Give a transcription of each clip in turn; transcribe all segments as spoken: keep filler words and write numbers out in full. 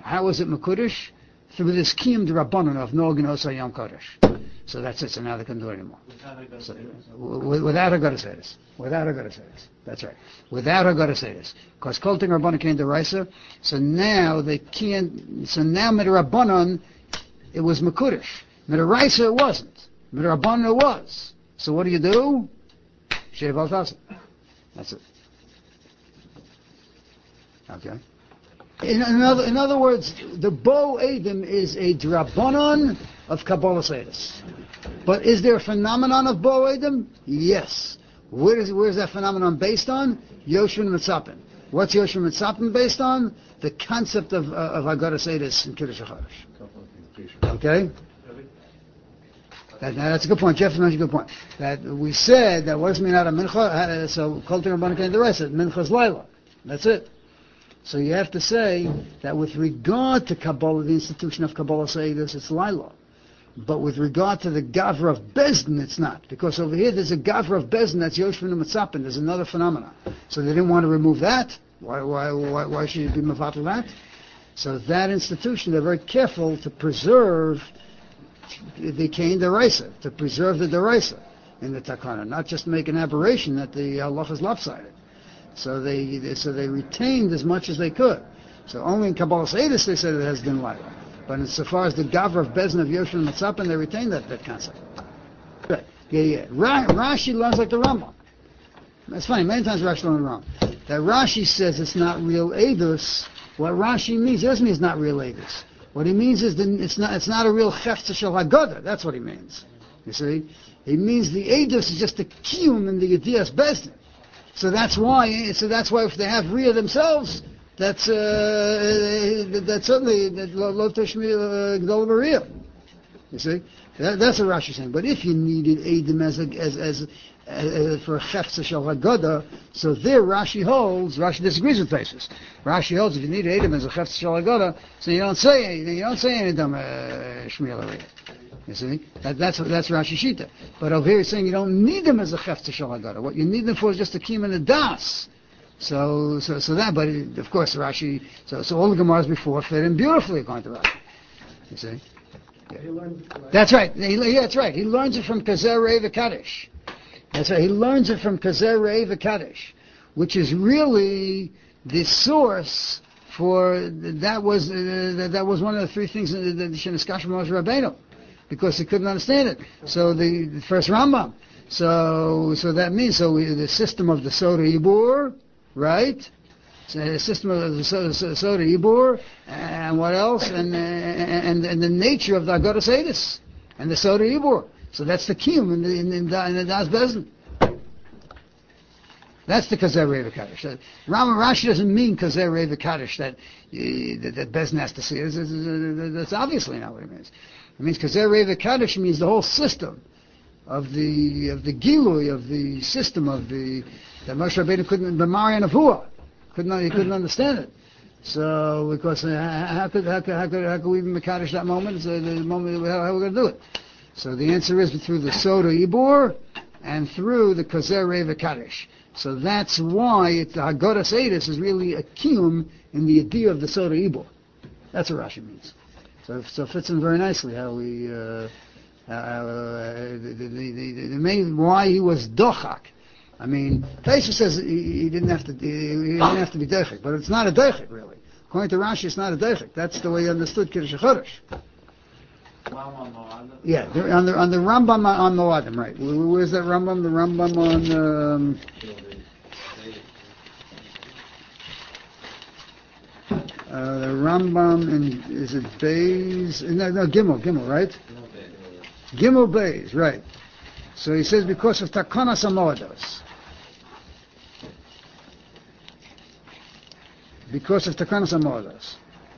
How is it Mekudesh? Through this Kiyum D'Rabbanan of Nogan Osa Yom Kodesh. So that's it, so now they couldn't do it anymore. So, w- without a gotta say this. Without a gotta say this. That's right. Without a gotta say this. Because Kolting Rabbanan came to Raisa, so now they can't, so now Midrabbanan, it was Mekudesh. Midraisa it wasn't. Midrabbanan it was. So what do you do? Shave al Tasa. That's it. Okay. In, in, other, in other words, the Bo Edom is a Drabanan of Kabbalah Sedis. But is there a phenomenon of Bo Edom? Yes. Where is, where is that phenomenon based on? Yoshua Mitzapin. What's Yoshua Mitzapin based on? The concept of, uh, of Haggadah Sedis in Kiddush HaChadosh. Okay? That, now that's a good point. Jeff mentioned a good point. That we said that what does it mean out of Mincha? So, Kolting Rabbanan came to Raisa. Mincha's Laila. That's it. So you have to say that with regard to Kabbalah, the institution of Kabbalah Sedis, it's Laila. But with regard to the Gavra of Bezdin, it's not. Because over here there's a Gavra of Bezdin, that's Yoshvin and Mitzapin. There's another phenomenon. So they didn't want to remove that. Why, why, why, why should you be Mavatal that? So that institution, they're very careful to preserve the Kain Deraisa, to preserve the Deraisa in the Takana, not just make an aberration that the halacha is lopsided. So they, they so they retained as much as they could. So only in Kabbalah Sedis they said it has been Laila. But as far as the Gavra of Bezin of Yoshua and Mitzapin, they retained that, that concept. Right. Yeah, yeah. Ra- Rashi learns like the Rambam. That's funny, many times Rashi learns wrong. That Rashi says it's not real Eidos. What Rashi means, it doesn't mean it's not real Eidos. What he means is that it's not it's not a real Chefza Shel Haggadah. That's what he means. You see? He means the Eidos is just a kiyum in the Yedias Bezdin. So that's why. So that's why if they have Riyah themselves, that's uh, that's certainly Lo Tashmi Gdol Maria. You see? That, that's what Rashi is saying. But if you needed Eidim as a, as as uh, for a Chefza Shel Haggadah, so there Rashi holds. Rashi disagrees with Taisus. Rashi holds if you need Eidim as a Chefza Shel Haggadah, so you don't say anything. You don't say anything uh, Shmiel Ariyah. You see, that, that's that's Rashi Shita. But over here he's saying you don't need them as a Chefza Shel Haggadah. What you need them for is just a Kim and a Das. So so so that. But it, of course Rashi. So so all the Gemaras before fit in beautifully according to Rashi. You see. Yeah. That's right. He, yeah, that's right. He learns it from Kazer Reva Kaddish. That's right. He learns it from Kazer Reva Kaddish, which is really the source for that was uh, that was one of the three things that the Sheneskashim Moshe Rabbeinu, because he couldn't understand it. So the, the first Rambam. So so that means so we, the system of the Soda Ibur, right? So the system of the Soda, soda Ibur, and what else? And, and and the nature of the Haggadah Sedis and the Soda Ibur. So that's the Kiyum in the in, in, in the Das Bezin. That's the Kazer Reva Kaddish. Rama Rashi doesn't mean Kazer Reva Kaddish that uh, that, that Bezin has to see. It's, it's, it's, that's obviously not what it means. It means Kazer Reva Kaddish means the whole system of the of the Gilui, of the system of the that Moshe Rabbeinu couldn't, the Marian of Hua. Couldn't, he couldn't understand it. So, because uh, how could how could how could how could we even Mekadosh that moment? It's uh, the moment how, how are we going to do it? So the answer is through the Soda Ibor and through the Kazer Reva Kaddish. So that's why it's, the Haggadah Sedis is really a kiyum in the idea of the Soda Ibor. That's what Rashi means. So so it fits in very nicely how we uh, how, uh, the, the, the, the main why he was dochak. I mean, Taisha says he, he didn't have to he didn't have to be deichik, but it's not a deichik really. According to Rashi, it's not a deichik. That's the way he understood Kiddush HaChodesh. Yeah, on the on the Rambam on Moadim, right? Where's that Rambam? The Rambam on um, uh, the Rambam in is it Beis? No, no, Gimel, Gimel, right? Gimel Beis, right? So he says because of Takanas Amodos. Because of Takanas Amodos.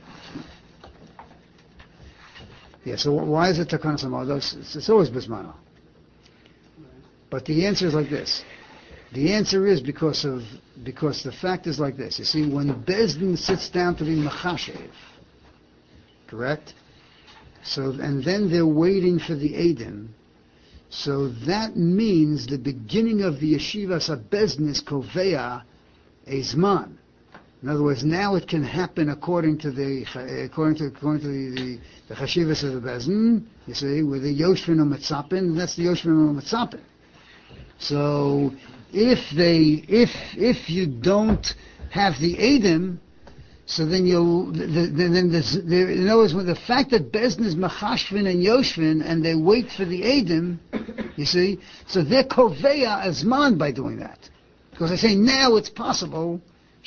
Yeah, so why is it Takanas Amodos? It's, it's always Bismano. But the answer is like this. The answer is because of because the fact is like this. You see, when Bezdin sits down to be Machashev, correct? So and then they're waiting for the Eidim. So that means the beginning of the yeshivas Bezdin is Kovea Ezman. In other words, now it can happen according to the according to according to the the, the chashivas of the bezin. You see, with the yoshvin and mitzapin, that's the yoshvin and mitzapin. So if they if if you don't have the edim, so then you'll the, the, then there's, there, in other words, with the fact that bezin is machashvin and yoshvin and they wait for the edim, you see, so they're koveya azman by doing that, because they say now it's possible.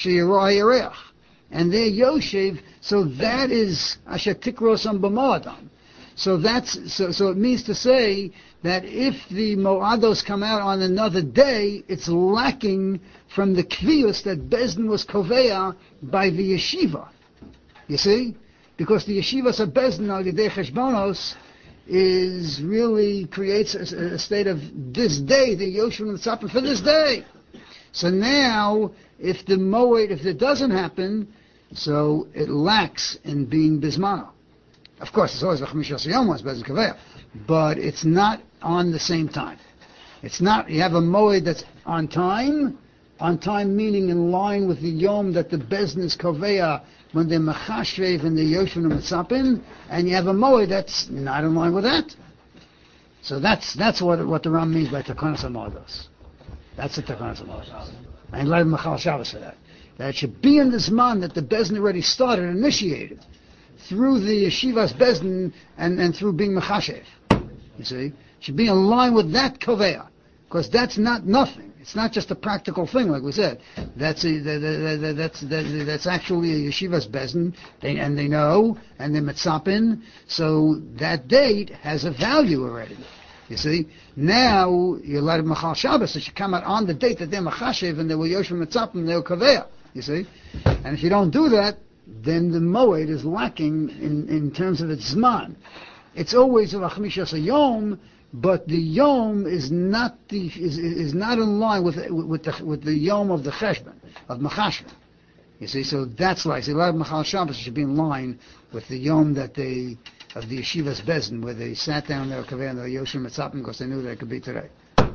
And they're Yoshev, so that is Asher Tikrosan B'Moadam. So that's so so it means to say that if the Moados come out on another day, it's lacking from the Kvius that Bezdin was Koveya by the Yeshiva. You see? Because the Yeshivas of Bezdin al Yidei Cheshbonos is really creates a, a state of this day, the Yoshua and the Tzapim for this day. So now, if the moed, if it doesn't happen, so it lacks in being bismano. Of course, it's always the chamisha yom was bezin kaveya, but it's not on the same time. It's not. You have a moed that's on time, on time meaning in line with the yom that the bezin is kaveya when they're machashvev and the yoshvin and mitzapin, and you have a moed that's not in line with that. So that's that's what what the Ram means by takanas hamodos. That's the Takanas HaModos. And let Machal Shabbos for that. That it should be in this man that the Bezdin already started, initiated, through the Yeshivas Bezdin and, and through being Machashev. You see? It should be in line with that Koveya. Because that's not nothing. It's not just a practical thing, like we said. That's a, the, the, the, that's the, that's actually a Yeshivas Bezdin, they, and they know, and they're Mitzapin, so that date has a value already. You see, now you're allowed to Machal Shabbos. It should come out on the date that they're Machashev and they were Yoshua Mitzapim and they were Kaveya. You see, and if you don't do that, then the Moed is lacking in, in terms of its Zman. It's always a Chamisha Yom, but the Yom is not the is, is not in line with with the with the Yom of the Cheshbon of Machashvan. You see, so that's like a lot of Machal Shabbos should be in line with the Yom that they. Of the Yeshivas Bezdin, where they sat down there, Kaveh and the Yoshua Mitzapim, because they knew that it could be today.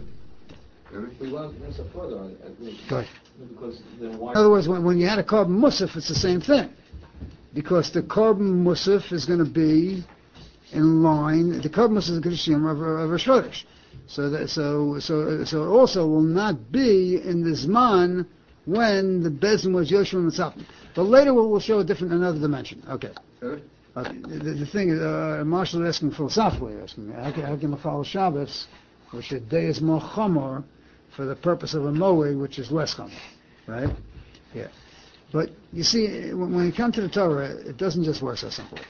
We want to answer further on it. Go ahead. Because then why... In other words, when, when you had a Korban Musaf, it's the same thing. Because the Korban Musaf is going to be in line, the Korban Musaf is the Kedishim of, of Rosh Chodesh. So, that, so, so, so it also will not be in the Zman when the Bezdin was Yoshua Mitzapim. But later we'll, we'll show a different, another dimension. Okay. Sure. Uh, the, the thing is, uh, Marshall is asking philosophically, asking, how can, how can I follow Shabbos, which a day is more chamor, for the purpose of a moed, which is less chamor, right? Yeah. But you see, when, when you come to the Torah, it doesn't just work so simply.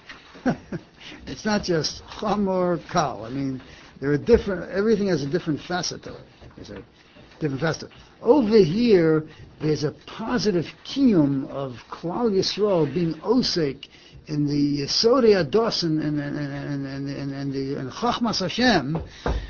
It's not just chamor kal. I mean, there are different. Everything has a different facet to it. You see, different facet. Over here, there's a positive kiyum of Klal Yisrael being osek in the Yesodei Ados and and and and and, and, and the and Chachmas Hashem,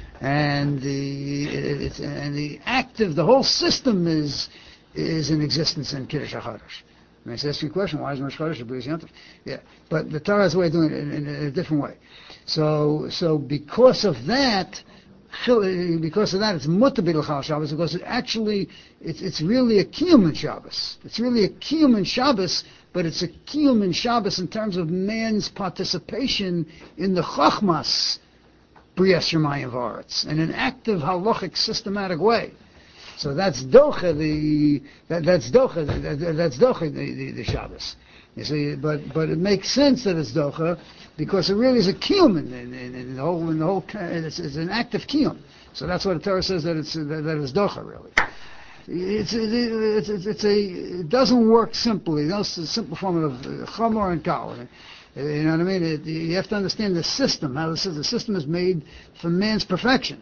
and the it's, and the active, the whole system is is in existence in Kiddush HaChadosh. And I say, ask you a question: why is Rosh Chodesh a Bris Yontif? Yeah, but the Torah has a way of doing it in, in, in a different way. So so because of that. Because of that, it's mutter b'ilchal Shabbos, because it actually, it's, it's really a kiyum in Shabbos. It's really a kiyum in Shabbos, but it's a kiyum in Shabbos in terms of man's participation in the chachmas Brias Shemayim V'Aretz, in an active, halachic, systematic way. So that's docha, the, that, that's docha, that, that's docha, the, the, the Shabbos. You see, but, but it makes sense that it's docha, because it really is a kiyum in, in, in, in the whole, in the whole, it's, it's an active kiyum. So that's why the Torah says that it's, that, that it's docha, really. It's, it's, it's, it's a, it doesn't work simply. That's a simple form of chamor and kal. You know what I mean? It, you have to understand the system, how the system, the system is made for man's perfection.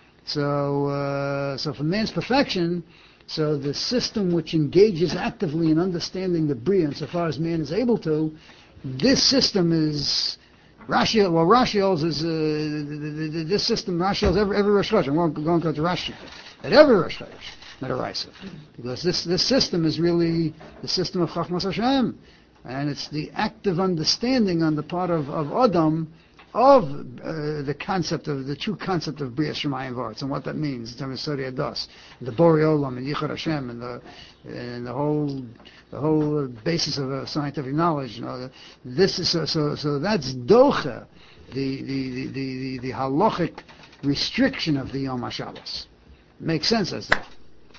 So, uh, so for man's perfection, so the system which engages actively in understanding the Bria, insofar as man is able to, this system is Rashi. Well, Rashi holds is uh, the, the, this system. Rashi holds every every Rosh Chodesh. I'm going, going to go to Rashi. At every Rosh Chodesh, not a Raisa, because this this system is really the system of Chachmas Hashem, and it's the active understanding on the part of of Adam of uh, the concept of the true concept of Bria Shemayim V'Aretz and what that means in terms of Sodi Ados, the Borei Olam and Yichud Hashem and the and the whole the whole basis of uh, scientific knowledge. You know, this is so so, so that's docha, the the, the, the, the the halachic restriction of the Yom HaShabbos. Makes sense as that.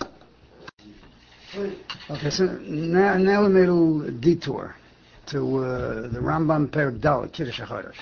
Okay, so now, now we made a little detour to uh, the Rambam Perek Dalet, Kiddush HaChodesh.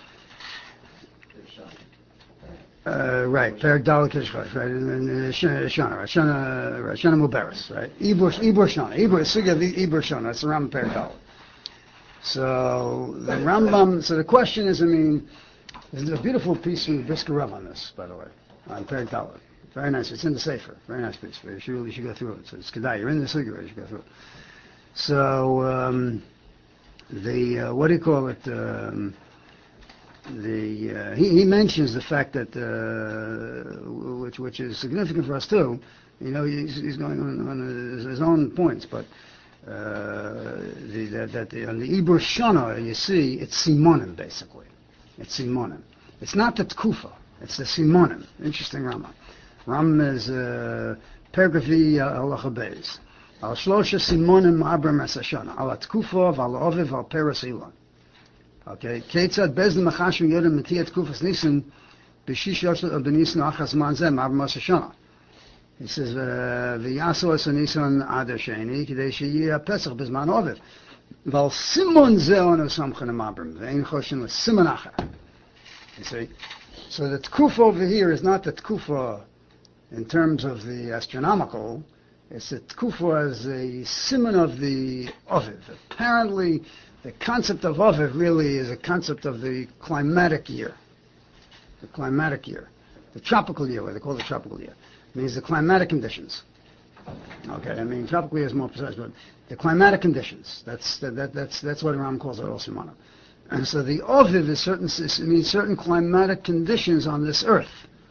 Uh, right, Perek Dalet, Kiddush HaChodesh, right, and Shana, Shana, right, Shana, right, Shana Muberes, right, Ibur, Ibur Shana, Ibur, Sugya Ibur Shana, that's the Rambam Perek Dalet. So, the Rambam, so the question is, I mean, there's a beautiful piece from the Brisker Rav on this, by the way, on Perek Dalet. Very nice. It's in the Sefer. Very nice piece. You should really should go through it. So it's Kedai. You're in the Sugya. You should go through it. So um, the uh, what do you call it? Um, the uh, he, he mentions the fact that uh, which which is significant for us too. You know, he's, he's going on, on his, his own points, but uh, the, that, that the, on the Ibur Shana you see it's Simonim basically. It's Simonim. It's not the Tkufa. It's the Simonim. Interesting Rama. Ram is Pergrafi Halacha Beis. Al Shlosha Simonim Abram Esashana. Al Atkufov, Al Oviv, Al Peres Elon. Okay. Ketzad Bezdin Machashim Yodim Matiyat Kufas Nisan B'shish Yoshlet B'nisan Achas Manzem Abram Esashana. He says, V'yasu Es Nisan Adar Sheni Kidei Sheyeh Pesach B'zman Oviv. Val Simon Zeon Osamchanim Abram. V'ein Choshin with Simon Achar. You see? So the Tkufa over here is not the Tkufa in terms of the astronomical, it's the Tkufa as a simon of the Oviv. Apparently, the concept of Oviv really is a concept of the climatic year. The climatic year. The tropical year, what they call the tropical year. It means the climatic conditions. Okay, I mean, tropical year is more precise, but the climatic conditions. That's that, that, that's that's what Ram calls it also. And so the Oviv is certain, it means certain climatic conditions on this earth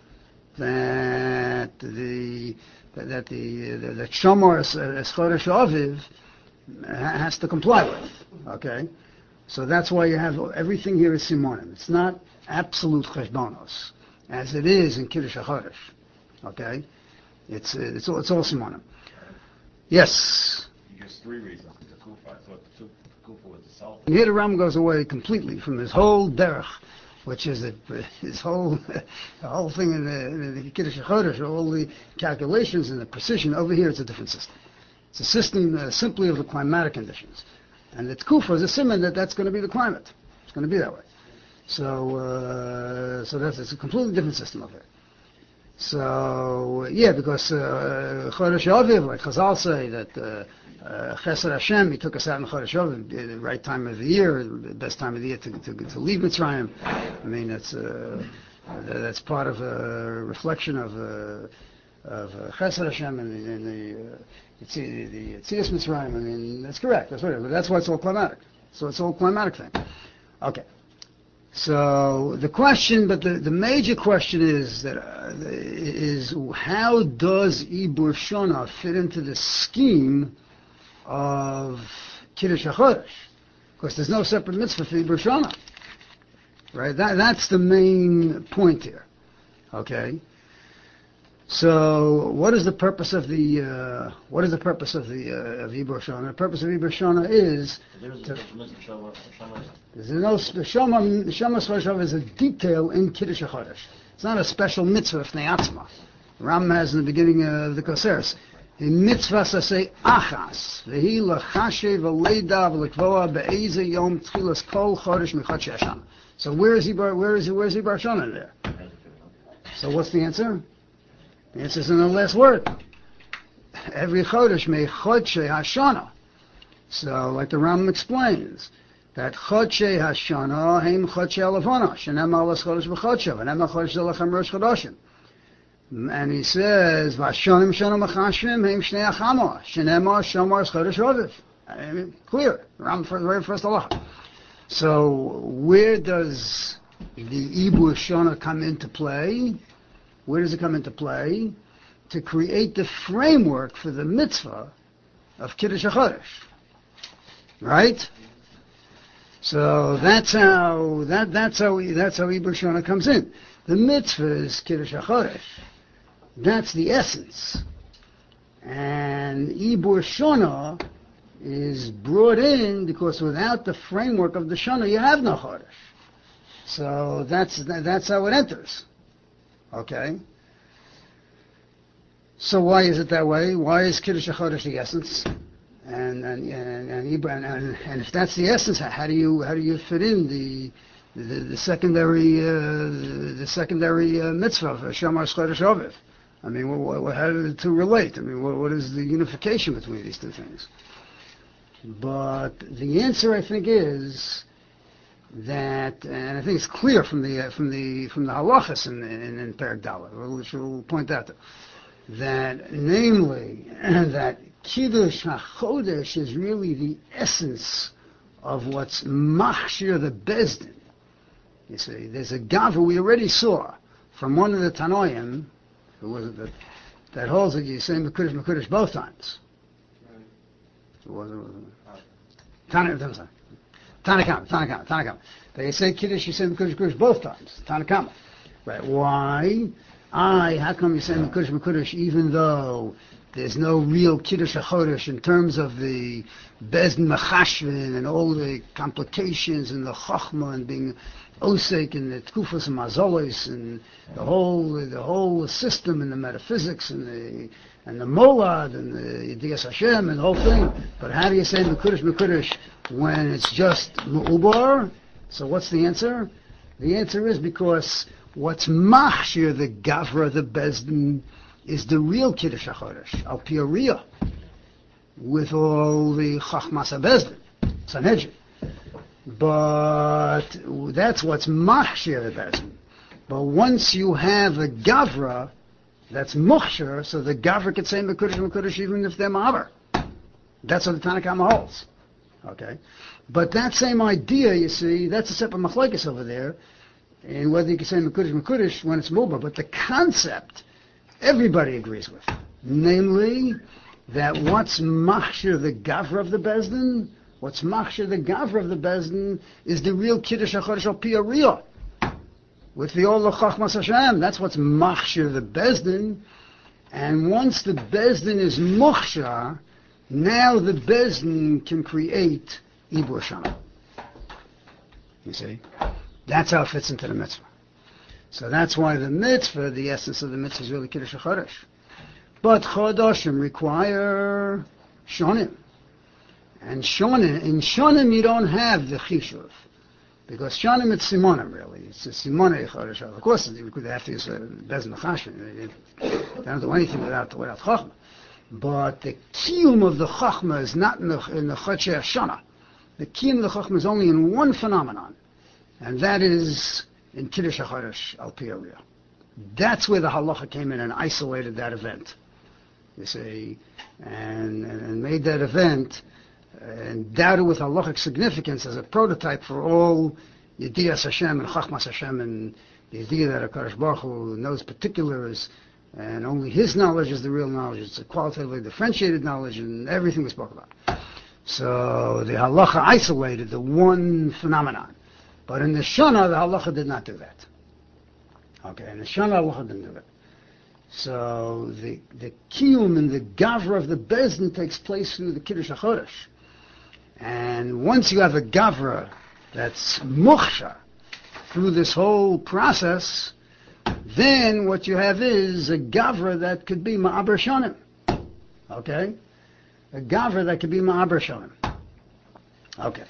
that the that the the, the Shomor Eschodesh Oviv has to comply with. Okay, so that's why you have everything here is Simonim. It's not absolute Cheshbonos as it is in Kiddush HaChodesh. Okay, it's it's all it's all Simonim. Yes. He gives three reasons. The Kufa, I thought the Kufa was the self. And here the Ram goes away completely from his whole derech, which is a, his whole the whole thing in the, in the Kiddush HaChodesh, all the calculations and the precision. Over here, it's a different system. It's a system uh, simply of the climatic conditions, and the Tkufa is a simon that that's going to be the climate. It's going to be that way. So, uh, so that's it's a completely different system over here. So yeah, because uh, Chodesh Aviv, like Chazal say that uh, uh, Chesed Hashem, He took us out in Chodesh Aviv, the right time of the year, the best time of the year to to, to leave Mitzrayim. I mean, that's uh, that's part of a reflection of uh, of uh, Chesed Hashem and the, and the uh, the, the Tzias Mitzrayim. I mean, that's correct. That's what it is. That's why it's all climatic. So it's all climatic thing. Okay. So the question, but the, the major question is that uh, is how does Ibur Shana fit into the scheme of Kiddush HaChodesh? Because there's no separate mitzvah for Ibur Shana, right? That that's the main point here. Okay. So what is the purpose of the uh, what is the purpose of the uh, of Ibur Shana? The purpose of Ibur Shana is to, there's no the Shama the Shama Shava is a detail in Kiddush HaChodesh. It's not a special mitzvah fnei atzma. Ram has in the beginning of the Koseres the mitzvah say achas vehi lachashe v'leida v'lekvoa be'eze yom tchilas kol chodesh mechad she'ashana. So where is Ibur where is where is Ibur Shana there? So what's the answer? The answer is in the last word. Every chodesh may chodshei hashana. So, like the Ram explains, that chodshei hashana heim chodshei alavana shenem alas chodesh b'chodshav v'nem chodesh zelachem rosh chodashim. And he says v'ashanim shana machashim heim shnei achama shenem shamar chodesh aviv. I mean, clear. Ram for the very first halacha. So, where does the Ibur Shana come into play? Where does it come into play? To create the framework for the mitzvah of Kiddush HaChodesh. Right? So that's how that that's how we, that's how Ibur Shana comes in. The mitzvah is Kiddush HaChodesh. That's the essence. And Ibur Shana is brought in because without the framework of the Shana, you have no Chodesh. So that's that's how it enters. Okay. So why is it that way? Why is Kiddush HaChodesh the essence? And and and and, and, and, and if that's the essence, how do you how do you fit in the the, the secondary uh, the secondary uh, mitzvah of Shamar Chodesh Aviv? I mean, what, what, how do the two relate? I mean, what, what is the unification between these two things? But the answer, I think, is that, and I think it's clear from the uh, from the from the halachas in in, in Perek Dalet, which we'll point out, that namely that Kiddush HaChodesh is really the essence of what's machshir the bezdin. You see, there's a gavra we already saw from one of the Tanoim, who was it that, that holds that you say Mekudesh Mekudesh both times. Right. Who was it? Was it? Tanakama, Tanakama, Tanakama, Tanakama. They say Kiddush, you say Mekudesh Mekudesh both times. Tanakama. Right? Why? I, how come you say Mekudesh Mekudesh even though there's no real Kiddush HaChodesh in terms of the Bezdin Machashvin and all the complications and the Chochmah and being Osek and the Tkufas and Mazolis and the whole the whole system and the metaphysics and the and the Molad and the Yediyas Hashem and the whole thing. But how do you say Mekudesh Mekudesh when it's just Mu'ubar? So what's the answer? The answer is because what's Machshir, the Gavra, the Bezdin, is the real Kiddush HaChodesh, Al Pi Ariyah, with all the Chachmas HaBezdin, Sanhedrin. But that's what's Machshir the Bezdin. But once you have a Gavra that's Muchshir, so the Gavra could say Mekudesh Mekudesh even if they're Ma'aber. That's what the Tanakhama holds. Okay? But that same idea, you see, that's a separate machlekes over there, and whether you can say Mekudesh Mekudesh when it's Mubar, but the concept everybody agrees with. Namely, that what's Machshir the Gavra of the Bezdin, what's Machshir the Gavra of the Bezdin is the real Kiddush HaChodesh Al Pi Ariyah. With the Ola Chachmas Hashem, that's what's Machshir the Bezdin. And once the Bezdin is Muchshar, now the Bezdin can create Ibur Shana. You see? That's how it fits into the mitzvah. So that's why the mitzvah, the essence of the mitzvah is really Kiddush HaChodesh. But Chodashim require Shonim. And Shonim, in Shonim you don't have the Chishuv. Because Shonim it's Simonim really. It's a Simonei Chodesh. Of course we could have to use a Bezin Chashim. They don't do anything without, without Chachma. But the Kiyum of the Chachma is not in the, in the Chodshei Shana. The Kiyum of the Chachma is only in one phenomenon. And that is in Kiddush HaChodesh Al Pi Ariyah. That's where the halacha came in and isolated that event. You see, and, and, and made that event uh, endowed it with halachic significance as a prototype for all Yediyas Hashem and Chachmas Hashem and the idea that HaKadosh Baruch Hu knows particulars and only His knowledge is the real knowledge. It's a qualitatively differentiated knowledge and everything we spoke about. So the halacha isolated the one phenomenon. But in the Shana, the halacha did not do that. Okay, in the Shana, halacha didn't do that. So the the kiyum and the gavra of the bezdin takes place through the Kiddush HaChodesh. And once you have a gavra that's muchshar through this whole process, then what you have is a gavra that could be ma'aber shonim. Okay? A gavra that could be ma'aber shonim. Okay.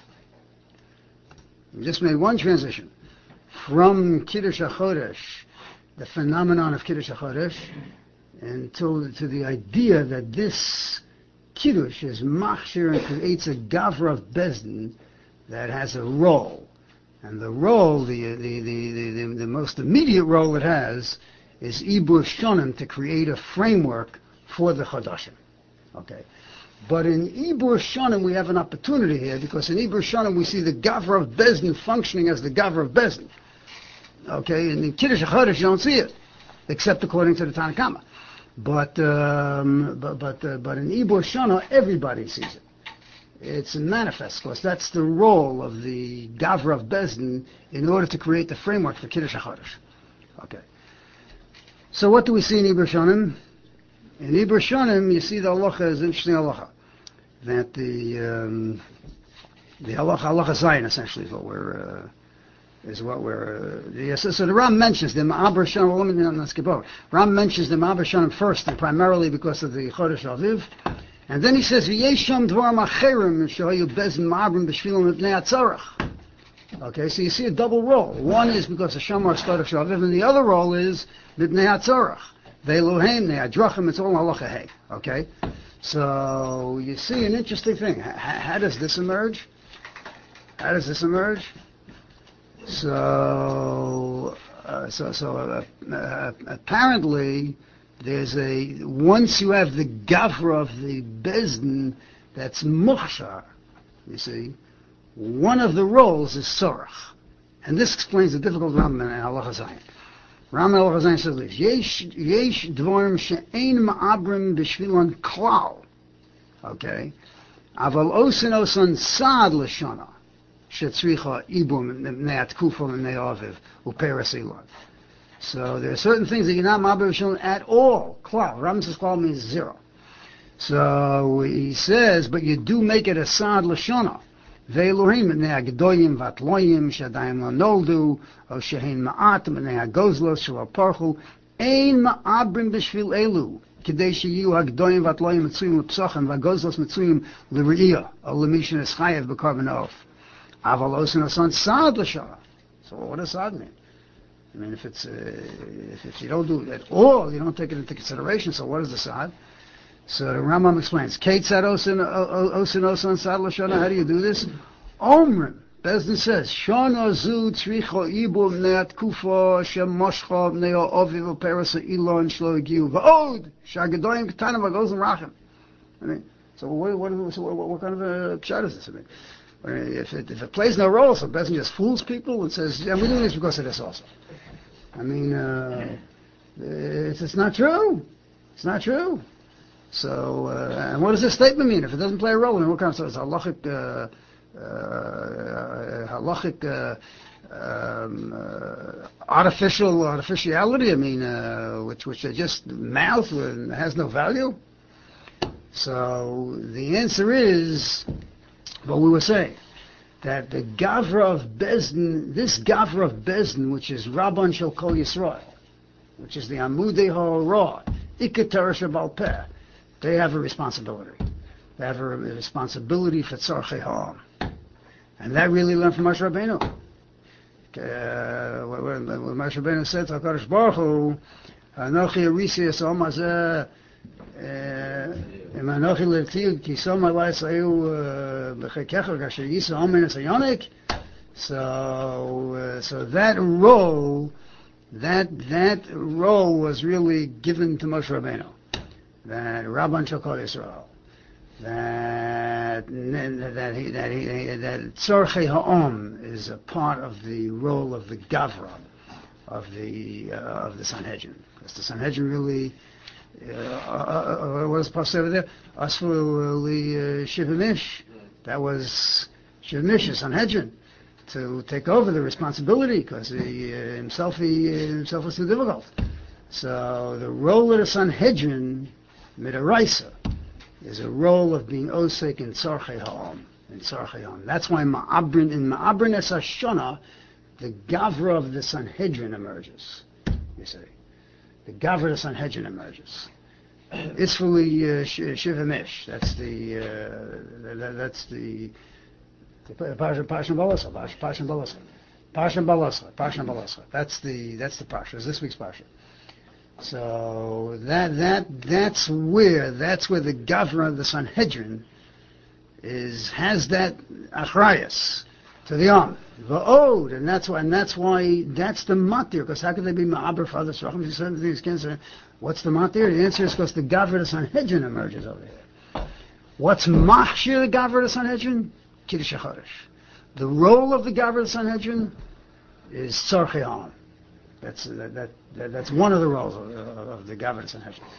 We just made one transition from Kiddush HaChodesh, the phenomenon of Kiddush HaChodesh, until to the idea that this Kiddush is machshir and creates a gavra of bezdin that has a role. And the role, the, the, the, the, the, the most immediate role it has, is Ibur Shonim, to create a framework for the Chodashim. Okay. But in Ibur Shonim we have an opportunity here, because in Ibur Shonim we see the Gavra of Bezdin functioning as the Gavra of Bezdin. Okay, and in Kiddush HaChodesh you don't see it, except according to the Tanakhama. But um, but but uh, but in Ibur Shonim everybody sees it. It's manifest, because that's the role of the Gavra of Bezdin in order to create the framework for Kiddush HaChodesh. Okay. So what do we see in Ibra Shonim? In Ibra Shonim, you see the halacha is interesting halacha. That the, um, the halacha, halacha Zion essentially is what we're, uh, is what we're, uh, yes, so, so the Ram mentions the Ma'aber Shonim, let me not skip over. Ram mentions the Ma'aber Shonim first, and primarily because of the Chodesh Aviv. And then he says, "V'yesham dvarim acherim shehayu bezin ma'abrim b'shvilim mipnei atzarach." Okay, so you see a double role. One is because of Shamar Stodah Shalaviv, and the other role is mipnei atzarach. Ve'eluhem ne'adrachim. It's all halacha hey. Okay, so you see an interesting thing. H- how does this emerge? How does this emerge? So, uh, so, so uh, uh, apparently. There's a, once you have the gavra of the bezdin, that's mukhshar, you see, one of the roles is sorach. And this explains the difficult Rambam in Halacha Zayin. Rambam in Halacha Zayin says this, yesh, yesh dvorim she'ein ma'abrim b'shvilon klal, okay, aval osin osan saad l'shana, she'tzricha ibum ne'at kufo ne'aviv, u'peres ilon. So there are certain things that you're not Ma'aber B'Shvilon at all. Klal. Ram says klal means zero. So he says, but you do make it a sad l'shona. Ve'elohim m'nei ha'gedoyim v'atloyim sh'adayim l'noldu o she'hein ma'at m'nei ha'gozlos sh'lo parchu ein ma'abrim b'shvil elu k'dei she'yu ha'gedoyim v'atloyim mitzuyim l'psochem v'ha'gozlos mitzuyim l're'iyah o l'mishin eschayev b'karban off. Aval osin osan sad l'shona. So what does sad mean? I mean, if it's uh, if, if you don't do it at all, you don't take it into consideration. So what is the sad? So the Rambam explains: Kate said osin osin osin sad l'shana. How do you do this? Omrim Bezdin says shana zu tzricha ibu neat kufa shemoshcha neo oviv perasa ilon shlo giu va'od shagedoyim k'tanav v'gozim rachim. I mean, so what what, so what, what kind of a pshat is this? I mean, if it, if it plays no role, so Bezdin just fools people and says, yeah, we're doing this because of this also. I mean, uh, it's, it's not true. It's not true. So, uh, and what does this statement mean? If it doesn't play a role, then what kind of, so it's halachic, uh, uh, halachic, uh, um, uh, artificial, artificiality, I mean, uh, which, which they just mouth and has no value? So, the answer is, what we were saying, that the Gavra of Bezdin, this Gavra of Bezdin, which is Rabban Shel Kol Yisrael, which is the Amudei HaOrah, Iketer Shabal Peh, they have a responsibility. They have a responsibility for Tzarchei Ha'am. And that really learned from Moshe Rabbeinu. Uh, when, when Moshe Rabbeinu said to HaKadosh Baruch Hu, Anochi Arisi Yisrael Mazeh, אם אנוכי לבטיל כי סום עלי סעיו בחיקך כאשר ייסו אמן הסיוניק. So, uh, so that role, that that role was really given to Moshe Rabbeinu. That Rabban Shel Kol Yisrael. That that he, that he, that Tzorchei Ha'om is a part of the role of the Gavra of the uh, of the Sanhedrin. Because the Sanhedrin really. Uh, uh, uh, what is passed over there? Asfu li Shivimish. That was Shivimish, Sanhedrin, to take over the responsibility because he uh, himself he uh, himself was too difficult. So the role of the Sanhedrin, Midaraisa, is a role of being osek in Tzarchei Ha'am, in Tzarchei Ha'am. That's why Ma'abrin in Ma'abrin Es Hashana, the Gavra of the Sanhedrin emerges. You see. The Gavra of the Sanhedrin emerges. It's fully uh, Shivamish. That's the uh, that, that's the Parsha Parsha Balasa Parsha Balasa Parsha Balasa Parsha Balasa. That's the that's the Parsha. It's this week's Parsha. So that that that's where that's where the Gavra of the Sanhedrin is has that achrayas to the Yom. Va'od, and that's why, and that's why, that's the matir, because how could they be ma'aber for other tzrachim? If you said things cancer, what's the matir? The answer is because the Gavra of the Sanhedrin emerges over here. What's machshir the Gavra of the Sanhedrin? Kiddush HaChodesh. The role of the Gavra of the Sanhedrin is tzarchei ha'am. That's, that, that, that, that's one of the roles of, of the Gavra of the Sanhedrin.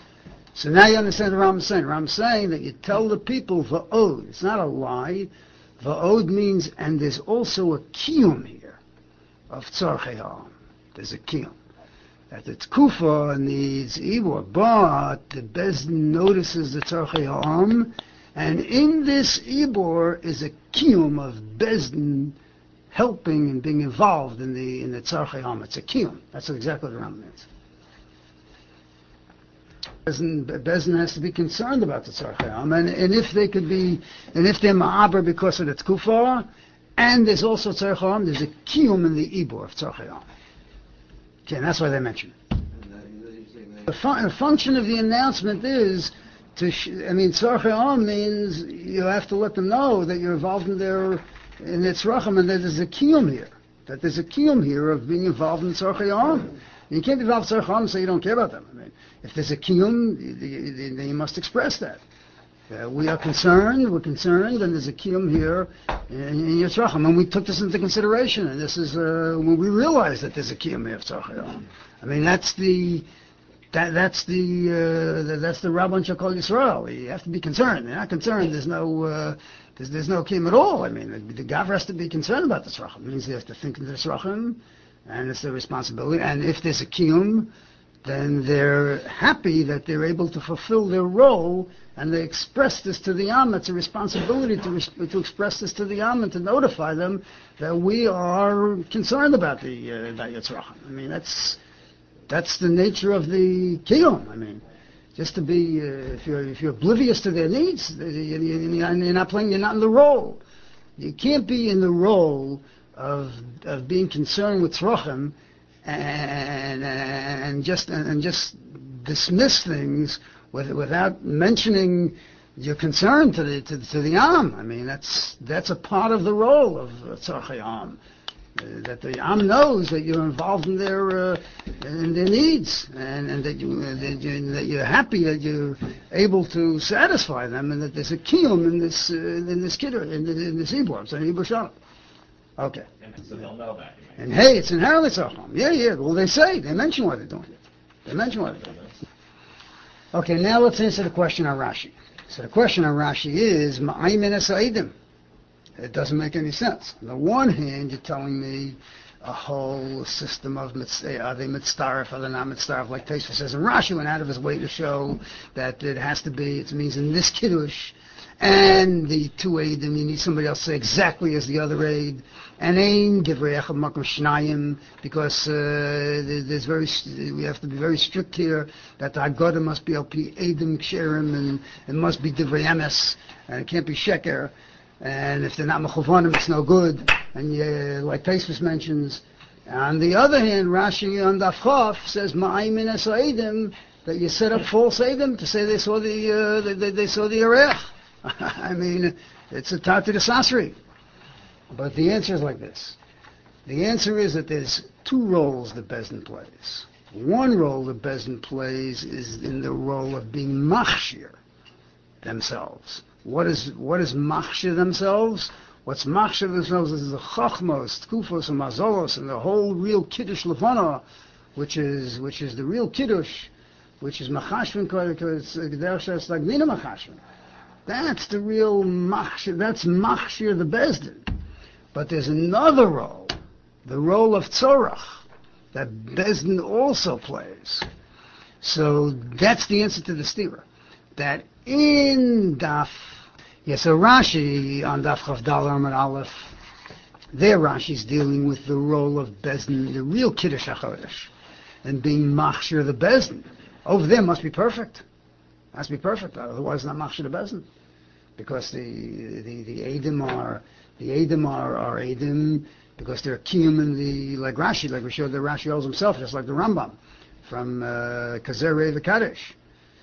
So now you understand what I'm saying. I'm saying that you tell the people va'od. It's not a lie. Va'od means, and there's also a kiyum here of tzarchei ha'am. There's a kiyum. That it's kufa needs ibor, but the Bezdin notices the tzarchei ha'am, and in this ibor is a kiyum of Bezdin helping and being involved in the in the tzarchei ha'am. It's a kiyum. That's exactly what the Rambam means. Bezdin, Bezdin has to be concerned about the tzarchei ha'am, and, and if they could be, and if they're ma'aber because of the tkufa, and there's also tzarchei ha'am, there's a kiyum in the ibor of tzarchei ha'am. Okay, and that's why they mention it. The, fun, the function of the announcement is to, sh- I mean, tzarchei ha'am means you have to let them know that you're involved in their, in their tzrachim, and that there's a kiyum here. That there's a kiyum here of being involved in tzarchei ha'am. You can't be involved in tzarchei ha'am and say you don't care about them. I mean, if there's a kiyum, then you must express that. Uh, we are concerned, we're concerned, and there's a kiyum here in, in your tzrachim. And we took this into consideration, and this is uh, when we realized that there's a kiyum here of tzrachim. I mean, that's the, that, that's the, uh, the, that's the Rabban Shakol Yisrael. You have to be concerned. You're not concerned, there's no, uh, there's, there's no kiyum at all. I mean, the, the Gavra has to be concerned about the tzrachim. It means they have to think of the tzrachim, and it's their responsibility. And if there's a kiyum, then they're happy that they're able to fulfill their role, and they express this to the Am. It's a responsibility to res- to express this to the Am and to notify them that we are concerned about the uh, about Yitzrachim. I mean, that's that's the nature of the kiyum. I mean, just to be uh, if you're if you're oblivious to their needs, you're not playing. You're not in the role. You can't be in the role of of being concerned with tzrachim and and just and just dismiss things with, without mentioning your concern to the to, to the Am. I mean, that's that's a part of the role of tzarchei Am. Uh, that the Am knows that you're involved in their uh, in their needs, and, and that you uh, that, you, that you're happy that you're able to satisfy them, and that there's a kiyum in this uh, in this kiddur in, in this ibor. It's an ibor shalom. Okay. And so they'll know that. And hey, it's inherently tzarchei. Yeah, yeah. Well, they say they mention why they're doing it. They mention why they're doing it. Okay, now let's answer the question on Rashi. So the question on Rashi is ma'aymin esaidim. It doesn't make any sense. On the one hand, you're telling me a whole system of mitzvah, are they mitzdarif, are they not mitzdarif, like Tosfos says. And Rashi went out of his way to show that it has to be, it means in this kiddush, and the two aidim, you need somebody else to say exactly as the other aid. And ein divrei echad makom shnayim, because uh, there's very, we have to be very strict here that the Haggadah must be L P aidim ksherim, and it must be divrei emes, and it can't be sheker. And if they're not mechuvanim, it's no good. And uh, like Tosfos mentions, on the other hand, Rashi on Daf Chaf says ma'aymin es aidim, that you set up false aidim to say they saw the uh, they, they, they saw the erech. I mean, it's a tati de sasri. But the answer is like this. The answer is that there's two roles that Bezdin plays. One role that Bezdin plays is in the role of being machshir themselves. What is what is machshir themselves? What's machshir themselves is the chachmos, tkufos, and mazolos, and the whole real kiddush levana, which is which is the real kiddush, which is machashvin because it's like nina machashvin. That's the real machshir. That's machshir the Bezdin. But there's another role, the role of tzorach, that Bezdin also plays. So that's the answer to the stira. That in Daf, yes, so Rashi on Daf Chav Dal Amud Aleph, there Rashi's dealing with the role of Bezdin, the real Kiddush HaChodesh, and being machshir the Bezdin. Over there must be perfect. Must be perfect, otherwise not machshir the Bezdin. Because the the, the Eidim are, the Eidim are, are Eidim, because they're kiyum in the, like Rashi, like we showed that Rashi holds himself, just like the Rambam, from uh, Kazerei the Kaddish.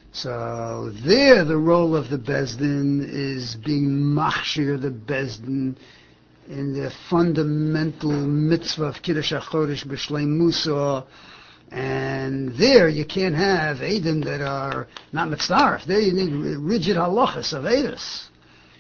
So there the role of the Bezdin is being machshir the Bezdin in the fundamental mitzvah of Kiddush HaChodesh b'shlei Musa, and there you can't have Eidim that are not mitzdarif. There you need rigid halachas of Eidos.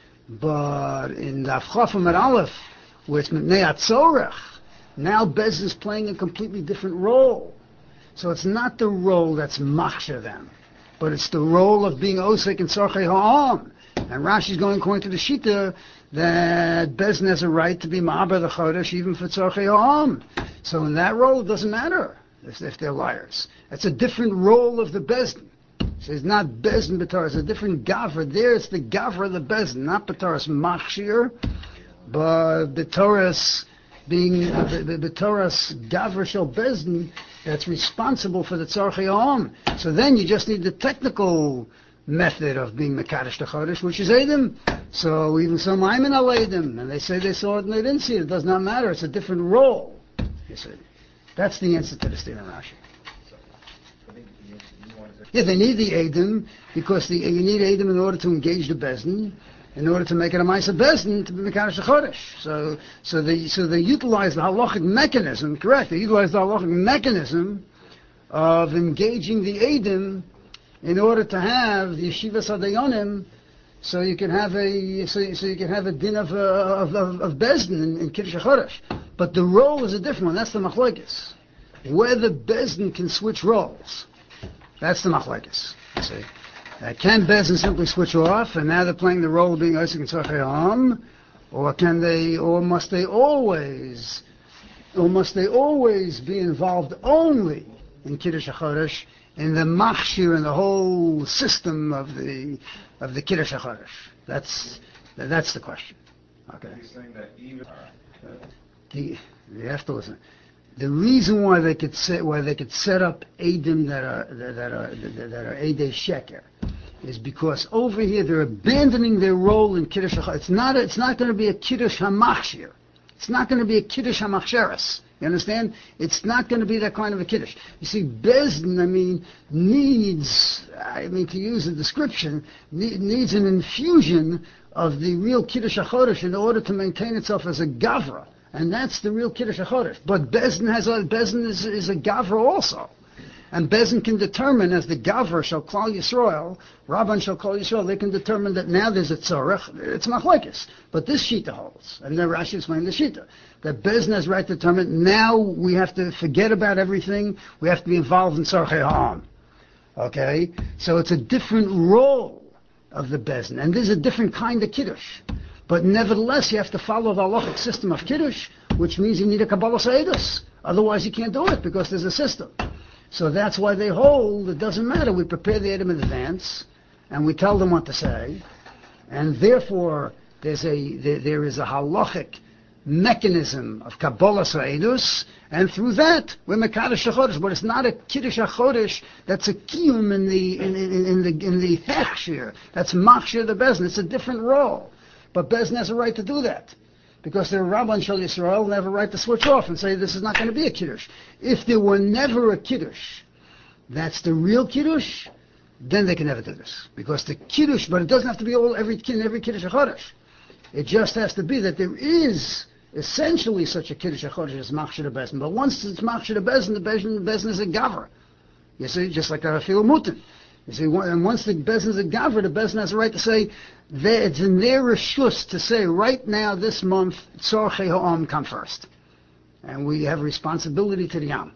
But in the Daf Amud Aleph, where it's Mipnei HaTzorech, now Bezdin is playing a completely different role. So it's not the role that's machshir them. but it's the role of being osek in tzorchei ha'am. And Rashi's going according to the Shita that Bezdin has a right to be ma'aber the chodesh even for tzorchei ha'am. So in that role, it doesn't matter if, if they're liars. It's a different role of the Bezdin. So it's not Bezdin B'Torah, it's a different Gavra. There it's the Gavra of the Bezdin, not B'Torah's Machshir, but B'Torah's being, B'Torah's Gavra Shel Bezdin that's responsible for the Tzorchei Ha'am. So then you just need the technical method of being Mekadosh the Chodesh, which is Edom. So even some Ayman al Edom, and they say they saw it and they didn't see it. It does not matter, it's a different role. You see. That's the answer to the Stin and Rashi. Yeah, they need the Edom because the, you need Edom in order to engage the Bezdin, in order to make it a Maisa Bezdin to be Mekadosh the Chodesh. So, so they, so they utilize the halachic mechanism. Correct? They utilize the halachic mechanism of engaging the Edom in order to have the Yeshivas Hadayonim, so you can have a so, so you can have a din of uh, of, of, of Bezdin in, in Kiddush HaChodesh. But the role is a different one. That's the machlokes. Whether Bezdin can switch roles. That's the machlokes. See, uh, can Bezdin simply switch off, and now they're playing the role of being Osek and Tzorchei Ha'am, or can they, or must they always, or must they always be involved only in Kiddush HaChodesh, in the machshir and the whole system of the of the Kiddush HaChodesh? That's that's the question. Okay. He's saying that even Uh, the, you have to listen. The reason why they could set why they could set up Edom that are that, that are that, that are Edei Sheker is because over here they're abandoning their role in Kiddush HaChodesh. It's not a, it's not going to be a Kiddush HaMachshir. It's not going to be a Kiddush HaMachsheres. You understand? It's not going to be that kind of a Kiddush. You see, Bezdin, I mean, needs, I mean, to use a description, ne- needs an infusion of the real Kiddush HaChodesh in order to maintain itself as a Gavra. And that's the real Kiddush HaChodesh. But Bezdin has a, Bezdin is, is a Gavra also. And Bezdin can determine, as the Gavra shall call Yisrael, Rabban shall call Yisrael, they can determine that now there's a tzorech, it's machlekes. But this Shita holds, and then Rashi explained the Shita, that Bezdin has right to determine, now we have to forget about everything, we have to be involved in tzorchei ha'am. Okay? So it's a different role of the Bezdin, and there's a different kind of Kiddush. But nevertheless, you have to follow the halachic system of Kiddush, which means you need a Kabbalah Seidus. Otherwise you can't do it, because there's a system. So that's why they hold, it doesn't matter, we prepare the item in advance, and we tell them what to say, and therefore there's a, there, there is a halachic mechanism of Kabbalah Seidus, and through that, we're Mekadosh HaChodesh, but it's not a Kiddush HaChodesh that's a kiyum in the, in, in, in the, in the Hechshir, that's Machshir the Bezdin, it's a different role. But Bezdin has a right to do that, because they're Rabban Shel Yisrael, and they have a right to switch off and say this is not going to be a Kiddush. If there were never a Kiddush, that's the real Kiddush, then they can never do this. Because the Kiddush, but it doesn't have to be all every every Kiddush HaChodesh. It just has to be that there is essentially such a Kiddush HaChodesh as Machshir Bezdin. But once it's Machshir Bezdin, the Bezdin, Bezdin is a Gaver. You see, just like Arafil Mutin. You see, and once the Bezdin is a Gaver, the Bezdin has a right to say, it's in their reshus to say, right now, this month, Tzorchei Ha'am come first. And we have responsibility to the Yam.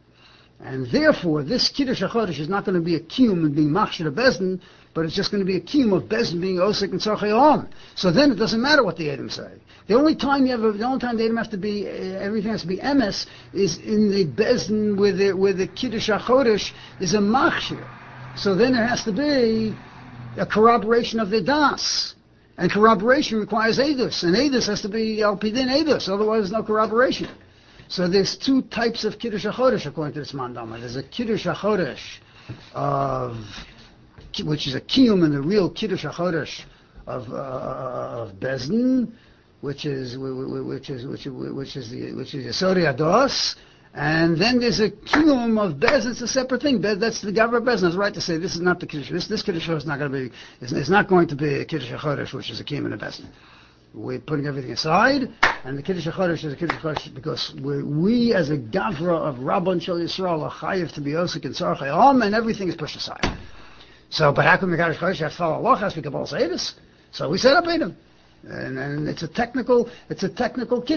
And therefore, this Kiddush HaChodesh is not going to be a kiyum and being Machshir Bezdin, but it's just going to be a kiyum of Bezdin being Osek and Tzorchei Ha'am. So then it doesn't matter what the Edom say. The only time you have, a, the only time the Edom have to be, uh, everything has to be emes, is in the Bezdin where the, where the Kiddush HaChodesh is a Machshir. So then there has to be a corroboration of the das. And corroboration requires edus. And edus has to be al-pidin edus, otherwise there's no corroboration. So there's two types of Kiddush HaChodesh according to this mandama. There's a Kiddush HaChodesh of, which is a kiyum and the real Kiddush HaChodesh of, uh, of Bezdin, which is, which is, which is, which is the, which is Yesodi Ados. And then there's a kiyum of Bezdin. It's a separate thing. That's the Gavra Bezdin has the right to say this is not the Kiddush. This, this Kiddush is not going to be. It's, it's not going to be a Kiddush HaChodesh, which is a kiyum and a Bezdin. We're putting everything aside, and the Kiddush HaChodesh is a Kiddush HaChodesh because we're, we, as a Gavra of Rabban Shel Yisrael, are chayiv to be Osek and Tzorchei Ha'am, and everything is pushed aside. So, but how come the Kiddush HaChodesh have to follow Allah? Has to be Kabbalah Seidus. So we set up Edom. And, and it's a technical, it's a technical Kiddush.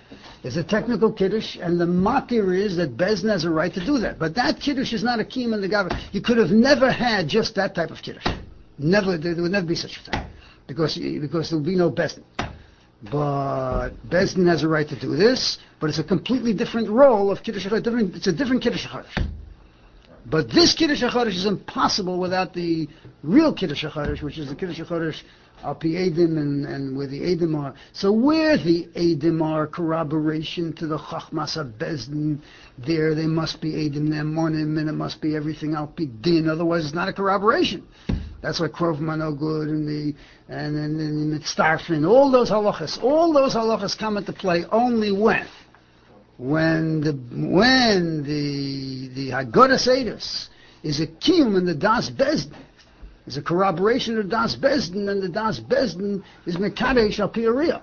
It's a technical kiddush, and the matir is that Bezdin has a right to do that. But that kiddush is not a kiyum in the gavra. You could have never had just that type of kiddush. Never, there would never be such a thing, because because there would be no Bezdin. But Bezdin has a right to do this, but it's a completely different role of kiddush HaChodesh. Different, it's a different kiddush HaChodesh. But this kiddush HaChodesh is impossible without the real kiddush HaChodesh, which is the kiddush HaChodesh al pi edim, and, and where the edim are. So where the edim are corroboration to the chachmas of Bezdin, there they must be edim ne'emonim, and it must be everything al pi din. Otherwise, it's not a corroboration. That's why Krov Mano Good and the and then and, and Mitzdarfin, all those halachas, all those halachas come into play only when, when the when the the Haggadah Edus is a kiyum in the Das Bezdin, is a corroboration of Das Bezdin, and the Das Bezdin is Mekadesh al pi Ariyah.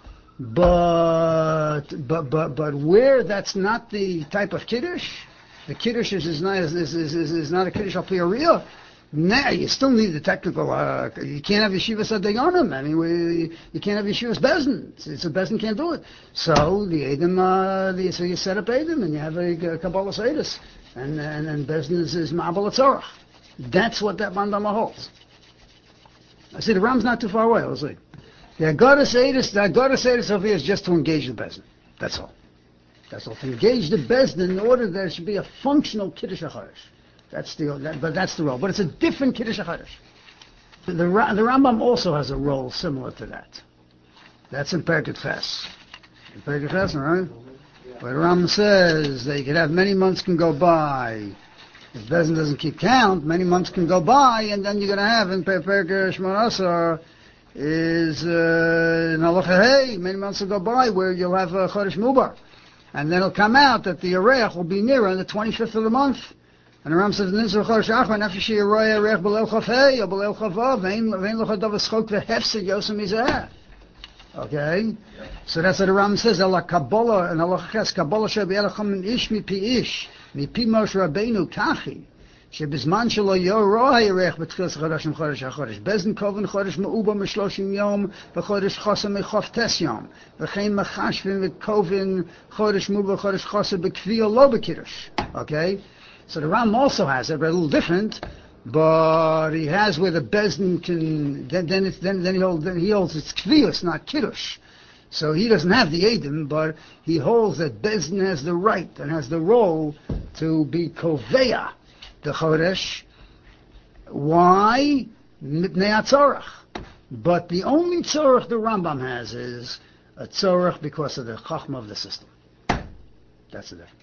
But but but but where that's not the type of kiddush, the kiddush is is not is is, is, is not a kiddush al pi Ariyah. Nah, you still need the technical. Uh, you can't have yeshivas adeyonim. I mean, we, you can't have yeshivas bezdin. It's, it's a bezdin can't do it. So the edim, uh, the, so you set up edim, and you have a, a kabbalah sedus, and and and bezdin is, is ma'abel atzorach. That's what that mandama holds. I see the Ram's not too far away. I'll see. The Haggadah Sedus, the Haggadah Sedus over here is just to engage the bezdin. That's all. That's all. To engage the bezdin in order that there should be a functional kiddush HaChodesh. That's the, that, but that's the role. But it's a different Kiddush HaChodesh. The, the Rambam also has a role similar to that. That's in Perkut Fes. In Perkut Fes, right? Where the Rambam says that you could have many months can go by. If Bezin doesn't keep count, many months can go by, and then you're going to have in Perkut Shmon Asar is uh, in Halacha Hey, many months will go by where you'll have a Chodesh Mubar. And then it'll come out that the Areach will be nearer on the twenty-fifth of the month. And the Ram says, "Nitzur Chodesh Achron, after she arroya reich belel chafei or belel chavav, vein vein lochadav eschok vehefsed yosem izeh." Okay, so that's what the Ram says. Allah Kabbalah and Allah Ches Kabbalah shebe'elacham min ish mi pi ish mi pi Moshe Rabbeinu kachi shebizman shelo yoroi reich betchilas chodashim chodesh hachodesh bezin koven chodesh meuba mishloshim yom v'chodesh chosam mechof tes yom v'chein machashvim v'koven chodesh muba chodesh chosam b'kviya lo b'kiddush. Okay. So the Ram also has it, but a little different. But he has where the Bezdin can then then it's, then then he holds then he holds it's kviyus, not kiddush. So he doesn't have the edim, but he holds that Bezdin has the right and has the role to be koveya the chodesh. Why? Mipnei atzorach. But the only tzorach the Rambam has is a tzorach because of the chachma of the system. That's the difference.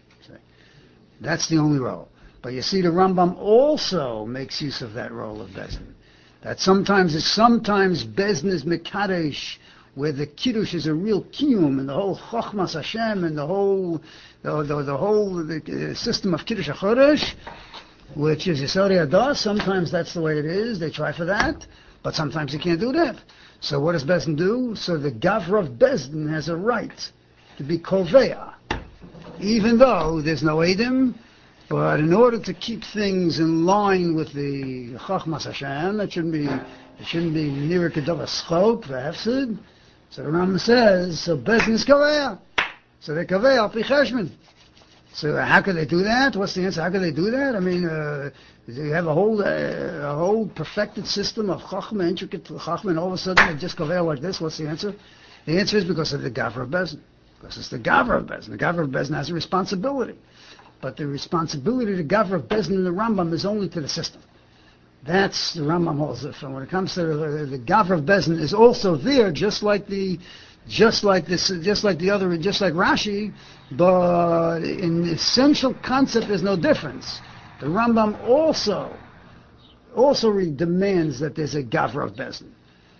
That's the only role. But you see, the Rambam also makes use of that role of Bezdin. That sometimes it's sometimes Bezdin is Mekadesh, where the Kiddush is a real kiyum, and the whole Chochmas Hashem, and the whole the, the, the whole the, uh, system of Kiddush HaChodesh, which is Yisodei Adas. Sometimes that's the way it is. They try for that, but sometimes you can't do that. So what does Bezdin do? So the Gavra of Bezdin has a right to be Koveya, even though there's no Edim, but in order to keep things in line with the Chachmas Hashem, it shouldn't be, it shouldn't be Nira Kedava Schok, V'Hefsid. So the Rambam says, so Bezdin is Kaveya. So they Kaveya al Pi Cheshbon. So how could they do that? What's the answer? How could they do that? I mean, uh, you have a whole, uh, a whole perfected system of Chachma, intricate Chachma, and all of a sudden they just Kaveya like this. What's the answer? The answer is because of the Gavra of Bezdin. Because it's the Gavra of Bezdin. The Gavra of Bezdin has a responsibility. But the responsibility of the Gavra of Bezdin in the Rambam is only to the system. That's the Rambam holds it. And when it comes to the, the Gavra of Bezdin is also there, just like the, just like this, just like the other, just like Rashi, but in essential concept there's no difference. The Rambam also, also re- demands that there's a Gavra of Bezdin.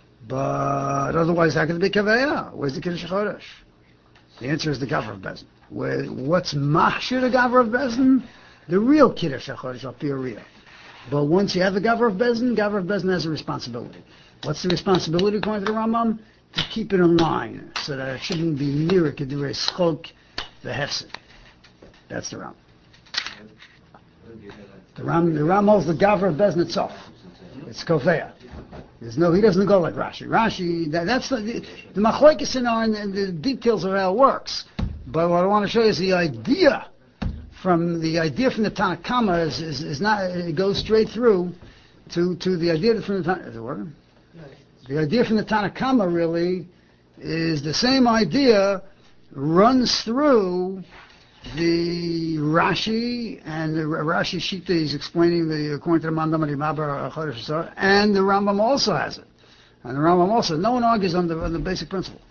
But otherwise, how can it be Kaveya? Where's the Kiddush HaChodesh? The answer is the Gavra of Bezdin. Where, what's Machshir the Gavra of Bezdin? The real Kiddush HaChodesh, al pi Ariyah. But once you have a Gavra of Bezdin, Gavra of Bezdin has a responsibility. What's the responsibility according to the Rambam? To keep it in line, so that it shouldn't be near Kedurei Schok, the Hefsid. That's the Rambam. The Ram, the Ram holds the Gavra of Bezdin itself. It's Kovea. There's no, he doesn't go like Rashi. Rashi, that, that's the, the, the machlokes in our, and the details of how it works. But what I want to show you is the idea from the idea from the Tanna Kama is, is, is not, it goes straight through to, to the idea from the Tanna, is it working? The idea from the Tanna Kama really is the same idea runs through the Rashi, and the Rashi Shita is explaining the according to the Mandam Mabar Chodesh, and the Rambam also has it, and the Rambam also. No one argues on the on the basic principle.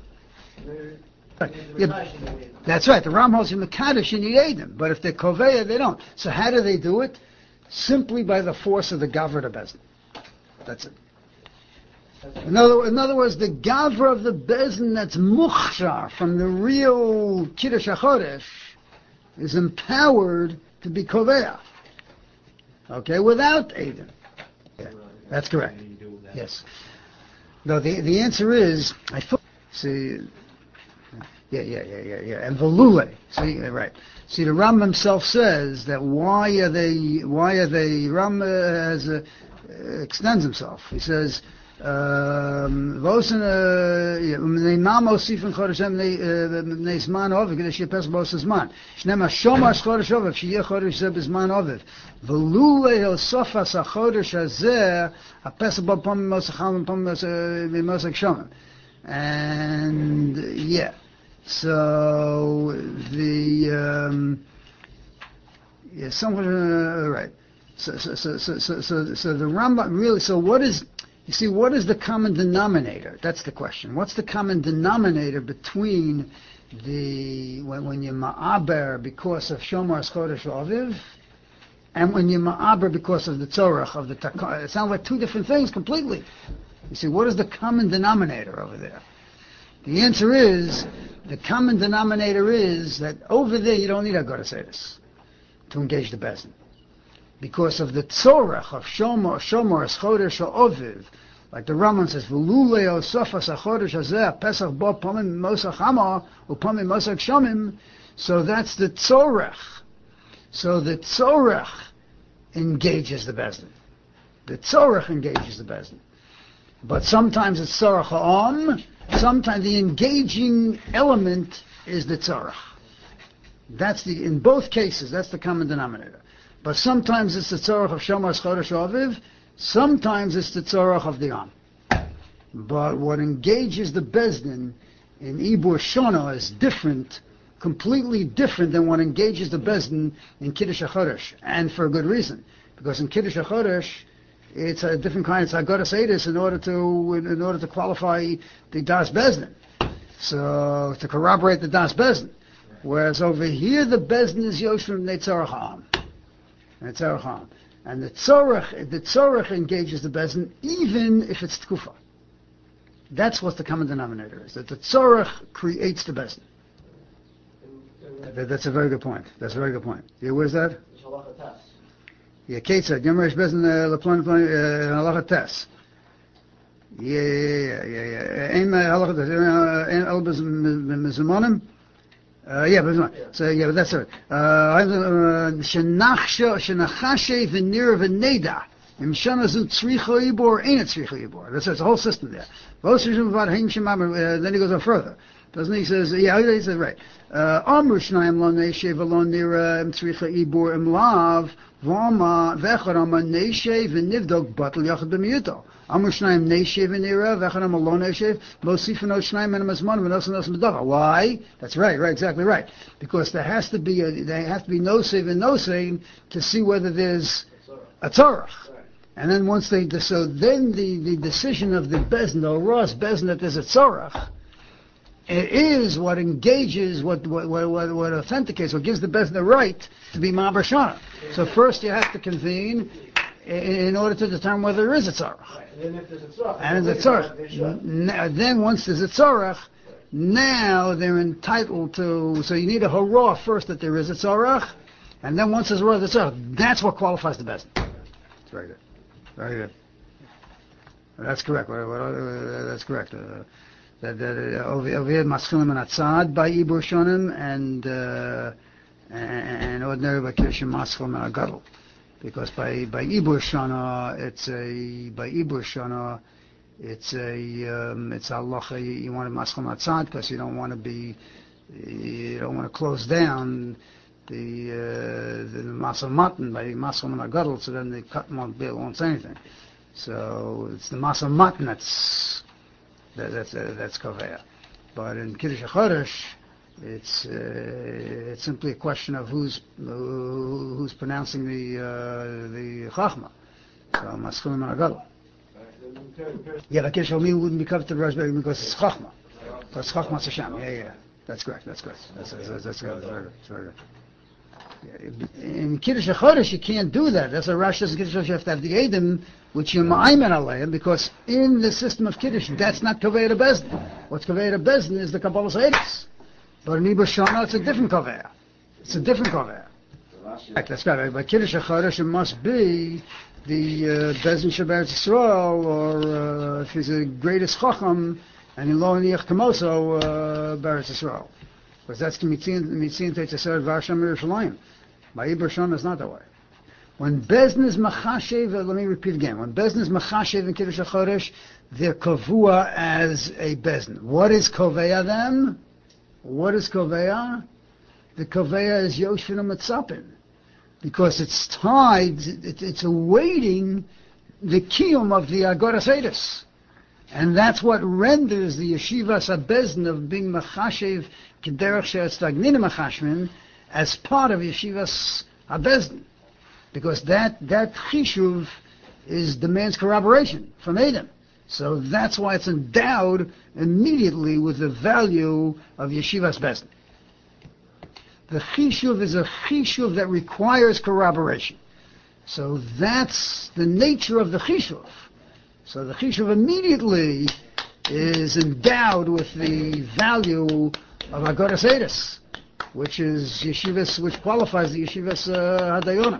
Right. Yeah, that's right. The Rambam holds in the Kaddish you need Eidim, but if they're Koveya, they don't. So how do they do it? Simply by the force of the Gavra to Bezdin. That's it. In other, in other words, the Gavra of the Bezdin that's Mukhshar from the real Kiddush HaChodesh is empowered to be Koveya. Okay, without Eidim. Yeah, that's correct. Yes. No, the the answer is, I thought, see, yeah, yeah, yeah, yeah, yeah, and Velule, see, right. See, the Ram himself says that why are they, why are they, Ram uh, has, uh, extends himself. He says, Vosen name Osif Chodesh Bnei Zman Oviv K'day Sheyepes Bos Zman. Shnema Shomar Chodesh Oviv Sheyeh Chodesh Zeh B'Zman Oviv. V'lulei El Sofas HaChodesh Hazeh Hapes Bo Pom Mosacham Pom Mosach Shomim. And yeah, so the um, yeah, somewhat uh, right. So, so, so, so, so, so, so the Rambam really. So, what is? You see, what is the common denominator? That's the question. What's the common denominator between the when, when you ma'aber because of Shomar Chodesh Aviv, and when you ma'aber because of the tzorach of the takar? It sounds like two different things completely. You see, what is the common denominator over there? The answer is the common denominator is that over there you don't need Agoras Eidus to engage the Bezdin. Because of the tzorach of Shomar, Shomar Chodesh Aviv, like the Rambam says, "V'lulei al sofas hachodesh hazeh Pesach bo pamim mosach hama upamim mosach shomim." So that's the tzorach. So the tzorach engages the Bezdin. The tzorach engages the Bezdin. But sometimes it's tzorach ha'am. Sometimes the engaging element is the tzorach. That's the in both cases. That's the common denominator. But sometimes it's the tzorach of Shomar Chodesh Aviv, sometimes it's the tzorach of the Am. But what engages the Bezdin in Ibur Shona is different, completely different than what engages the Bezdin in Kiddush HaChodesh, and for a good reason. Because in Kiddush HaChodesh, it's a different kind, it's Agoras Eidus in order to in order to qualify the Das Bezdin. So, to corroborate the Das Bezdin. Whereas over here, the Bezdin is Yoshim Netzorach Am. And it's Aracham. And the tzorach, the tzorach engages the Bezdin even if it's tkufa. That's what the common denominator is. That the tzorach creates the Bezdin. That, that's a very good point. That's a very good point. Yeah, where's that? Yeah, Kate said, Yomresh Bezdin leplon halacha tes. Yeah, yeah, yeah, yeah. Ein halacha tes. Ein elbez mizumonim. Uh, yeah, but so yeah, but that's it. Shenachshe shenachashe v'nir v'neda. Im shana zu tzricha ibor, ain't it tzricha ibor? That's it's a whole system there. Then he goes on further. Doesn't he? He says, yeah, he says right. Amr shnayim lo neishe v'lo nira im tzricha ibor im lav v'ama v'echad ama neishe v'nivdog batel yachad b'miyuto. Amr shnayim neishe v'nira v'echad ama lo neishe mosifin o shnayim enam azman v'nosan osan b'davar. Why? That's right, right, exactly right. Because there has to be a, there has to be no save and no save to see whether there's a tzorach. And then once they, so then the, the decision of the Bezdin, the Rosh Bezdin, that there's a tzorach, it is what engages, what what, what, what, what authenticates, what gives the Bezdin the right to be Ma'aber Shana. So first you have to convene in, in order to determine whether there is a tzorach. Right. And then if there's a tzorach, and there's a tzorach. Then once there's a tzorach, now they're entitled to, so you need a hurrah first that there is a tzorach, and then once there's a hurrah, the tzorach, that's what qualifies the Bezdin. That's very good. Very good. That's correct. That's correct. Uh, that, that uh, over, over here, maschilim and atzad by ibur shonim, and uh, and ordinary by kirshim maschilim and agadol. because by by Ibur Shana, it's a by Ibur Shana, it's a um, it's halacha. You, you want to maschal matzad because you don't want to be, you don't want to close down the uh, the masal matan by masal managadol, so then the cut won't be, won't say anything. So it's the masal matan that's that, that's uh, that's koveya. But in Kiddush HaChodesh, it's uh, it's simply a question of who's uh, who's pronouncing the uh, the chachma. So maschulim managadol. Yeah, but Kiddush HaMi wouldn't be covered to the Raspberry because it's chachma. So it's chachma Hashem. Yeah, yeah, that's correct. That's correct. That's that's, that's, that's good. That's very good. That's very good. In Kiddush HaChodesh, you can't do that. That's a Rashi says in Kiddush HaChodesh, you have to have the Eidim, which you ma'ayman alayhim, because in the system of Kiddush, that's not Kaveh to Bezdin. What's Kaveh to Bezdin is the Kabbalah Seidis. But in Ibur Shana, it's a different Kaveh. It's a different Kaveh. That's right. By Kiddush HaChodesh, it must be the uh, Bezdin Shabbat Yisrael, or uh, if he's the greatest Chacham, and in Lo Niach Kamoso, uh, Beretz Yisrael. Because that's the Mitzin Teitzaser Varsham Yerushalayim. By Ibur Shana, it's not that way. When Bezdin is Machashev, let me repeat again. When Bezdin is Machashev in Kiddush HaChodesh, they're Kavua as a Bezdin. What is Koveya then? What is Koveya? The Koveya is Yoshvin and Mitzapin. Because it's tied, it, it's awaiting the Kiyum of the Agoras Eidos. And that's what renders the Yeshivas HaBezdin of being Machashev K'derech She'etz Tagnin Machashmin as part of Yeshivas HaBezdin. Because that, that Chishuv is demands corroboration from Adam. So that's why it's endowed immediately with the value of Yeshivas Bezdin. The Chishuv is a Chishuv that requires corroboration. So that's the nature of the Chishuv. So the Chishuv immediately is endowed with the value of Agoras Eidos, which is Yeshivas, which qualifies the Yeshivas uh, Hadayona.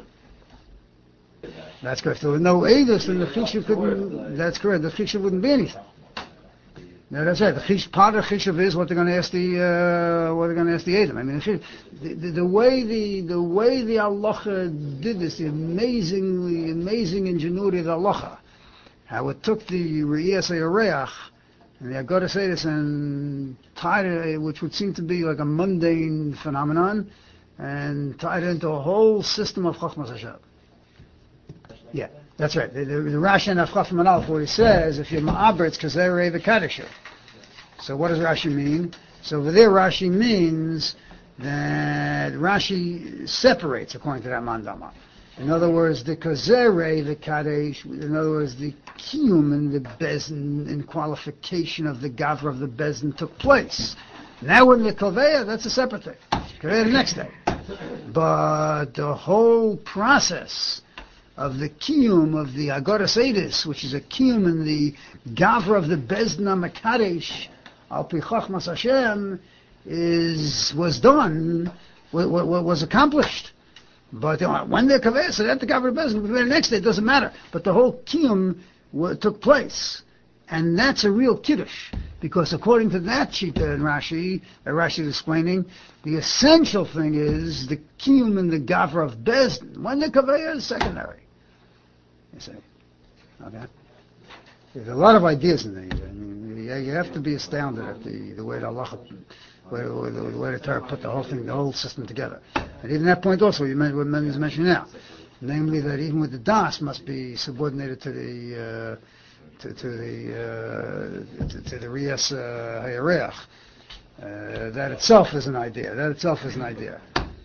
That's correct. If there were no Eidos, then the Chishuv couldn't, that's correct, the Chishuv wouldn't be anything. No, that's right. The chish, part of the Chishuv is what they're going to ask the uh, what they're going to ask the Edom. I mean, the, the, the way the the way the halacha did this, the amazingly amazing ingenuity of the halacha, how it took the Re'iyas HaYareach and the Agoras Eidos and tied it, which would seem to be like a mundane phenomenon, and tied it into a whole system of Chochmas Hashem. Yeah, that's right. The, the, the Rashi and Afchaf Manal, what he says, if you're Ma'aber, it's Kazerei V'Kadishu. So what does Rashi mean? So over there, Rashi means that Rashi separates, according to that Mandama. In other words, the Kazerei V'Kadesh, in other words, the Kiyum and the Bezdin and qualification of the Gavra of the Bezdin took place. Now in the Koveya, that's a separate thing. Koveya the next day. But the whole process of the kiyum of the Agoras Eidos, which is a kiyum in the Gavra of the Bezdin HaMakadesh, Al Pi Chochmas Hashem, is, was done, was, was accomplished. But when they're Kaveh, so that the Gavra of Bezdin, the next day, it doesn't matter. But the whole kiyum w- took place. And that's a real kiddush. Because according to that Shita in Rashi, that Rashi is explaining, the essential thing is the kiyum in the Gavra of Bezdin. When the Kaveh is secondary. You see, okay. There's a lot of ideas in these. I mean, you have to be astounded at the, the way the Allah, the, the, the way the Torah put the whole thing, the whole system together. And even that point also, you mentioned, what Meni is mentioning now, namely that even with the das must be subordinated to the uh, to, to the uh, to, to the Riyas uh, Hayareach. Uh, that itself is an idea. That itself is an idea.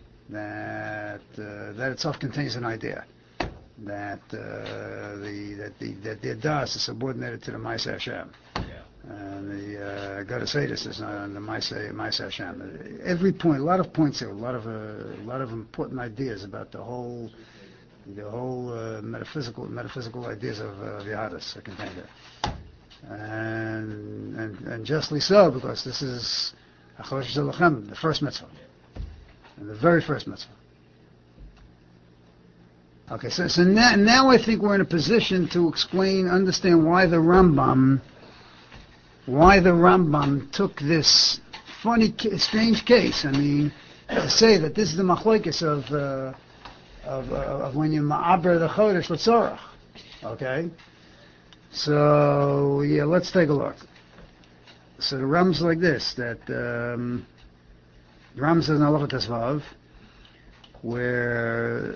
That uh, that itself contains an idea. That uh, the that the that the das is subordinated to the Ma'aseh Hashem, yeah. And the uh, Agoras Eidos is on the Ma'aseh Ma'aseh Hashem. Every point, a lot of points here, a lot of uh, a lot of important ideas about the whole the whole uh, metaphysical metaphysical ideas of uh, V'Yadis are contained there, and, and and justly so, because this is Achosh Zalachem, the first mitzvah, and the very first mitzvah. Okay, so, so now, now I think we're in a position to explain, understand why the Rambam, why the Rambam took this funny, strange case. I mean, to say that this is the machlokes of uh, of, of when you ma'aber the chodesh l'tzorach. Okay? So, yeah, let's take a look. So the Ram's like this, that um, the Ram says in Halacha Tesvav, where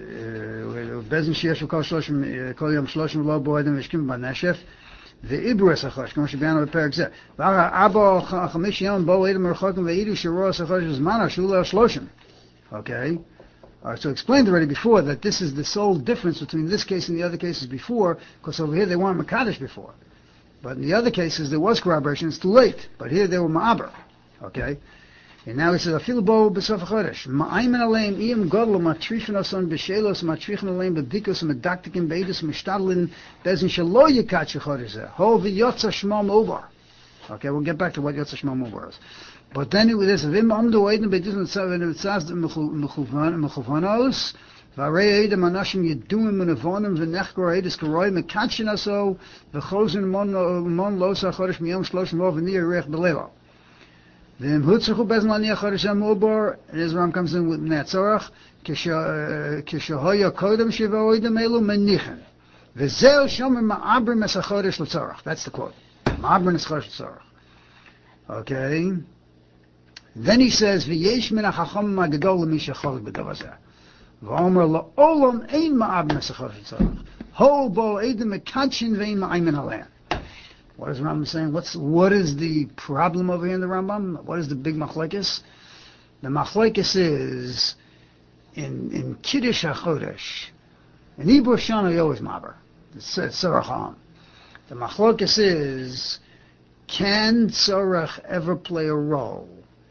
Bezin Sheyesh Kol Shloshim Kol Yom Shloshim Lo Boedim V'Shkim B'Neshef V'Ibru Esachosh K'mo Shebianu B'Perek Zeh V'Ara Abo Chamish Yom Bo Edim Rechokim V'Idu Shiro Esachosh Zmana Shula Shloshim. Okay? All right, so I explained already before that this is the sole difference between this case and the other cases before, because over here they weren't Makadosh before. But in the other cases there was corroboration, it's too late. But here they were Ma'aber. Okay? And now he says, "Afilu bo b'sof hachodesh. Ma'aymen aleim iyam godlo matrichin oson b'shelos matrichin aleim b'dikos medaktikim beidus mishtadlin bezin shelo yikat shechodesh zeh. Ho v'yotza shmam ubar." Okay, we'll get back to what yotza shmam ubar is. But then it says, "Vim amdu oiden beidus mitzaz mechuvanos v'arei oiden manashim yeduim menavonim v'nechgor oidus karoi mekatshin aso v'chozin mon losa hachodesh miyom shloshim lo v'niyah reich b'leilo." Then Hutzachu Bezin Laniach Chodeshem Ubor, and Israel comes in with Netzorach, Kishahoya Kodem Shiva Oidem Elu Menichen. V'zeu Shomer Ma'abrim Es HaChodesh L'Tzorach. That's the quote. Ma'abrim Es HaChodesh L'Tzorach. Okay. Then he says, V'yesh min ha'chacham ma'gadol l'mi shecholik b'davar zeh. V'omer la'olam ein Ma'abrim Es HaChodesh L'Tzorach. Ho bo Eidem Mekadshin V'ein Ma'aymen Alein. What is Rambam saying? What's what is the problem over here in the Rambam? What is the big machlekes? The machlekes is in in Kiddush HaChodesh. In Ibur Shana you always maber. It's Tzorach. The machlekes is, can Tzorach ever play a role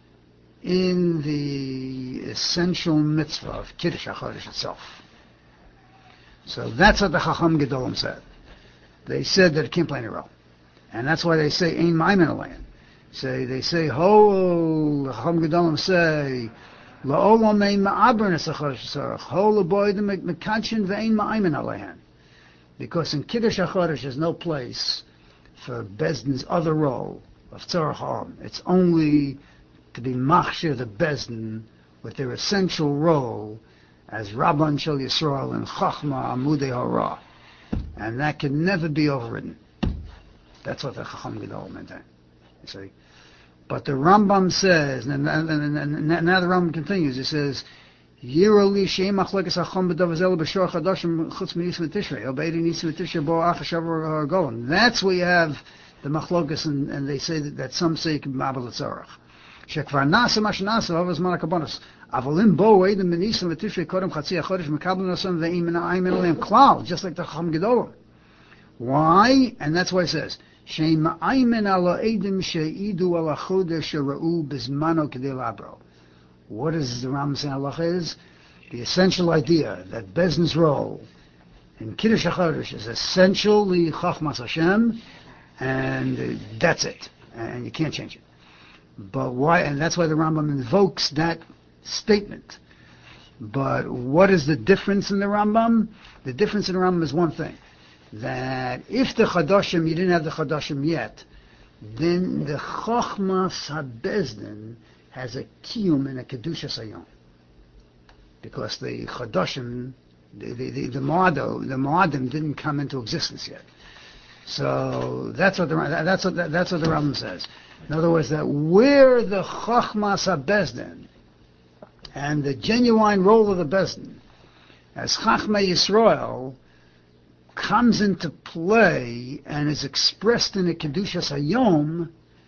in the essential mitzvah of Kiddush HaChodesh itself? So that's what the Chacham Gedolim said. They said that it can't play any role. And that's why they say, Ein Maimen Alein. Say, they say, Ho, Chacham Gedolim say, La'olam Ein Ma'aber Nesachodesh Tzorach, Ho L'boidim Mekadshin Ve'ein Maimen Alein. Because in Kiddush HaChodesh there's no place for Bezdin's other role of Tzorach Ha'am. It's only to be Machshir the Bezdin with their essential role as Rabban Shel Yisrael and Chachma Amudei Hara. And that can never be overridden. That's what the Chacham Gedol maintain. You see, but the Rambam says, and, and, and, and now the Rambam continues. He says, "Yiroli sheim machlekes Chacham b'davazel b'shor chadashim chutz minisim v'tishrei obeidi nisim v'tishrei bo achashav golan." That's where you have the machlokes, and, and they say that, that some say mabel tzarach. Shekvar nasa mashnasa avos manakabonos. Avolim bo oedim minisim v'tishrei kodem chatzi achodesh mekabel nasam ve'im min ha'ayim elem klal, just like the Chacham Gedol. Why? And that's why it says, Sheim Aymen ala Edim she'idu ala chodesh shera'u bizmano kedei labro. What is the Rambam saying halacha is? The essential idea that Bezdin's role in Kiddush HaChodesh is essentially Chachmas Hashem, and that's it. And you can't change it. But why? And that's why the Rambam invokes that statement. But what is the difference in the Rambam? The difference in the Rambam is one thing. That if the Chadashim, you didn't have the Chadashim yet, then the Chochmas HaBezdin has a kiyum and a Kedusha Sayom. Because the Chadashim, the, the, the, the Moado, the Moadim didn't come into existence yet. So that's what the, that's what, that's what the Rambam says. In other words, that where the Chochmas HaBezdin and the genuine role of the Bezdin as Chachmei Yisrael comes into play and is expressed in a Kedushas Hayom,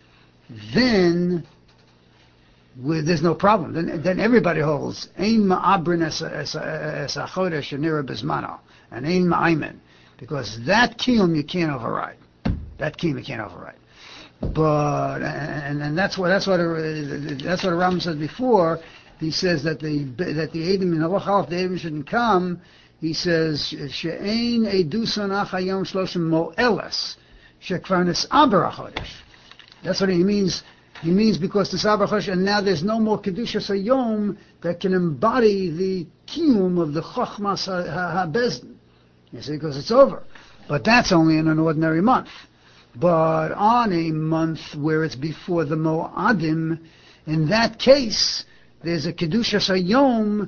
then where there's no problem. Then, then everybody holds Ein Ma'abrin es HaChodesh Nira Bizmano and Ein Ma'aymen, because that kiyum you can't override. That kiyum you can't override. But and, and that's what that's what that's what Rambam said before. He says that the that the Edom in Halacha Aleph, the Edom shouldn't come. He says, She'ein edusan achayom shloshim mo'eles, she'kvar nis'aber HaChodesh. That's what he means. He means because nis'aber HaChodesh, and now there's no more Kedushas Hayom that can embody the kiyum of the Chochmas HaBezdin. You see, because it's over. But that's only in an ordinary month. But on a month where it's before the Mo'adim, in that case, there's a Kedushas Hayom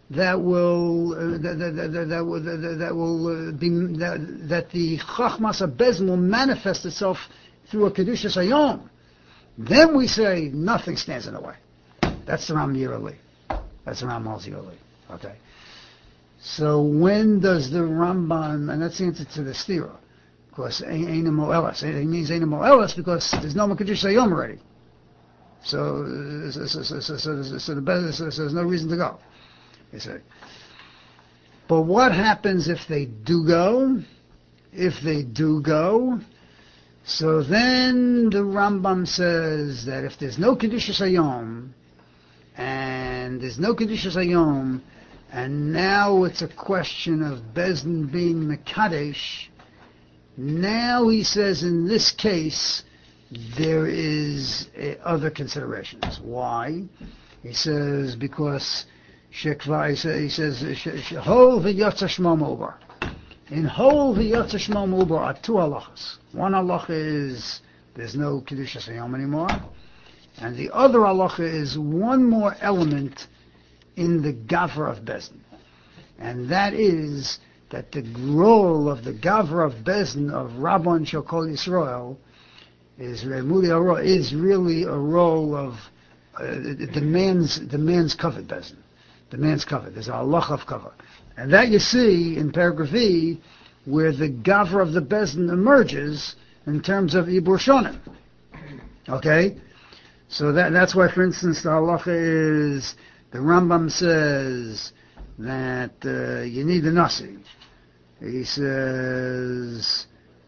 that will uh, that, that, that, that will that, that will uh, be that, that the Chachmas HaBezin will manifest itself through a Kedushas Hayom, then we say nothing stands in the way. That's the Ram Yerali. That's the Ram Yerali. Okay. So when does the Ramban, and that's the answer to the stira, because Eina Mo'elas, it means Eina Mo'elas because there's no Kedushas Hayom already. So, so, so, so, so, so, so, the better, so, so there's no reason to go. They say. But what happens if they do go? If they do go, so then the Rambam says that if there's no Kedushas Hayom, and there's no Kedushas Hayom, and now it's a question of Bezdin being Mekadesh, now he says in this case, there is uh, other considerations. Why? He says because Shekva, he says, Hol v'yotza shmom ubar. In Hol v'yotza shmom ubar are two halachas. One halacha is there's no Kedushas Hayom anymore, and the other halacha is one more element in the Gavra of Bezdin, and that is that the role of the Gavra of Bezdin of Rabban Shel Kol Yisrael is is really a role of uh, the man's the man's covered Bezdin. The man's covered. There's a halacha of cover, and that you see in paragraph E, where the Gavra of the Bezdin emerges in terms of Ibur Shonim. Okay, so that that's why, for instance, the halacha is the Rambam says that uh, you need the nasi. He says.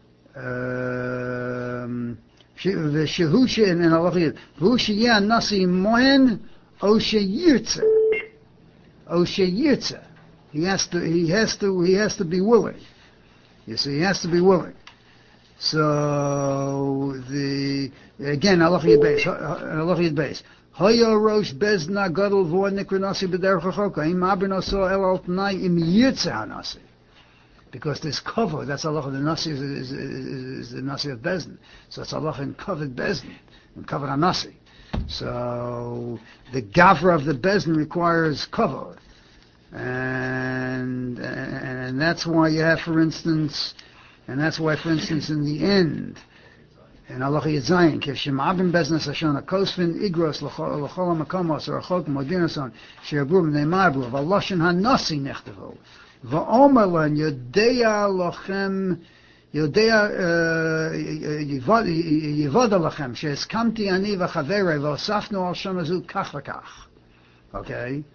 Um, Shehusha and halacha V'Hushiyah Nasi Mohen Osheyirtze Osheyirtze. He has to. He has to. He has to be willing. You see, he has to be willing. So the again halacha base. Halacha base. Hoya Rosh Bezna Gadol Vor Nikra Nasi B'derech HaChoka Im Abin So El Al Tnai Im Yirtze HaNasi. Because this cover, that's halacha, the nasi is, is, is, is the nasi of Bezdin. So it's halacha in covered Bezdin, in covered anasi. So the gavra of the Bezdin requires cover. And, and and that's why you have, for instance, and that's why, for instance, in the end, in halacha Yitzayin, Kev Shema'abim Bezdin Sashon HaKosfin Igros L'chol HaMakomos or Achok Modinason She'abru B'nei Ma'abru V'Loshen HaNasi Nechtevu V'omer Len Yodea Lochem Yodea Yivoda Lochem She'eskamti Ani V'Chaverei V'osafnu Al Shem Azu Kach V'Kach. Okay?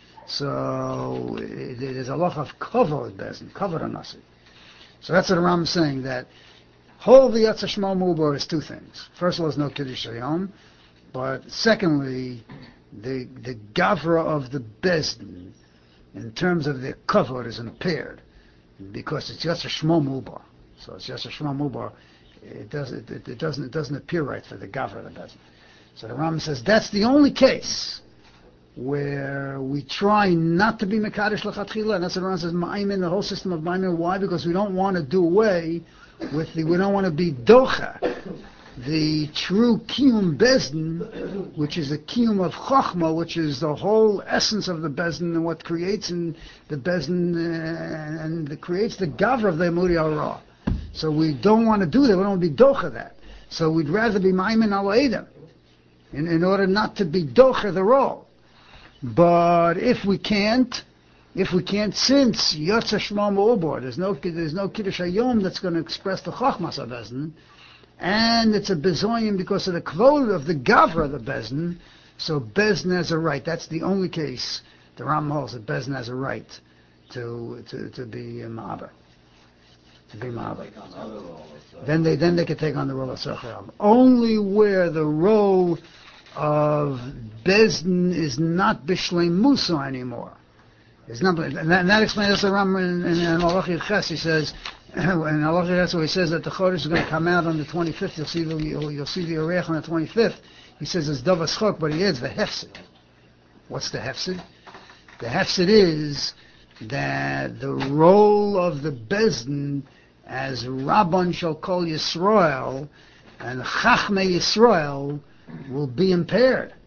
So there's a lot of covered Bezdin, covered Anasi. So that's what the Ram is saying, that Hol v'yatza shmo mubar is two things. First of all, there's no Kiddush Hayom, but secondly, the the gavra of the Bezdin, in terms of their cover, is impaired because it's just a shmo mubar. So it's just a shmo mubar. It doesn't it, it doesn't it doesn't appear right for the gavra of the Bezdin. So the Ram says that's the only case where we try not to be mekadesh l'chatchila, and that's what the Ram says. Ma'amin, the whole system of ma'amin. Why? Because we don't want to do away with the, we don't want to be docha, the true kiyum bezdin, which is the kiyum of chachma, which is the whole essence of the bezdin and what creates in the bezdin uh, and the, creates the gavra of the emuri al-ra. So we don't want to do that. We don't want to be docha that. So we'd rather be ma'amin al edom in in order not to be docha the role. But if we can't. If we can't, since Yotza Shmo Mu'ubor, there's no there's no Kiddush Hayom that's going to express the Chachmas of Bezdin, and it's a Bezoyim because of the kvod of the Gavra of the Bezdin, so Bezdin has a right. That's the only case the Ram holds that Bezdin has a right to to, to be Ma'aber. To be Ma'aber. Then they then they can take on the role of Tzarech. Only where the role of Bezdin is not Bishlei Musa anymore. It's not, and, that, and that explains the Ram in, in, in Halacha Ches. He says, in Halacha Ches, where he says that the Chodesh is going to come out on the twenty-fifth. You'll see the you'll, you'll see the Oreach on the twenty-fifth. He says it's Davas Chok, but he adds the Hefsid. What's the Hefsid? The Hefsid is that the role of the Bezdin as Rabban Shel Kol Yisrael and Chachmei Yisrael will be impaired.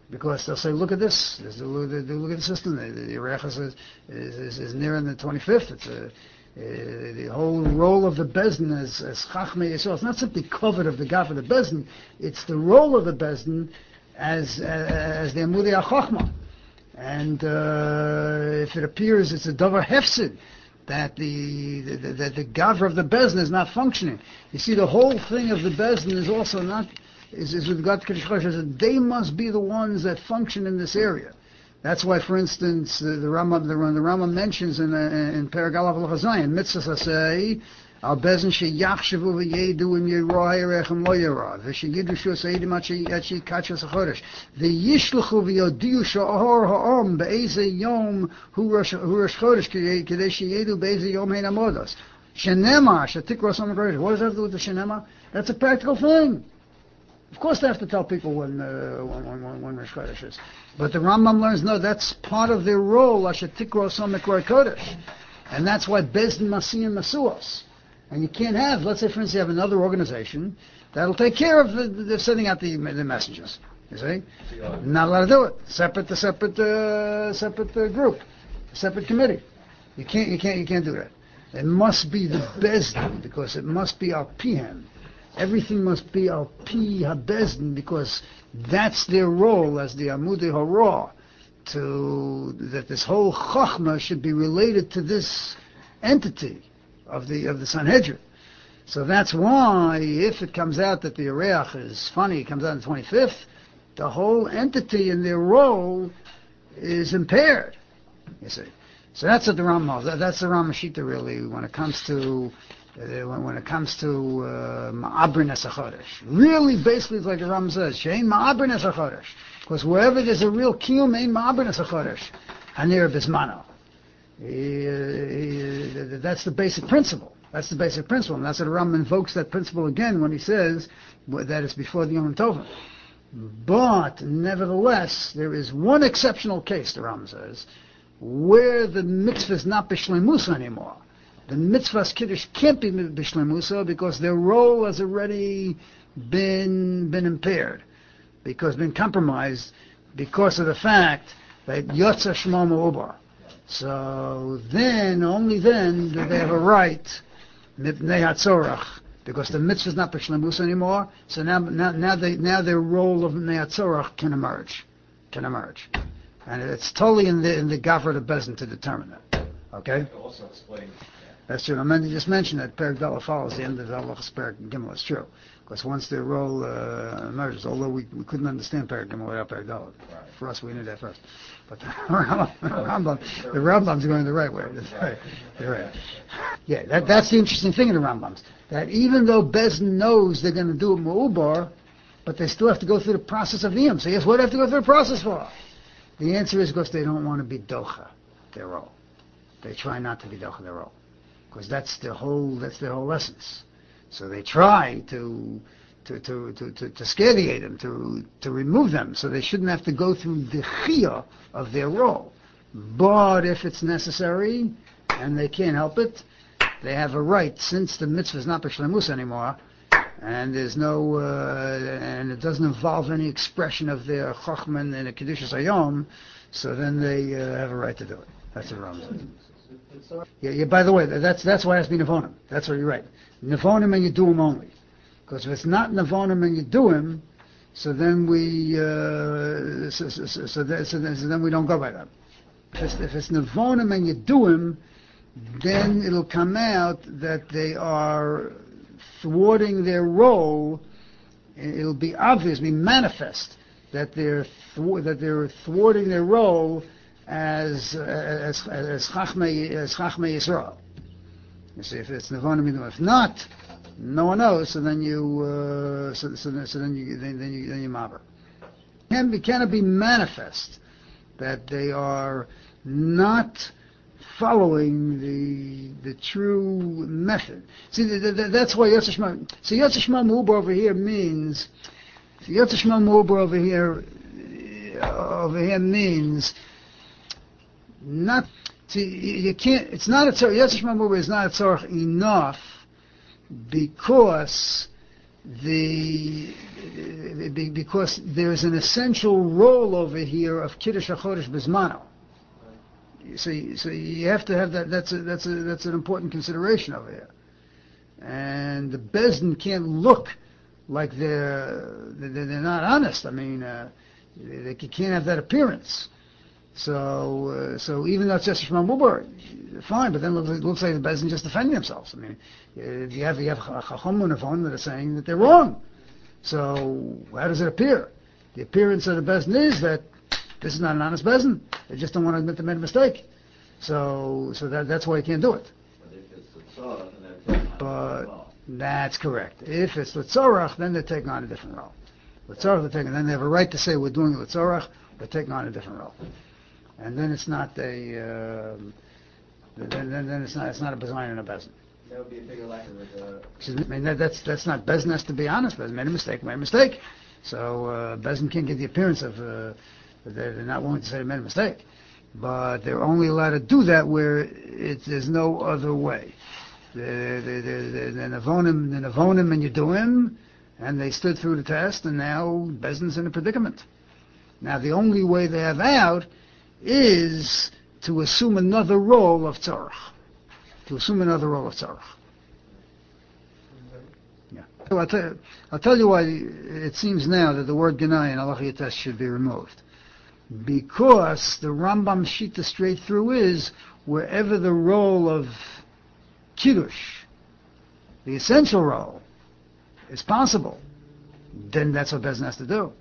Because they'll say, look at this. They look, they look at the system. The, the Yerech is, is, is near in the twenty-fifth. It's a, uh, the whole role of the Bezdin as, as Chachmei Yisrael. It's not simply covered of the God of the Bezdin. It's the role of the Bezdin as, as the Amudei HaChochma. And uh, if it appears it's a Dover Hefsid, that the, the, the, that the Gavra of the Bezdin is not functioning. You see, the whole thing of the Bezdin is also not... is, is with regard to Kiddush Chodesh, they must be the ones that function in this area. That's why, for instance, the, the Rambam the, the Rambam mentions in uh, in Paragalav L'Chazayin, Mitzvah Asay, Al Bezin Sheyachshavu V'Yedu Im Yirah Yerechem Lo Yirah V'Shegidu Shus Eidim At She Kachas HaChodesh V'Yishluchu V'Yodiu Sha'or Ha'om Be'eze Yom Hu Rosh Chodesh Kedei Sheyedu Be'eze Yom Hein Amodos Shenema Shetikros Am HaKodesh. What does that have to do with the Shenema? That's a practical thing. Of course, they have to tell people when uh, when when, when Rosh Chodesh is. But the Rambam learns, no, that's part of their role, Ashetikro Som Mikra Kodesh. And that's why Bezdin Masiyim Masuos. And you can't have, let's say, for instance, you have another organization that'll take care of the, the sending out the, the messengers. You see? Not allowed to do it. Separate, the separate, uh, separate uh, group, separate committee. You can't, you can't, you can't do that. It must be the Bezdin, because it must be our P M. Everything must be al pi habezdin, because that's their role as the Amudei Hara, to that this whole chachma should be related to this entity of the of the Sanhedrin. So that's why, if it comes out that the Areach is funny, it comes out on the twenty-fifth, the whole entity in their role is impaired. You see, so that's what the Rambam. That's the Rambam Shita really when it comes to. Uh, when, when it comes to Ma'abrin HaChodesh. Really, basically, it's like the Ram says, Shein Ma'abrin HaChodesh. Because wherever there's a real kiyum, Ein Ma'abrin HaChodesh. Hanir Bismano. That's the basic principle. That's the basic principle. And that's what the Ram invokes that principle again when he says that it's before the Yom Tovim. But, nevertheless, there is one exceptional case, the Ram says, where the mitzvah is not B'Shleimus anymore. The mitzvah's kiddush can't be b'shleimusa because their role has already been been impaired, because been compromised because of the fact that yotza shmo me'ubar. So then, only then, do they have a right mipnei hatzorach, because the mitzvah is not b'shleimusa anymore. So now, now, now, they, now their role of mipnei hatzorach can emerge, can emerge, and it's totally in the in the gavra of the Bezdin to determine that. Okay. Also explain. That's true. I meant to just mention that Perek Dalet follows the end of the Halachas Perek Gimel. It's true. Because once their role uh, emerges, although we, we couldn't understand Perek Gimel without Perek Dalet. Right. For us, we knew that first. But the Rambam, the Rambam, the Rambam's going the right way. That's right. You're right. Yeah, that, that's the interesting thing in the Rambams. That even though Bezdin knows they're going to do a Mu'ubar, but they still have to go through the process of Iyam. So yes, what do they have to go through the process for? The answer is because they don't want to be Docha, their role. They try not to be Docha, their role. Because that's the whole that's their whole essence. So they try to to to to, to, to scare the Edom, to to remove them, so they shouldn't have to go through the chiyah of their role. But if it's necessary and they can't help it, they have a right, since the mitzvah is not b'shleimus anymore, and there's no uh, and it doesn't involve any expression of their chachman in a kedushas hayom, so then they uh, have a right to do it. That's what Ram says. Yeah, yeah, by the way, that's that's why it has to be Nevonim. That's what you're right. Nevonim and you do him only. Because if it's not Nevonim and you do him, so then we uh, so, so, so, so, then, so, then, so then we don't go by that. If it's, if it's Nevonim and you do him, then it'll come out that they are thwarting their role. It'll be obvious, be manifest that they're thwart, that they're thwarting their role as as as Chachmei as Chachmei Yisrael. You see, if it's Nevonim, if not, no one knows. So then you, uh, so, so, so then you then, then you then you maber. Can be cannot be manifest that they are not following the the true method. See, the, the, that's why Yotze Shema. So Yotze Shema Me'ubar over here means. So Yotze Shema Me'ubar over here uh, over here means. Not, see, you can't, it's not a tzorach, Yotze Shema Me'ubar is not a tzorach enough because the because there's an essential role over here of Kiddush HaChodesh Bismano. So, so you have to have that. That's a, that's a, that's an important consideration over here. And the Bezdin can't look like they're they're, they're not honest. I mean, uh, they, they can't have that appearance. So, uh, so even though it's just Shema Mubar, fine. But then it looks, it looks like the Bezdin just defending themselves. I mean, uh, you have you have Chacham on the phone that are saying that they're wrong. So how does it appear? The appearance of the Bezdin is that this is not an honest Bezdin. They just don't want to admit they made a mistake. So, so that that's why you can't do it. But if it's the tzarech, then it's But that's correct. If it's L'tzorach, then they're taking on a different role. L'tzorach, they're taking, then they have a right to say we're doing L'tzorach, we're taking on a different role. And then it's not a, um, then, then, then it's not it's not a Bezayin and a Bezdin. That would be a bigger lack of uh, Excuse me, I mean, that, that's that's not Bezdin has to be honest. Bezdin made a mistake, made a mistake. So uh, Bezdin can't get the appearance of uh, they're, they're not willing to say they made a mistake. But they're only allowed to do that where it, there's no other way. They're, they're, they're, they're Navonim, they're Navonim and Yeduim, and they stood through the test, and now Bezdin's in a predicament. Now the only way they have out is to assume another role of tzarech. To assume another role of tzarech. Yeah. So I'll tell, you, I'll tell you why it seems now that the word Genai in Halacha Yates should be removed. Because the Rambam Shita straight through is wherever the role of Kiddush, the essential role, is possible, then that's what Bezdin has to do.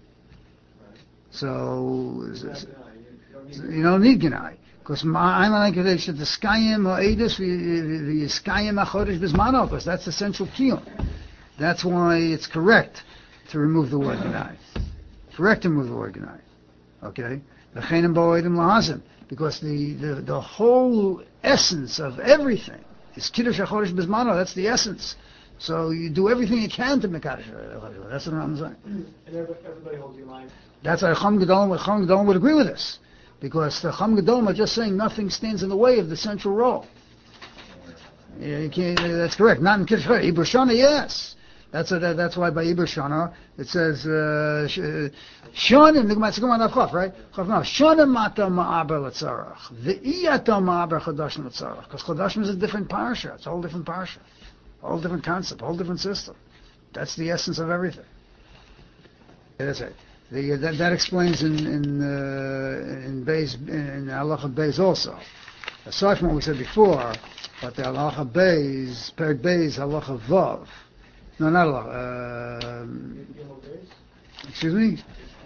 So, you don't need Genai. Because I'm like the Skayim or Edus, the Skayim HaChodesh Bismano, because that's essential kiyum. That's why it's correct to remove the word Genai. Correct to remove the word Genai. Okay? L'cheinem bo'edim lahazim. Because the, the, the whole essence of everything is Kiddush HaChodesh Bismano. That's the essence. So you do everything you can to make Kiddush HaChodesh. That's what I'm saying. And everybody holds your line. That's why Chacham Gedolim, Chacham Gedolim would agree with this. Because the Chacham Gedolim are just saying nothing stands in the way of the central role. Yeah, you can't, that's correct. Not in Kiddush HaChodesh. Ibur Shana, yes. That's a, that's why by Ibur Shana it says Shana. The Gemara on Chav, right? Chav now. Shana mata ma'aber l'tzarach. Ve'iyata ma'aber chodashim l'tzarach. Because chodashim is a different parsha. It's a whole different parsha, a whole different concept, a whole different system. That's the essence of everything. Yeah, that's it. The, that, that explains in in uh, in Beis in Halacha Beis also. Aside from what we said before, but the Halacha Beis, Perik Beis, Halacha Vav. No, not Halacha. Uh, excuse me.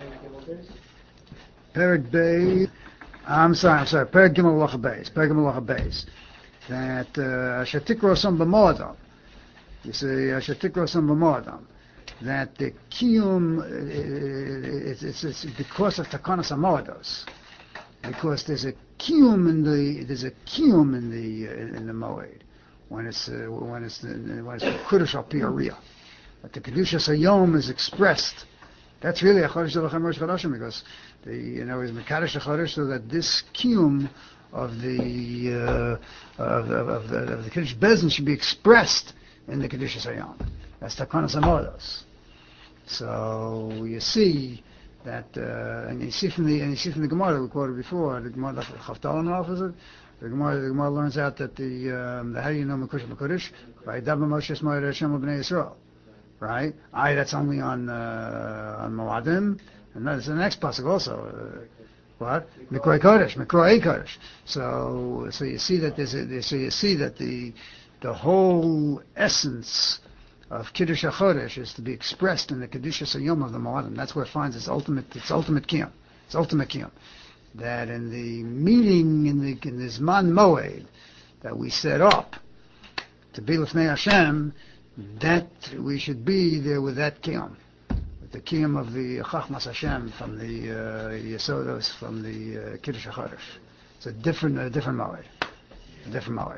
Perik Beis. I'm sorry. I'm sorry. Perik Gimel Halacha Beis. Perik Gimel Halacha Beis. That Shatikro Sam B'Moadam. You see, Shatikro Sam B'Moadam. That the kiyum, uh, it's, it's, it's because of takanas amoados, because there's a kiyum in the there's a kiyum in the uh, in the moed when it's uh, when it's when it's kiddush al pi'ariyah, but the kedushas hayom is expressed. That's really a chodesh delachem rosh chodashim because the you know is mekadosh chodesh so that this kiyum of the uh, of, of, of the of the kiddush bezin should be expressed in the kedushas hayom. That's takanas amoados. So you see that, uh, and you see from the and you see from the Gemara that we quoted before, the Gemara Chavtalan is it? The Gemara the Gemara learns out that the um, the how do you know Mekush Mekudish? Right, Dabba Moshe Shmoyer Hashem Bnei Yisrael. Right, I that's only on uh, on Moadim, and that's the next pasuk also. Uh, what? Mikroi Kodesh, Mikroi Kodesh. So so you see that there's a, so you see that the the whole essence of Kiddush HaChodesh is to be expressed in the Kedushas Hayom of the Moadim. That's where it finds its ultimate, its ultimate kiyum, its ultimate kiyum. That in the meeting in the in this Man Moed that we set up to be L'fnei Hashem, that we should be there with that kiyum, with the kiyum of the Chachmas Hashem from the uh, Yesodos, from the uh, Kiddush HaChodesh. It's a different, a different Moed, a different Moed.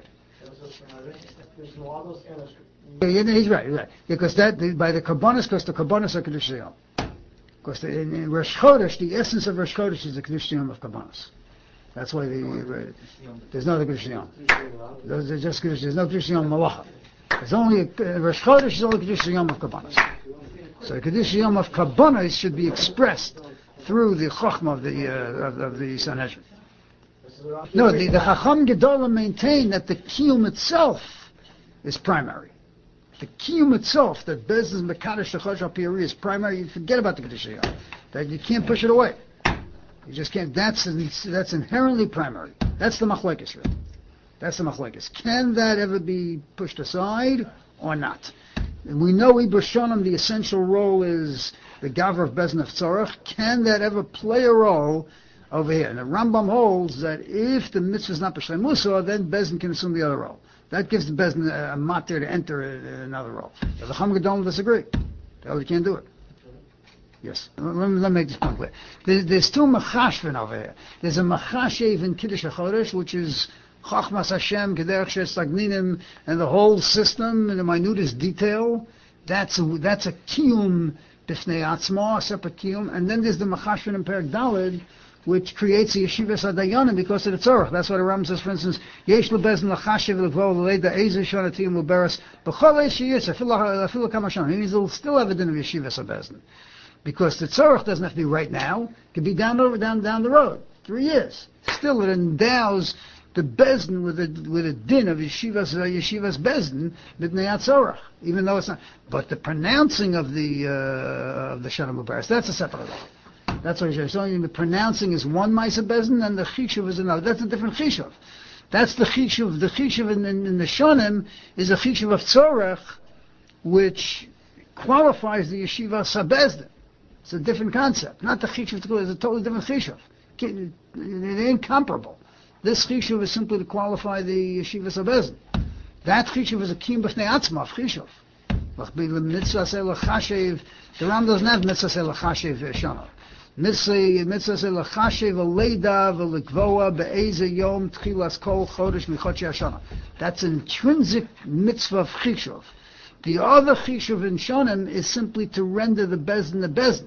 Yeah, yeah, he's right, he's right. Because that the, by the Kabbanis, because the Kabbanis are Kiddush Hayom. Because the, in, in Rosh Chodesh, the essence of Rosh Chodesh is the Kiddush Hayom of Kabbanis. That's why the uh, there's no other Kiddush Hayom. There's just Kiddush. There's no Kiddush Hayom Malacha. There's only uh, Rosh Chodesh is only Kiddush Hayom of Kabbanis. So the Kedusha Yom of Kabbalah should be expressed through the Chochmah of the, uh, of, of the Sanhedrin. No, the, the Chacham Gedolah maintain that the Kiyum itself is primary. The Kiyum itself, that Bez is Mekadosh Shechosh Al Pi Ari, is primary. You forget about the Kedusha Yom. That you can't push it away. You just can't. That's that's inherently primary. That's the machlekes, really. That's the machlekes. Can that ever be pushed aside or not? And we know in B'Shonim the essential role is the Gavra of Bezin of Tzorach. Can that ever play a role over here? And the Rambam holds that if the mitzvah is not B'Shem Musa, then Bezin can assume the other role. That gives the Bezin a, a matir to enter a, another role. But the Chacham Gedolim disagree. They you can't do it. Yes, let me, let me make this point clear. There's, there's two machashvin over here. There's a machashev in Kiddush HaChodesh, which is Chachmas Hashem, Kederech Shestagninim, and the whole system in the minutest detail. That's a, that's a kiyum b'fnei atzma, a separate kiyum. And then there's the machashvin in Perek Daled, which creates the yeshivas hadayanim because of the tzorach. That's what the Ram says, for instance, yesh lebezin lachashev l'gvol l'leida eze shonatim l'beres b'chol eish yis afilu kama shon. It means they'll still have a din of yeshivas habezin. Because the tzorach doesn't have to be right now. It could be down over down down the road, three years. Still, it endows the bezdin with a with a din of yeshivas uh, yeshivas bezdin b'nei tzorach, even though it's not. But the pronouncing of the uh, of the shana mubarak, that's a separate level. That's what you're saying. The pronouncing is one ma'aseh bezdin, and the chishuv is another. That's a different chishuv. That's the chishuv. The chishuv in, in, in the shonim is a chishuv of tzorach, which qualifies the yeshiva sabezdin. It's a different concept. Not the chishuv, it's a totally different chishuv. They're incomparable. This chishuv is simply to qualify the yeshiva sabezin. That chishuv is a kiyum b'fnei atzma of chishuv. Mitzvah se l'chashev, the Ram doesn't have mitzvah se l'chashev shana. Mitzvah se l'chashev v'leida v'likvoa be'eze yom tchilas kol chodesh michotche hashana. That's an intrinsic mitzvah of chishuv. The other chishuv in shonim is simply to render the bezin the bezin.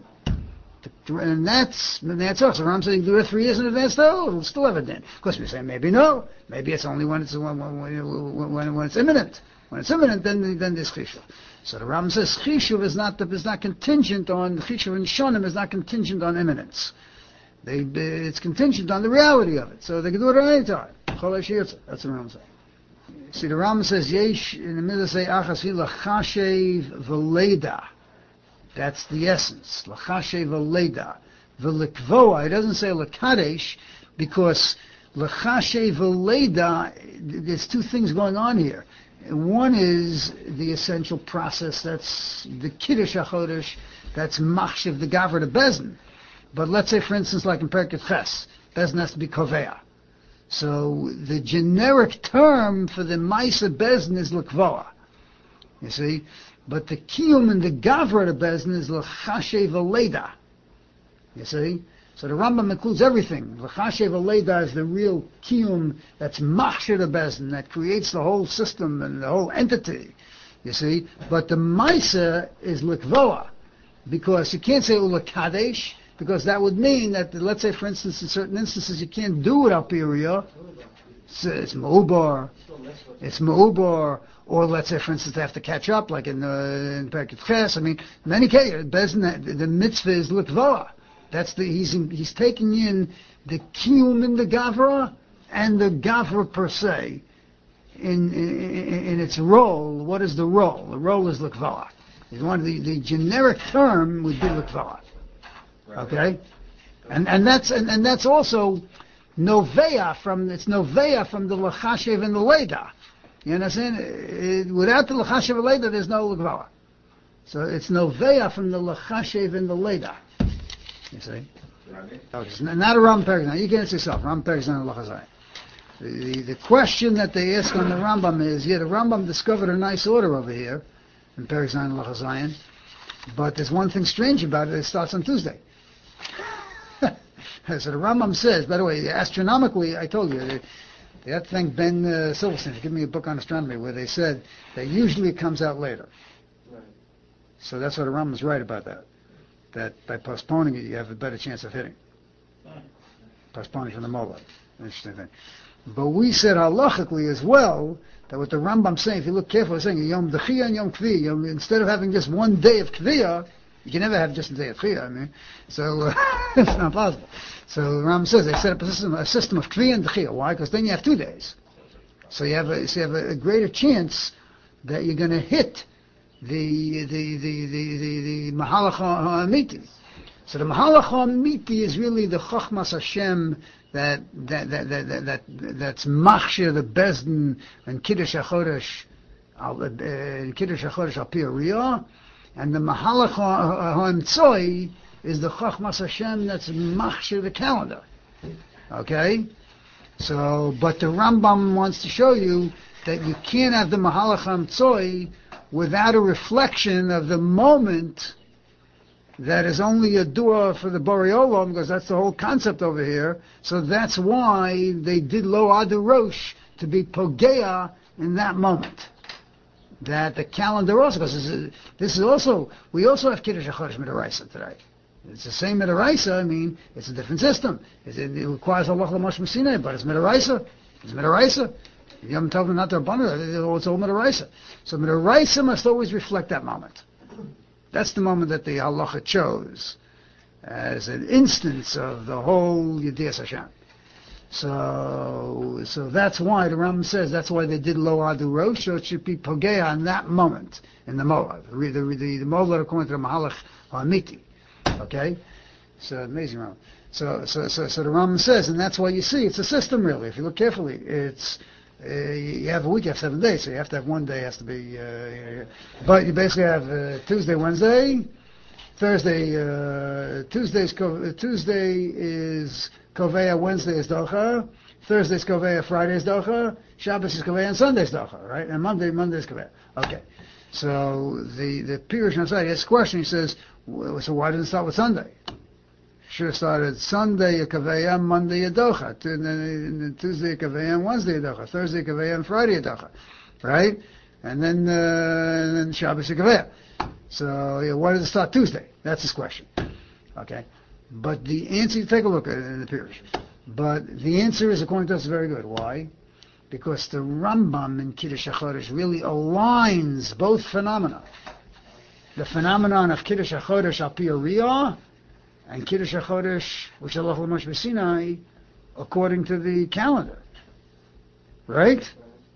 And that's, that's us. So I'm saying do it three years in advance, though, it'll still have a din. Of course, we say maybe no. Maybe it's only when it's when, when, when, when it's imminent. When it's imminent, then then there's chishuv. So the Ram says chishuv is not is not contingent on chishuv in shonim is not contingent on imminence. They it's contingent on the reality of it. So they can do it at any time. That's what the Ram says. See, the Ram says yesh in the middle say achas v'lachashev v'leida. That's the essence. L'chashev v'leida. V'likvoa, it doesn't say l'kadesh, because l'chashev v'leida, there's two things going on here. One is the essential process, that's the Kiddush HaChodesh, that's machshev the Gavra to Bezin. But let's say, for instance, like in Perket Ches, Bezin has to be Kovea. So the generic term for the Maisa Bezin is l'kvoa. You see? But the kiyum and the gavra to bezin is l'chashev v'leida. You see? So the Rambam includes everything. L'chashev v'leida is the real kiyum that's machsher to bezin, that creates the whole system and the whole entity. You see? But the maisa is l'kvoa. Because you can't say u'l'kadesh, because that would mean that, let's say, for instance, in certain instances you can't do it al piriyah. It's, it's ma'ubar. It's ma'ubar. Or let's say, for instance, they have to catch up, like in, uh, in Perket Ches. I mean, in any case, Bezin, the, the mitzvah is l'kvoa. That's the he's in, he's taking in the kiyum in the gavra and the gavra per se in, in in its role. What is the role? The role is l'kvoa. One the the generic term would be l'kvoa. Okay, and and that's and, and that's also novea from it's novea from the l'chashev and the leida. You understand? It, without the l'chashev and leida, there's no l'kvoa. So it's novea from the l'chashev and the leida. You see? Okay, not a Ram Perek. Now you can't answer yourself. Ram Perek is not a l'chazai. The the question that they ask on the Rambam is, yeah, the Rambam discovered a nice order over here in Perek Zayin l'chazayin, but there's one thing strange about it. It starts on Tuesday. So the Rambam says, by the way, astronomically, I told you, they, they have to thank Ben uh, Silverstein for giving me a book on astronomy where they said that usually it comes out later. Right. So that's what the Rambam's right about that. That by postponing it, you have a better chance of hitting. Right. Postponing from the Moab. Interesting thing. But we said halachically as well, that what the Rambam's saying, if you look carefully, it's saying Yom Dechiyah and Yom Kviyah. Instead of having just one day of Kviyah, You can never have just a day of Tchiyah, I mean, so uh, it's not possible. So the Ram says they set up a system, a system of Tchiyah and Tchiyah. Why? Because then you have two days. So you have a, so you have a, a greater chance that you're going to hit the the the the the, the Mahalach HaAmiti. So the Mahalach HaAmiti is really the Chochmas Hashem that that that that, that, that that's Machshir the Bezdin and Kiddush HaChodesh uh, Kiddush HaChodesh Al Pi Riyah, and the Mahalach HaMtzoi is the Chochmas Hashem that's Machshir the calendar. Okay? So, but the Rambam wants to show you that you can't have the Mahalach HaMtzoi without a reflection of the moment that is only a dua for the Borei Olam, because that's the whole concept over here. So that's why they did Lo Adu Rosh, to be Pogea in that moment. That the calendar also, because this is, this is also, we also have Kiddush HaChodesh Midaraisa today. It's the same Midaraisa, I mean, it's a different system. It's, it, it requires Allah L'Mosh Messina, but it's Midaraisa. It's Midaraisa. You haven't told them not to abandon it, it's all Midaraisa. So Midaraisa must always reflect that moment. That's the moment that the halacha chose as an instance of the whole Yediyas Hashem. So, so that's why the Rambam says that's why they did Lo Adu Rosh, so it should be Pogea in that moment in the Moed, the the the, the Moed according to the Mahalach HaAmiti. Okay, so amazing Rambam. So so so so the Rambam says, and that's why you see it's a system really. If you look carefully, it's uh, you have a week, you have seven days, so you have to have one day has to be. Uh, but you basically have uh, Tuesday, Wednesday, Thursday. Uh, Tuesday's Tuesday is Koveya, Wednesday is Docha, Thursday's Koveya, Friday is Docha, Shabbos is Koveya, and Sunday's Docha, right? And Monday, Monday is Koveya. Okay. So the the Pirush Nasai, he asks a question. He says, so why didn't it start with Sunday? Should have started Sunday Kaveya, Monday Yadocha, Tuesday Kaveya, Wednesday Yadocha, Thursday Kaveya, and Friday Yadocha, right? And then uh, and then Shabbos Kaveya. So yeah, why did it start Tuesday? That's his question. Okay, but the answer, take a look at it in the Pirush. But the answer is, according to us, very good. Why? Because the Rambam in Kiddush HaChodesh really aligns both phenomena. The phenomenon of Kiddush HaChodesh al Pi Riyah and Kiddush HaChodesh, which Allah L'Mosh B'Sinai, according to the calendar. Right?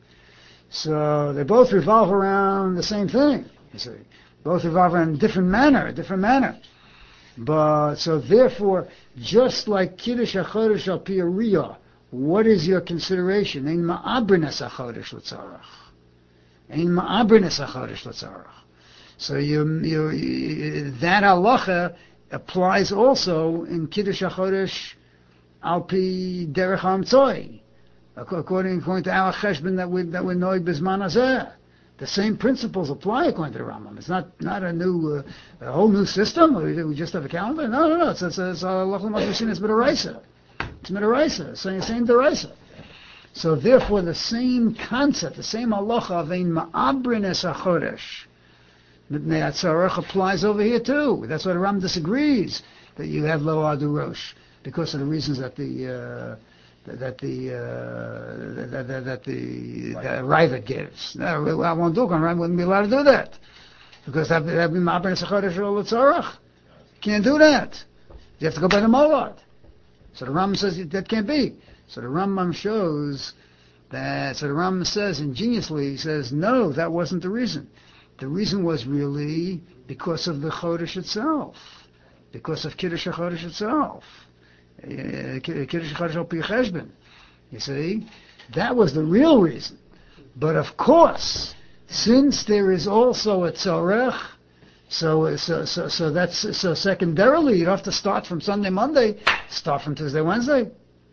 So they both revolve around the same thing, you see. Both revolve around a different manner, a different manner. But, so therefore, just like Kiddush HaChodesh al Pi Riyah, what is your consideration? Ein ma'abrines HaChodesh l'tzarach. Ein ma'abrines HaChodesh l'tzarach. So you, you, you, that halacha applies also in Kiddush HaChodesh al pi derech ha'amtzoi, according, according to our cheshbon that we that we know b'zman hazeh. The same principles apply according to the Rambam. It's not not a new uh, a whole new system. We, we just have a calendar. No, no, no. It's it's it's halacha l'mashin. It's midaraisa. It's midaraisa. Same same deraisa. So therefore, the same concept, the same halacha of ein ma'abrines hachodesh Mipnei Atzarech applies over here too. That's why the Ram disagrees that you have Lo Adu Rosh, because of the reasons that the uh, that the uh, that, that, that the that Ravid gives. No, I won't do it. Ram wouldn't be allowed to do that because that would be Ma'abrines Hachodesh Lo Tzarech. Can't do that. You have to go by the Molad. So the Ram says that can't be. So the Rambam shows that. So the Rambam says ingeniously, he says no, that wasn't the reason. The reason was really because of the Chodesh itself, because of Kiddush HaChodesh itself, uh, Kiddush HaChodesh al Pi Cheshbon. You see, that was the real reason. But of course, since there is also a Tzorech, so so so so that's so secondarily you don't have to start from Sunday, Monday. Start from Tuesday, Wednesday.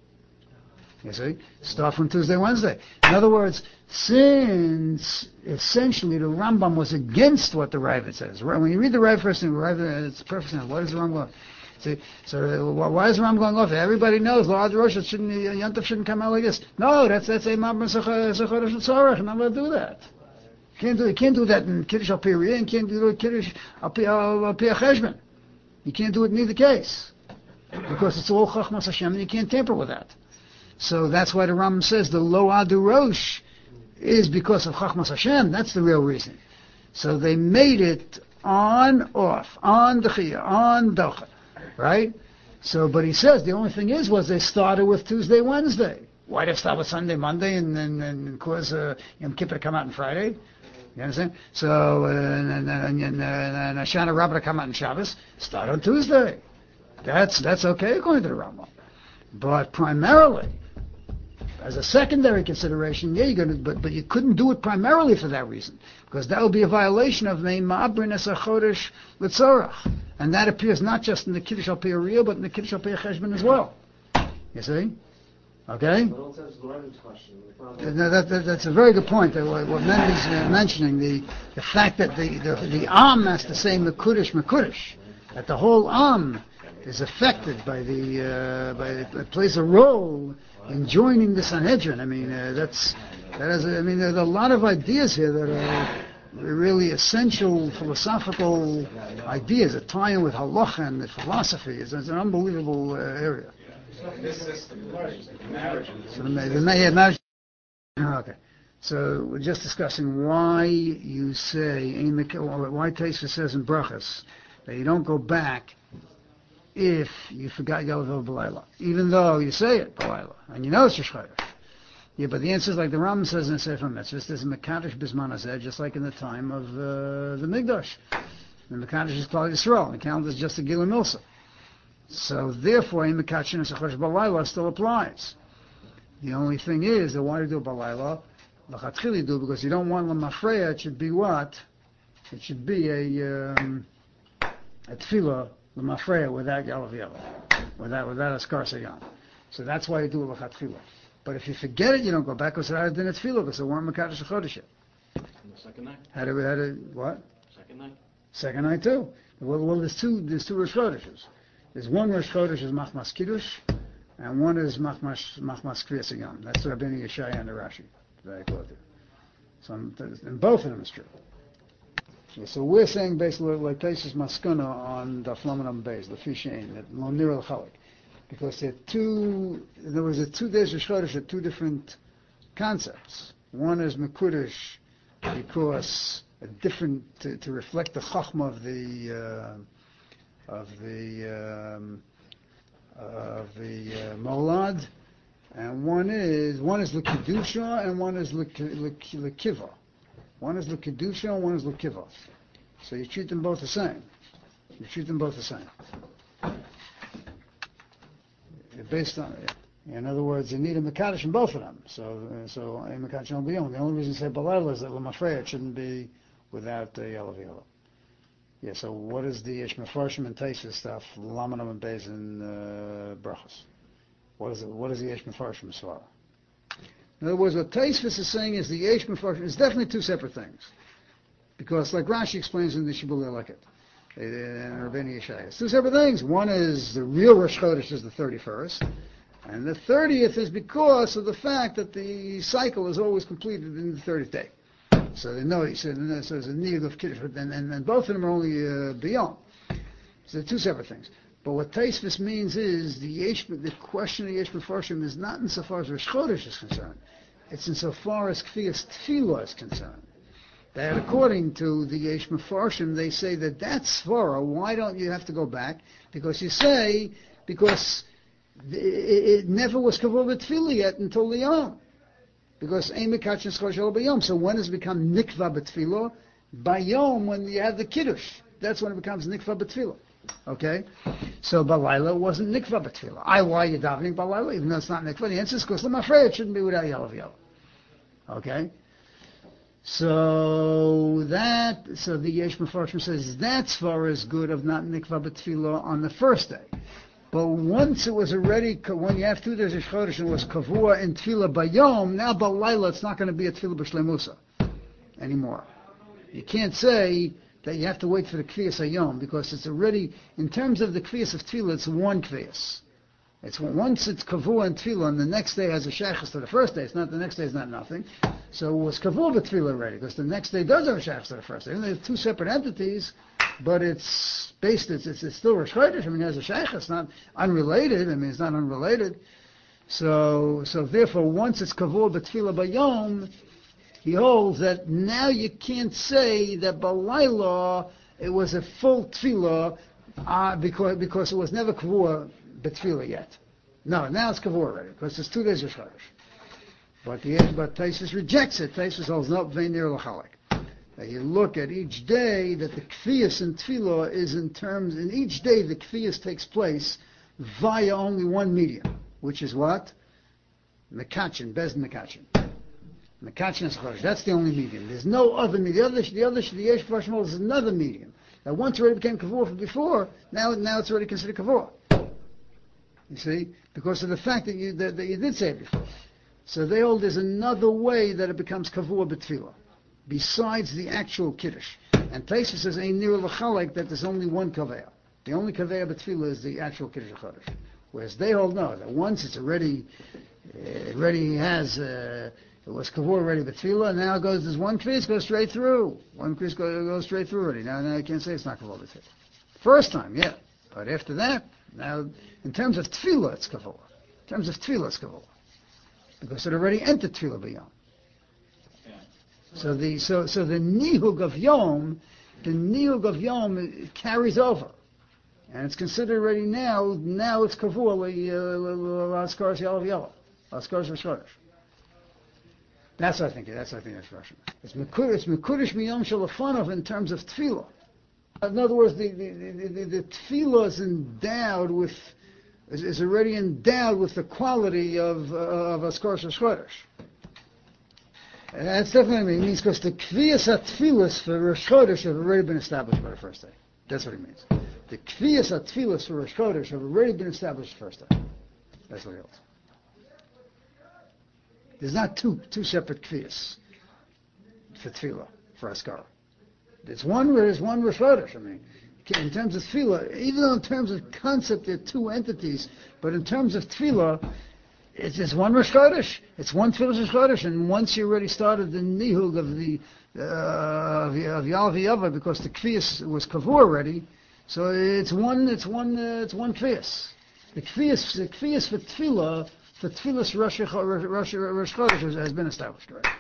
You see, start from Tuesday, Wednesday. In other words, since essentially the Rambam was against what the Ravid says. When you read the Ravid first thing, Ravid, it's perfect. What is the Rambam? See, so why is the Rambam going off? Everybody knows Lo Adu Rosh shouldn't Yontif shouldn't come out like this. No, that's that's a Ma'abrines Hachodesh l'tzarech. Not allowed to do that. You can't do you can't do that in Kiddush al Pi Riyah, and can't do it Kiddush al Pi Cheshbon. You can't do it in either case because it's all Chachmas Hashem, and you can't tamper with that. So that's why the Rambam says the Lo Adu Rosh is because of Chachmas Hashem. That's the real reason. So they made it on, off, on Dechia, on Docha, right? So, but he says the only thing is, was they started with Tuesday, Wednesday. Why did they start with Sunday, Monday, and then and, and cause uh, Yom Kippur to come out on Friday? You understand? So, uh, and and and, and, and Hoshana Rabbah to come out on Shabbos, start on Tuesday. That's that's okay according to the Rambam. But primarily, as a secondary consideration, yeah, you're gonna, but but you couldn't do it primarily for that reason, because that would be a violation of the Ma'abrin Es HaChodesh L'Tzorach, and that appears not just in the Kiddush Al Pi Ariyah, but in the Kiddush Al Pi Cheshbon as well. You see? Okay? Well, that's Lauren's question. The problem- No, that, that, that's a very good point. That what, what Mendy's uh, mentioning, the the fact that the the, the Am has to say Mekudesh Mekudesh, that the whole Am is affected by the uh, by the, it plays a role in joining the Sanhedrin. I mean, uh, that's that is. I mean, there's a lot of ideas here that are really essential philosophical ideas that tie in with halacha and the philosophy. It's, it's an unbelievable uh, area. This system, marriage, So the, the, the yeah, marriage. Okay. So we're just discussing why you say why Taisa says in Brachas that you don't go back if you forgot Yalav B'Layla, even though you say it B'Layla and you know it's Rosh Chodesh. Yeah, but the answer is like the Rambam says in Sefer Mitzvahs. There's a Mekadosh Bisman Hazeh, just like in the time of uh, the Mikdash. The Mekadosh is Klal Yisrael. The calendar is just a Gila Milsa. So therefore, in Mekadosh and Chodesh B'Layla still applies. The only thing is that why do you do B'Layla? L'chatchili do because you don't want L'mafreya. It should be what? It should be a um, a tefillah L'mafreya without Yalav Yalav, without without a Skar Sayan. So that's why you do L'chatchila. But if you forget it, you don't go back because it didn't tefillah because it weren't Mekadosh Chodesh yet. the second night. Had it, had it, what? Second night. Second night too. Well, well, there's two, there's two Rosh Chodeshes. There's one Rosh Chodesh is Machmas Kiddush, and one is Machmas Machmas Kriyas Yom. That's the Rabbeinu Yeshaya and the Rashi that I quoted. So, and both of them is true. Yeah, so we're saying basically like Taisus Maskuna on the Flamanam Beis, the Fishain, that Lo Nir Chalik, because they're two. There was a two days Rosh Chodesh are two different concepts. One is Mekudesh because a different to, to reflect the Chachma of the. Uh, of the um, of the uh, Molad, and one is one is L'Kedusha and one is L'Kiva. One is L'Kedusha and one is L'Kiva. So you treat them both the same. You treat them both the same. Based on it. In other words, you need a Mekadosh in both of them. So uh, so a Mekadosh on B'Yom. The only reason to say Balayla is that L'Mafreya it shouldn't be without the uh, Yalav Yalav. Yeah, so what is the Yesh Mefarshim and Taisus stuff, Lamanam and Beis and uh, Brachas? What is it? What is the Yesh Mefarshim Swara? In other words, what Taisus is saying is the Yesh Mefarshim is definitely two separate things. Because like Rashi explains in the Shibbolei Leket, and Rabbeinu Yeshaya, it's two separate things. One is the real Rosh Chodesh is the thirty-first, and the thirtieth is because of the fact that the cycle is always completed in the thirtieth day. So they know, so there's a need of Kiddush, and, and, and both of them are only uh, beyond. So they're two separate things. But what Taisvis means is the yesh, the question of Yesh Mefarshim is not insofar as Rosh Chodesh is concerned. It's insofar as Kfiyas Tefillah is concerned. That according to the Yesh Mefarshim, they say that that's Svara. Why don't you have to go back? Because you say, because it, it never was Kavod Tefillah yet until the Yom. Because Ein Mekachon Schol B'Yom. So when does it become Nikva B'Tfilah? By Yom, when you have the Kiddush. That's when it becomes Nikva B'Tfilah. Okay? So Balayla wasn't Nikva B'Tfilah. I, why are you davening Balayla? Even though it's not Nikva. The answer is because I'm afraid it shouldn't be without Yalav Yalav. Okay? So that, so the Yesh Mefarshim says that's far as good of not Nikva B'Tfilah on the first day. But once it was already, when you have two days of Chodesh and it was Kavua and Tefillah Bayom, now Balayla it's not going to be a Tefillah B'Shleimusa anymore. You can't say that you have to wait for the Kviyas Hayom because it's already, in terms of the Kviyas of Tefillah, it's one Kviyas. It's once it's Kavua and Tefillah and the next day has a Shechus to the first day, it's not, the next day is not nothing. So it was Kavua B'Tefillah already because the next day does have a Shechus to the first day. And they're two separate entities, but it's based, it's, it's, it's still Rosh Chodesh. I mean, there's a Sheikh, it's not unrelated. I mean, it's not unrelated. So, so therefore, once it's Kavur B'Tfilah Bayom, he holds that now you can't say that Balayla it was a full tefillah uh, because because it was never kavua betefillah yet. No, now it's kavua already because it's two days of Chodesh. But the but Taisus rejects it. Taisus holds no v'nir l'chalik. You look at each day that the kfiyas in tefillah is in terms, in each day the kfiyas takes place via only one medium, which is what? Mekachin, Bez Mekachin. Mekachin is Chodesh. That's the only medium. There's no other medium. The other, the other, the Yesh Vashmol is another medium. That once already became Kavur from before, now, now it's already considered Kavur. You see? Because of the fact that you, that, that you did say it before. So they hold there's another way that it becomes Kavur B'Tfilah, besides the actual Kiddush. And Taisa says, Ein Nir L'Chalek, that there's only one Kaveya. The only Kaveya B'Tfilah is the actual Kiddush Chodesh. Whereas they hold no, that once it's already, it already has, uh, it was Kavur already B'Tfilah, and now it goes, there's one Kris goes straight through. One Kris goes, goes straight through already. Now, now you can't say it's not Kavur B'Tfilah. First time, yeah. But after that, now, in terms of Tfilah, it's Kavur. In terms of Tfilah, it's Kavur. Because it already entered Tfilah B'Yom. So the so so the nihug of Yom, the nihug of Yom it carries over, and it's considered already now. Now it's kavur laskars yalav yalav, laskars v'shchodesh. That's what I think. That's what I think that's Russian. It's mekudesh. It's mekudesh miyom shalafanov in terms of tefillah. In other words, the the the, the, the tefillah is endowed with is, is already endowed with the quality of uh, of askars v'shchodesh. And that's definitely what it means, because the kviyas atfilas for Rosh Chodesh have already been established by the first day. That's what it means. The kviyas atfilas for Rosh Chodesh have already been established the first day. That's what it holds. There's not two two separate kviyas for tefillah, for Askara. There's one where there's one Rosh Chodesh. I mean, in terms of tefillah, even though in terms of concept they're two entities, but in terms of tefillah, it's just one Rosh Chodesh. It's one Tefillah Rosh Chodesh, and once you already started the nihug of the uh, of, of Yalav Yava, because the Kviyas was Kavur already, so it's one. It's one. Uh, it's one Kviyas. The Kviyas, the Kviyas for Tefillah, for Tefillah's Rosh Rosh Rosh Chodesh has, has been established already.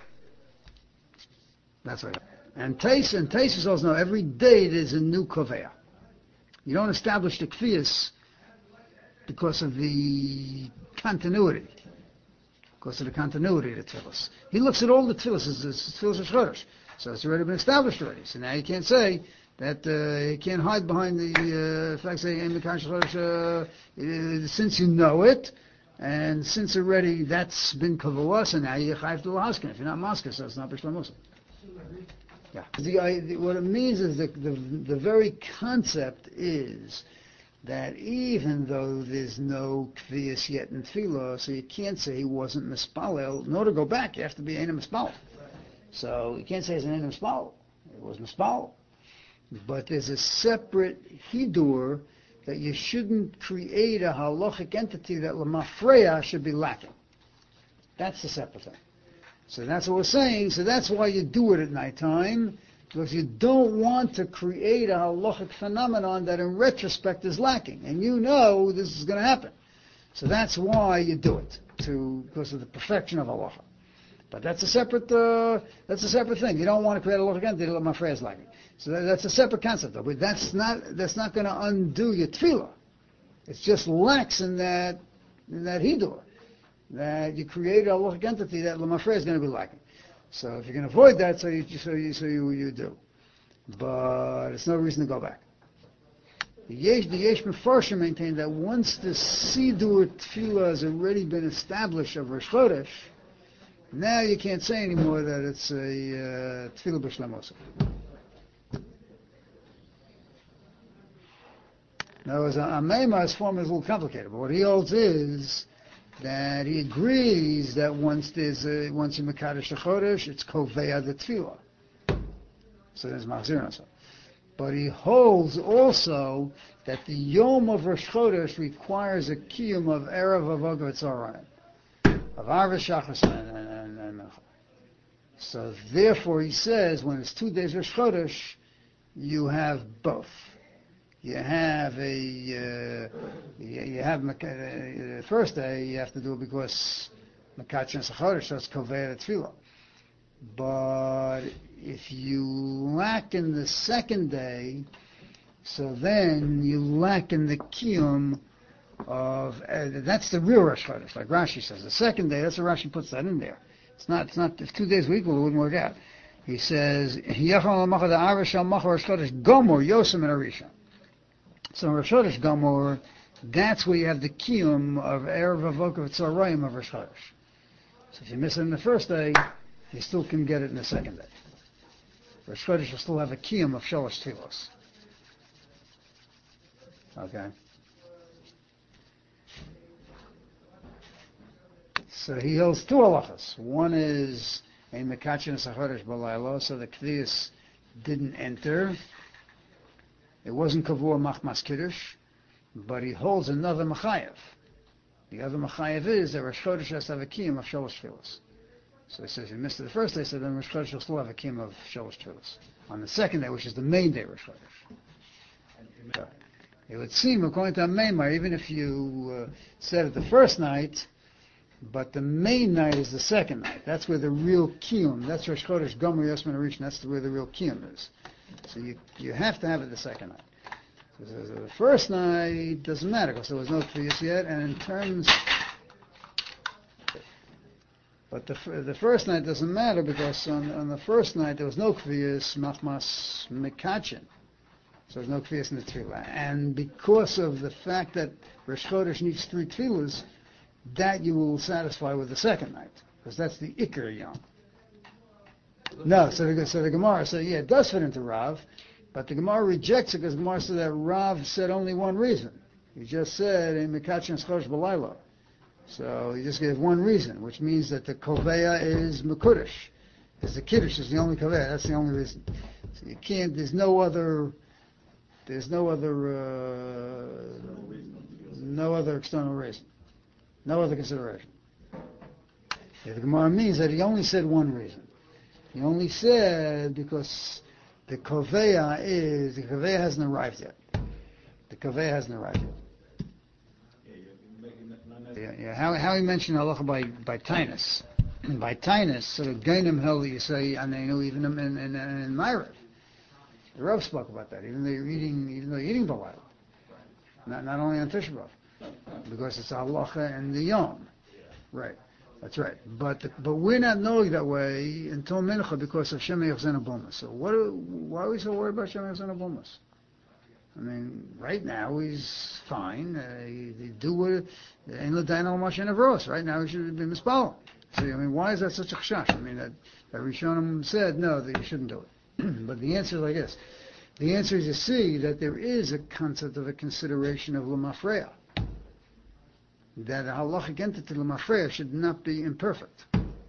That's right. And Tais and Tais is also know every day there's a new Kaveya. You don't establish the Kviyas because of the continuity, because of the continuity of the tefillas. He looks at all the tefillas as tefillas of Chodesh, so it's already been established already. So now you can't say that uh, you can't hide behind the uh, fact that uh, since you know it, and since already that's been kavua, so now you have to lahaskin. If you're not masker, so it's not b'shlam muslim. Yeah. The, I, the, what it means is that the the very concept is that even though there's no kviyas yet in tefillah, so you can't say he wasn't mispalel. In order to go back, you have to be ein mispalel. So you can't say he's an ein mispalel. It was mispalel. But there's a separate hidur that you shouldn't create a halachic entity that lamafreya should be lacking. That's the separate thing. So that's what we're saying. So that's why you do it at nighttime. Because you don't want to create a halachic phenomenon that in retrospect is lacking. And you know this is going to happen. So that's why you do it, to because of the perfection of halacha. But that's a separate uh, that's a separate thing. You don't want to create a halachic entity that my phrase is lacking. So that, that's a separate concept, though. But that's not that's not going to undo your tefillah. It's just lacks in that in that hidur, that you create a halachic entity that lamafrei is going to be lacking. So if you can avoid that, so you so you so you, you do, but it's no reason to go back. The Yesh the Yesh Mefarshim maintain that once the Sidur Tefillah has already been established of Rosh Chodesh, now you can't say anymore that it's a uh, Tefillah B'Shlam Osef. Now, as Ameima's form is a little complicated, but what he holds is that he agrees that once there's a, once you Mekadosh Chodesh, it's Koveya the Tefillah. So there's Machzir Nasa. But he holds also that the Yom of Rosh Chodesh requires a Kiyum of Erev Avodah Tzarayin, of Arva Shachas and, and, and Mencha. So therefore he says, when it's two days Rosh Chodesh, you have both. You have a, uh, you, you have, uh, the first day you have to do it because Mekach and Chodesh, so it's Koveya the Tefillah. But if you lack in the second day, so then you lack in the kiyum of, uh, that's the real Rosh Chodesh, like Rashi says. The second day, that's what Rashi puts that in there. It's not, it's not, if two days were equal, it wouldn't work out. He says, Rosh Chodesh Gomor Yosem and Arisha. So Rosh Chodesh Gomor, that's where you have the kiyum of Erev Avokav Tzarayim of Rosh Chodesh. So if you miss it in the first day, you still can get it in the second day. Rosh Chodesh will still have a kiyum of Shalosh Tfilos. Okay. So he holds two halachas. One is a mekachin sachodesh balaylo, so the kvius didn't enter. It wasn't kavur machmas kiddush, but he holds another machayev. The other machayev is that Rosh Chodesh has to have a kiyum of shalosh tefillos. So he says if you missed it the first day, so then Rosh Chodesh will still have a kiyum of shalosh tefillos. On the second day, which is the main day Rosh Chodesh. So it would seem, according to Maimar, even if you uh, said it the first night, but the main night is the second night. That's where the real kiyum, that's Rosh Chodesh Gomer Yosman Arishan, that's where the real kiyum is. So you you have to have it the second night. So the first night doesn't matter because there was no kiyus yet, and in terms, but the the first night doesn't matter because on, on the first night there was no kiyus machmas mekachin. So there's no kvias in the tefillah. And because of the fact that Rosh Chodesh needs three tefillahs, that you will satisfy with the second night, because that's the Iker Yom. No, so the, so the Gemara said, yeah, it does fit into Rav, but the Gemara rejects it because the Gemara said that Rav said only one reason. He just said, in Mekachin Schosh Balaylo. So he just gave one reason, which means that the Koveya is Mekudesh. Because the Kiddush is the only Koveya, that's the only reason. So you can't, there's no other... There's no other, uh, no other external reason, no other consideration. Yeah, the Gemara means that he only said one reason. He only said because the Koveya is, the Koveya hasn't arrived yet. The Koveya hasn't arrived yet. Yeah, yeah. How, how he mentioned halacha by, by Tainus. By Tainus, so the Gainim held you say, and they know even in, in, in, in Myrav. The Rav spoke about that, even though you're eating, even though you're eating Balayla. Not, not only on Tisha B'Av, because it's halacha and the Yom. Right. That's right. But the, but we're not knowing that way until Mincha because of Shemei Yachzen Abomas. So what? Are, why are we so worried about Shemei Yachzen Abomas? I mean, right now he's fine. Uh, he, he do what Ein L'Dayin Al Mashen Avros. Right now he should be mispal. So I mean, why is that such a chashash? I mean, that, that Rishonim said no, that you shouldn't do it. But the answer is like this. The answer is you see that there is a concept of a consideration of L'mafreya. That a halachic entity L'mafreya should not be imperfect.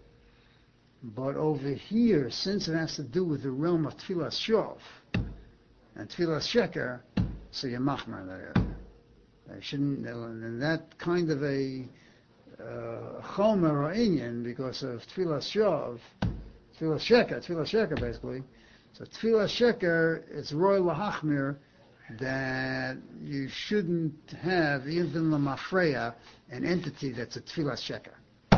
But over here, since it has to do with the realm of Tfilas Shov and Tfilas Sheker, so you're machmer in that area. They shouldn't, and that kind of a uh, chomer or inyan, because of Tfilas Shov, Tfilas Sheker, Tfilas Sheker basically. So Tfilas Sheker, it's royal lahachmir that you shouldn't have, even L'mafreya, an entity that's a Tfilas Sheker.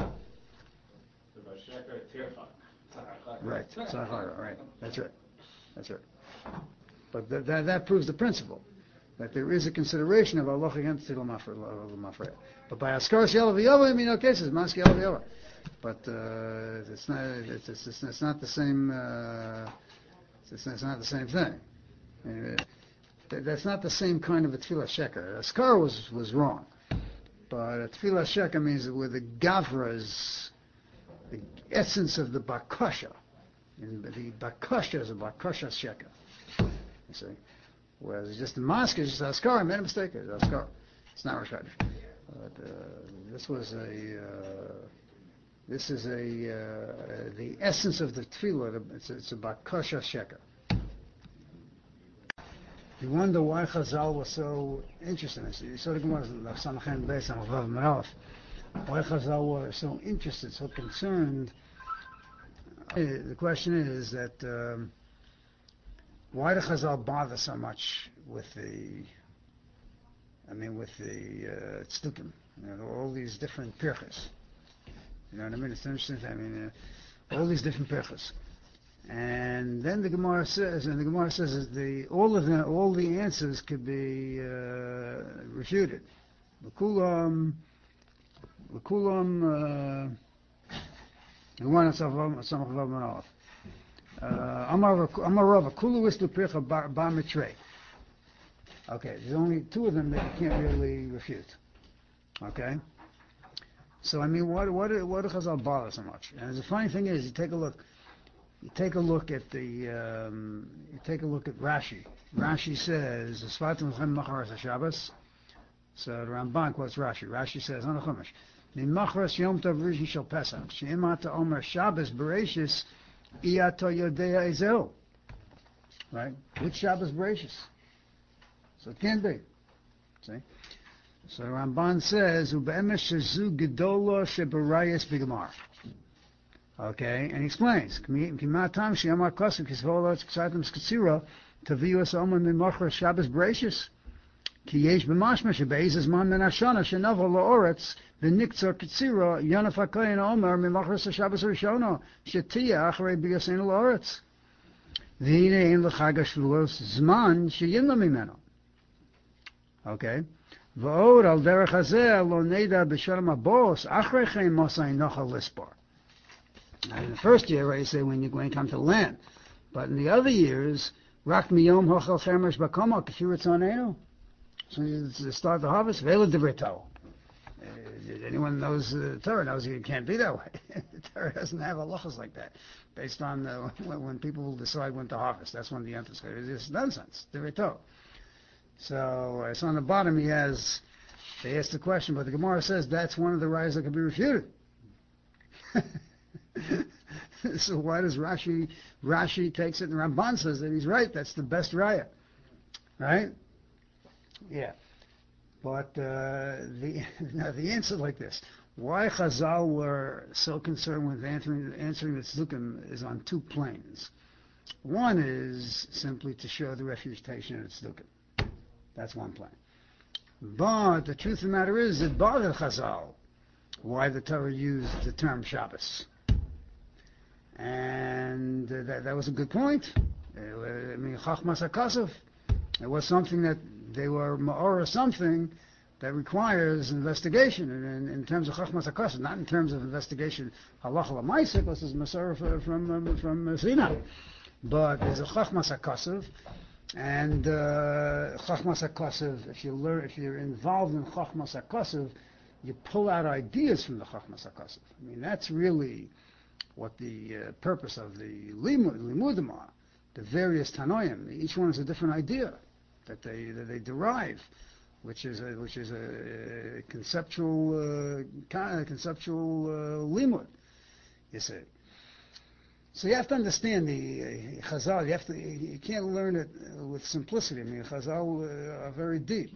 Right, right, that's right, that's right. But th- that, that proves the principle, that there is a consideration of Allah against L'mafreya. But by Askaras Yalav Yova, I mean, okay, it's Maski Yalav Yova. But uh, it's not, it's, it's, it's, it's not the same, uh, it's, it's not the same thing. I mean, th- that's not the same kind of a Tfilas Sheker. Askar was, was wrong. But a Tfilas Sheker means that with the Gavras, the essence of the Bakasha, and the Bakasha is a Bakasha Sheker. You see? Whereas it's just the mosque is just Askar. I made a mistake. It's Askar. It's not Rosh Chodesh. But uh, this was a, uh, this is a, uh, the essence of the tefillah. It's, it's a Bakasha Sheker. You wonder why Chazal was so interested in this. You saw the Gemara of Samachan Beis and Vav Meralef. Why Chazal were so interested, so concerned. The question is that um, why did Chazal bother so much with the, I mean, with the uh, tzdukim, you know, all these different pirchas. You know what I mean? It's interesting. I mean, uh, all these different pirchas. And then the Gemara says, and the Gemara says that the all of the all the answers could be uh, refuted. L'kulam, l'kulam, Gemara Samach Vav Manalef. Amar Amar Rav Kulu Islu Pircha Bar Mitrei. Okay, there's only two of them that you can't really refute. Okay. So I mean, what what what does Chazal bother so much? And the funny thing is, you take a look. You take a look at the, um, you take a look at Rashi. Rashi says, "Svatim Lechem Macharas HaShabbos." So the Ramban quotes Rashi. Rashi says, "On the Chumash, Mimacharas Yom Tov Rishon Shel Pesach, She'imata Omer Shabbos Bereshis, Iato Yodea Ezel." Right? Which Shabbos Bereshis? So it can't be. See? So the Ramban says, "Ube'emesh Shezu Gedola Shebarayis B'Gemar." Okay, and he explains, Kimatam Shiyamar Kosik Kisvolos Ksatim Skatsira Tavius Oman Mimachar Shabbos Bereshis Kiyesh B'mashma Shebeizes Man Menashana Shenavo La'oretz V'niktzor Katsira Yonafakayin Omer Mimachar Shabbos Rishona Shetia Acharei B'yasein La'oretz V'hine Ein L'chag HaShavuos Zman Sheyimla Mimeno. Okay, V'od Al Derech Hazeh Lo Neda B'Shalom HaBos Acharei Chein Mosai Nochal Lispar. Now, in the first year, right, you say when you when you come to the land, but in the other years, Rak miyom hochel chemesh bakoma k'shiratzonenu. So you start the harvest, vela divrito. Anyone knows the Torah knows it can't be that way. The Torah doesn't have halachas like that, based on uh, when, when people decide when to harvest. That's when the emphasis is. It's nonsense, divrito. So it's on the bottom. He has. They ask the question, but the Gemara says that's one of the rayas that can be refuted. So why does Rashi Rashi takes it and Ramban says that he's right? That's the best raya, right? Yeah, but uh, the now the answer like this: why Chazal were so concerned with answering answering the tzdukim is on two planes. One is simply to show the refutation of the tzdukim. That's one plane. But the truth of the matter is, it bothered Chazal why the Torah used the term Shabbos. And uh, that, that was a good point. Uh, I mean, Chachmas HaKasav. It was something that they were ma'ora something that requires investigation. And in, in terms of Chachmas HaKasav, not in terms of investigation halacha l'maaseh, this is Masorah from um, from uh, Sinai. But there's a Chachmas HaKasav, and uh, Chachmas HaKasav. If you learn, if you're involved in Chachmas HaKasav, you pull out ideas from the Chachmas HaKasav. I mean, that's really what the uh, purpose of the limudim are, the various tanoim. Each one is a different idea that they that they derive, which is a, which is a conceptual uh, conceptual uh, limud. You see. So you have to understand the uh, Chazal. You have to. You can't learn it with simplicity. I mean, Chazal uh, are very deep.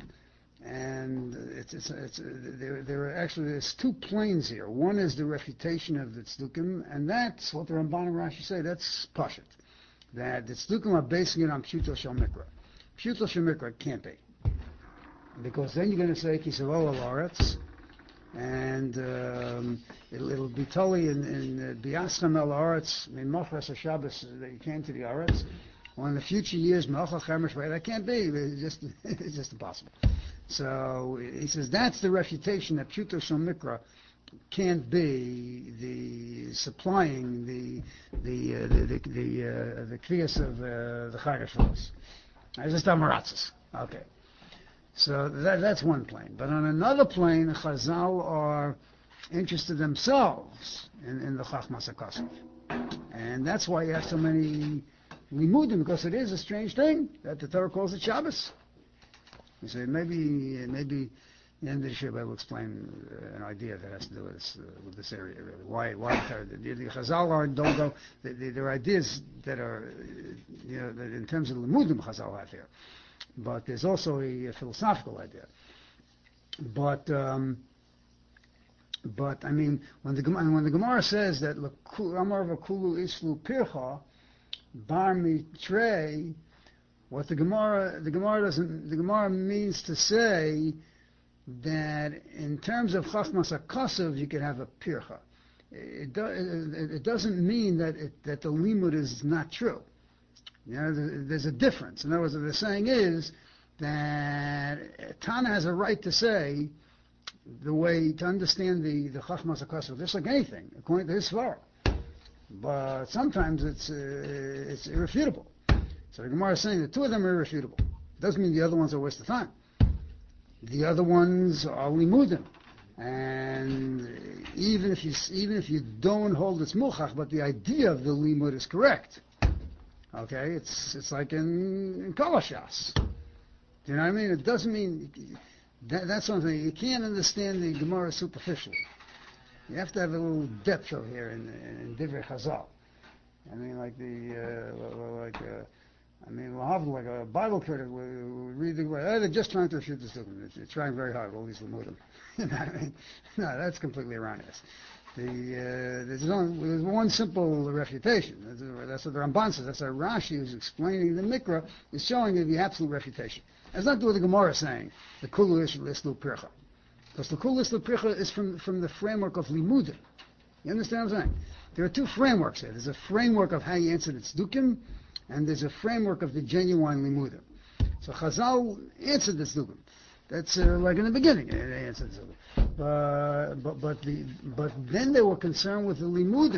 And it's, it's, it's, there, there are actually, there's two planes here. One is the refutation of the tzdukim, and that's what the Ramban and Rashi say, that's Pashat. That the tzdukim are basing it on Pshuto Shel Mikra. Pshuto Shel Mikra can't be. Because then you're going to say, Kisavo al-Aretz, and um, it'll, it'll be totally in Biascham al-Aretz, in Mochras HaShabbos, that you came to the Aretz. Well, in the future years, Melchel Chemesh, that can't be. It's just, it's just impossible. So he says that's the refutation that Pshuto Shel Mikra can't be the supplying the the uh, the the the, uh, the kriyas of uh, the Chag HaShavuos. It's just amaratzis. Okay, so that that's one plane. But on another plane, Chazal are interested themselves in, in the Chachmas HaKasav, and that's why you have so many limudim, because it is a strange thing that the Torah calls it Shabbos. You say maybe maybe the end of the shiur I will explain uh, an idea that has to do with this, uh, with this area really. Why why the, the, the Chazal are don't go. The, the, there are ideas that are uh, you know that in terms of limudim Chazal have here, but there's also a, a philosophical idea. But um, but I mean when the when the Gemara says that Amar v'Kulu Islu Pircha Bar Mitrei. What the Gemara, the Gemara doesn't, the Gemara means to say that in terms of Chachmas HaKasav, you can have a pircha. it, do, it, it doesn't mean that it, that the limud is not true. You know, there's a difference. In other words, what they're saying is that Tana has a right to say the way to understand the the Chachmas HaKosov, just like anything, according to his svara. But sometimes it's uh, it's irrefutable. So the Gemara is saying the two of them are irrefutable. Doesn't mean the other ones are a waste of time. The other ones are limudim, and even if you even if you don't hold it's muchach, but the idea of the limud is correct. Okay, it's it's like in, in Kolashas. Do you know what I mean? It doesn't mean that, that's something you can't understand the Gemara superficially. You have to have a little depth over here in, in Divrei Chazal. I mean, like the uh, like uh, I mean, we'll have like a Bible critic will read the Gemara. Oh, they're just trying to refute the student. They're trying very hard. All these limudim. You know what I mean? No, that's completely erroneous. The, uh, there's, only, there's one simple refutation. That's, that's what the Ramban says. That's what Rashi, who's explaining the Mikra, is showing you the absolute refutation. It has nothing to do with the Gemara saying the Kulu Islu Pircha. Because the Kulu Islu Pircha is from, from the framework of Limudim. You understand what I'm saying? There are two frameworks here. There's a framework of how you answer the Tzdukim, and there's a framework of the genuine Limudim. So Chazal answered the Tzdukim. That's uh, like in the beginning, they answered the Tzdukim. But, but, but, the, but then they were concerned with the Limudim.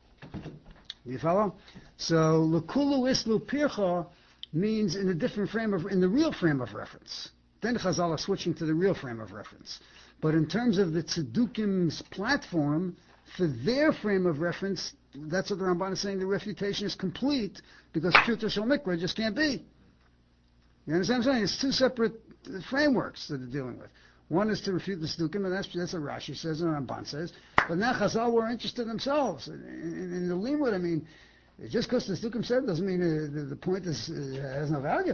You follow? So, L'kulu islu pircha means in a different frame of, in the real frame of reference. Then Chazal are switching to the real frame of reference. But in terms of the Tzedukim's platform, for their frame of reference, that's what the Ramban is saying, the refutation is complete, because Pshuta Shel Mikra just can't be. You understand what I'm saying? It's two separate frameworks that they're dealing with. One is to refute the Tzdukim, and that's, that's what Rashi says and Ramban says. But now Chazal were interested themselves. In, in, in the Limud, I mean, just because the Tzdukim said doesn't mean uh, the, the point is, uh, has no value.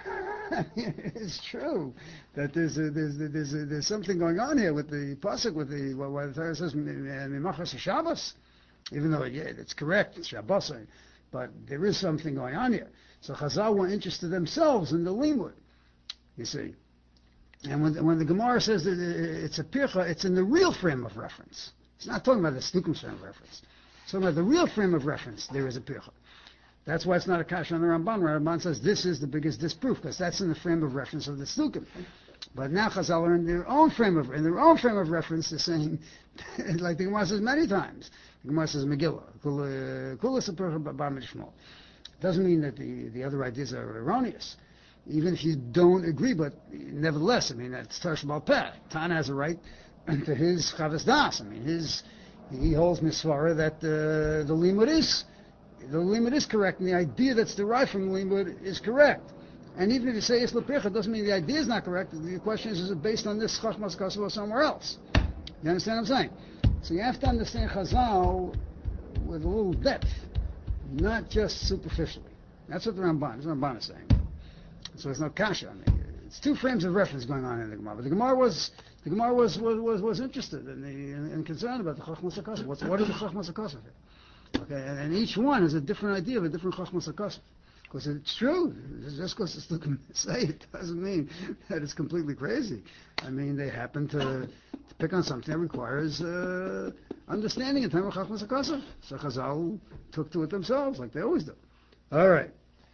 I mean, it's true that there's a, there's there's a, there's something going on here with the pasuk, with the what well, the Torah says Mimachas Shabbos, even though yeah, it's correct, it's Shabbos, but there is something going on here. So Chazal were interested themselves in the Limud, you see. And when, when the Gemara says that it's a pircha, it's in the real frame of reference. It's not talking about the Tzdukim frame of reference. It's talking about the real frame of reference. There is a pircha. That's why it's not a kasha on the Ramban. Ramban says this is the biggest disproof, because that's in the frame of reference of the Tzdukim. But now Chazal are in their own frame of in their own frame of reference. They're saying, like the Gemara says many times. The Gemara says Megillah, Kula Sepircha Bar Mishmol. Doesn't mean that the, the other ideas are erroneous, even if you don't agree, but nevertheless, I mean, that's Tarsh Baal Peh. Tana has a right to his Chavas Das. I mean, his, he holds Misvara that uh, the Limud is, the Limud is correct, and the idea that's derived from the Limud is correct. And even if you say Isla Pircha, it doesn't mean the idea is not correct. The question is, is it based on this Chachmas Kasava or somewhere else? You understand what I'm saying? So you have to understand Chazal with a little depth, not just superficially. That's what the Ramban, that's what the Ramban is saying. So it's no kasha. I mean, it's two frames of reference going on in the Gemara. But the Gemara was the Gemara was was, was, was interested in the in, in concerned about the Chachmas HaKosov. What's what is the Chachmas HaKosov here? Okay, and, and each one has a different idea of a different Chachmas HaKosov. Because it's true. Just because it's the say it doesn't mean that it's completely crazy. I mean, they happen to, to pick on something that requires uh, understanding in terms of Chachmas HaKosov. So Chazal took to it themselves, like they always do. All right.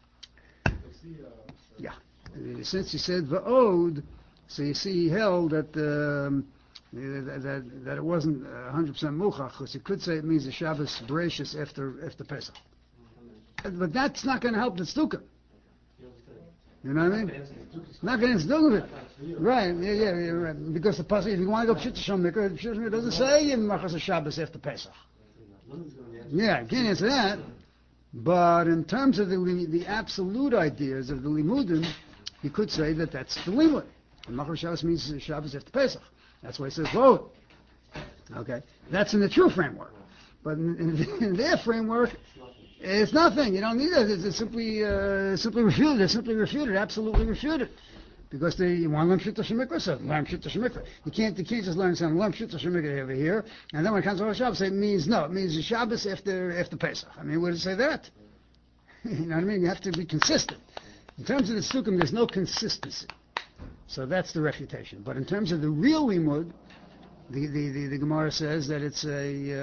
Yeah. Since he said va'od, so you see he held that um, that, that that it wasn't one hundred percent muchach, because you could say it means the Shabbos Bereshis after after Pesach. But that's not going to help the Tzdukim. You know what I mean? Not going to do it. Right, yeah, yeah, yeah, right. Because the Pesach, if you want to go Pshut Shel Mikra, Pshut Shel Mikra doesn't say in Machas Shabbos after Pesach. Yeah, you can't answer that. But in terms of the the absolute ideas of the Limudim, you could say that that's the Limud. And Machar Shabbos means Shabbos after Pesach. That's why it says vote. Okay, that's in the true framework. But in, in, in their framework, it's nothing. You don't need it. It's, it's simply uh, simply refuted. It's simply refuted. Absolutely refuted. Because they you want to learn Pshut Shel Mikra, so learn Pshut Shel Mikra. You can't you can't just learn something. Learn Pshut Shel Mikra over here, and then when it comes to Shabbos, it means no. It means the Shabbos after after Pesach. I mean, where does it say that? You know what I mean? You have to be consistent. In terms of the Sukkim, there's no consistency. So that's the refutation. But in terms of the real Limud, the the, the, the Gemara says that it's a uh,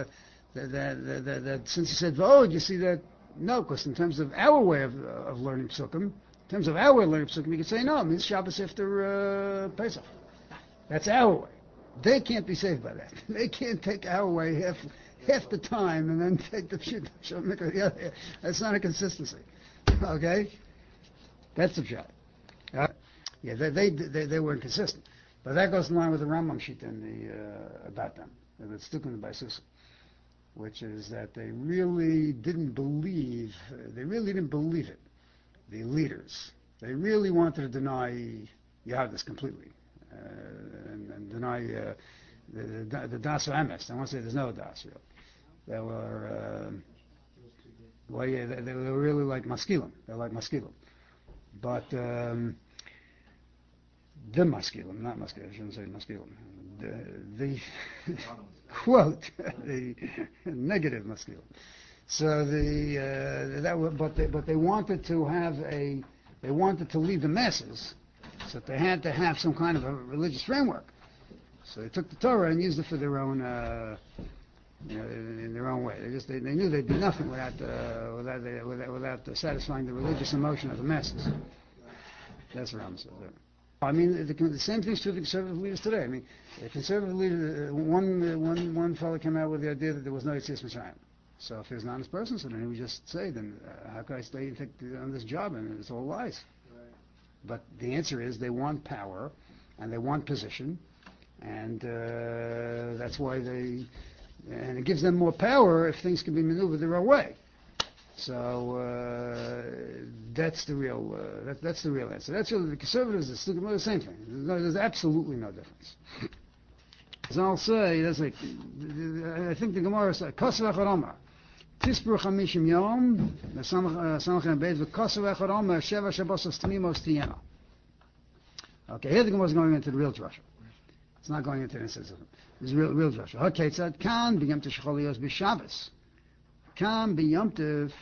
that, that, that, that, that since he said V'od, you see that, no, because in terms of our way of, of learning Psukim, in terms of our way of learning Psukim, you could say, no, it means Shabbos after uh, Pesach. That's our way. They can't be saved by that. They can't take our way half half the time and then take the Pshut the other. That's not a consistency. Okay? That's the Pshat. Uh, yeah, they, they they they were inconsistent. But that goes in line with the Rambam sheet in the, uh, about them. It's Stukin by Susa, which is that they really didn't believe, uh, they really didn't believe it, the leaders. They really wanted to deny Yahadus completely. Uh, and, and deny uh, the, the, the Das Emes. I won't say there's no Das, really. They were, uh, well, yeah, they, they were really like Maskilim. They're like Maskilim. But um, the Maskilim, not Maskilim, I shouldn't say Maskilim. The, the quote, the negative Maskilim. So the uh, that were, but they but they wanted to have a, they wanted to lead the masses. So they had to have some kind of a religious framework. So they took the Torah and used it for their own, uh, you know, in, in their own way. They just they, they knew they'd do nothing without uh, without, they, without without uh, satisfying the religious emotion of the masses. That's what I'm saying. I mean, the, the same thing's true of the conservative leaders today. I mean, the conservative leader, uh, one uh, one one fellow came out with the idea that there was no Yetzias Mitzrayim. So if there's an honest person, so then he would just say, then uh, how could I stay and take on this job? And it's all lies. But the answer is they want power, and they want position, and uh, that's why they, and it gives them more power if things can be maneuvered their own way. So uh, that's the real, uh, that, that's the real answer. That's really, the conservatives, the still the same thing. There's, no, there's absolutely no difference. So I'll say, that's like, I think the Gemara says, Kosev Echad Omar. Tispur Chamishim Yom, Samach and Beis, V'Kosev Echad Omer, Sheva Shabbos Tmimos Tiyena. Okay, here the Gemara is going into the real drasha. It's not going into the instance of it. It's real, real drasha. Okay, it's that Kan B'Yom Tov Shechol Yos B'Shabbos. Kan B'Yom Tov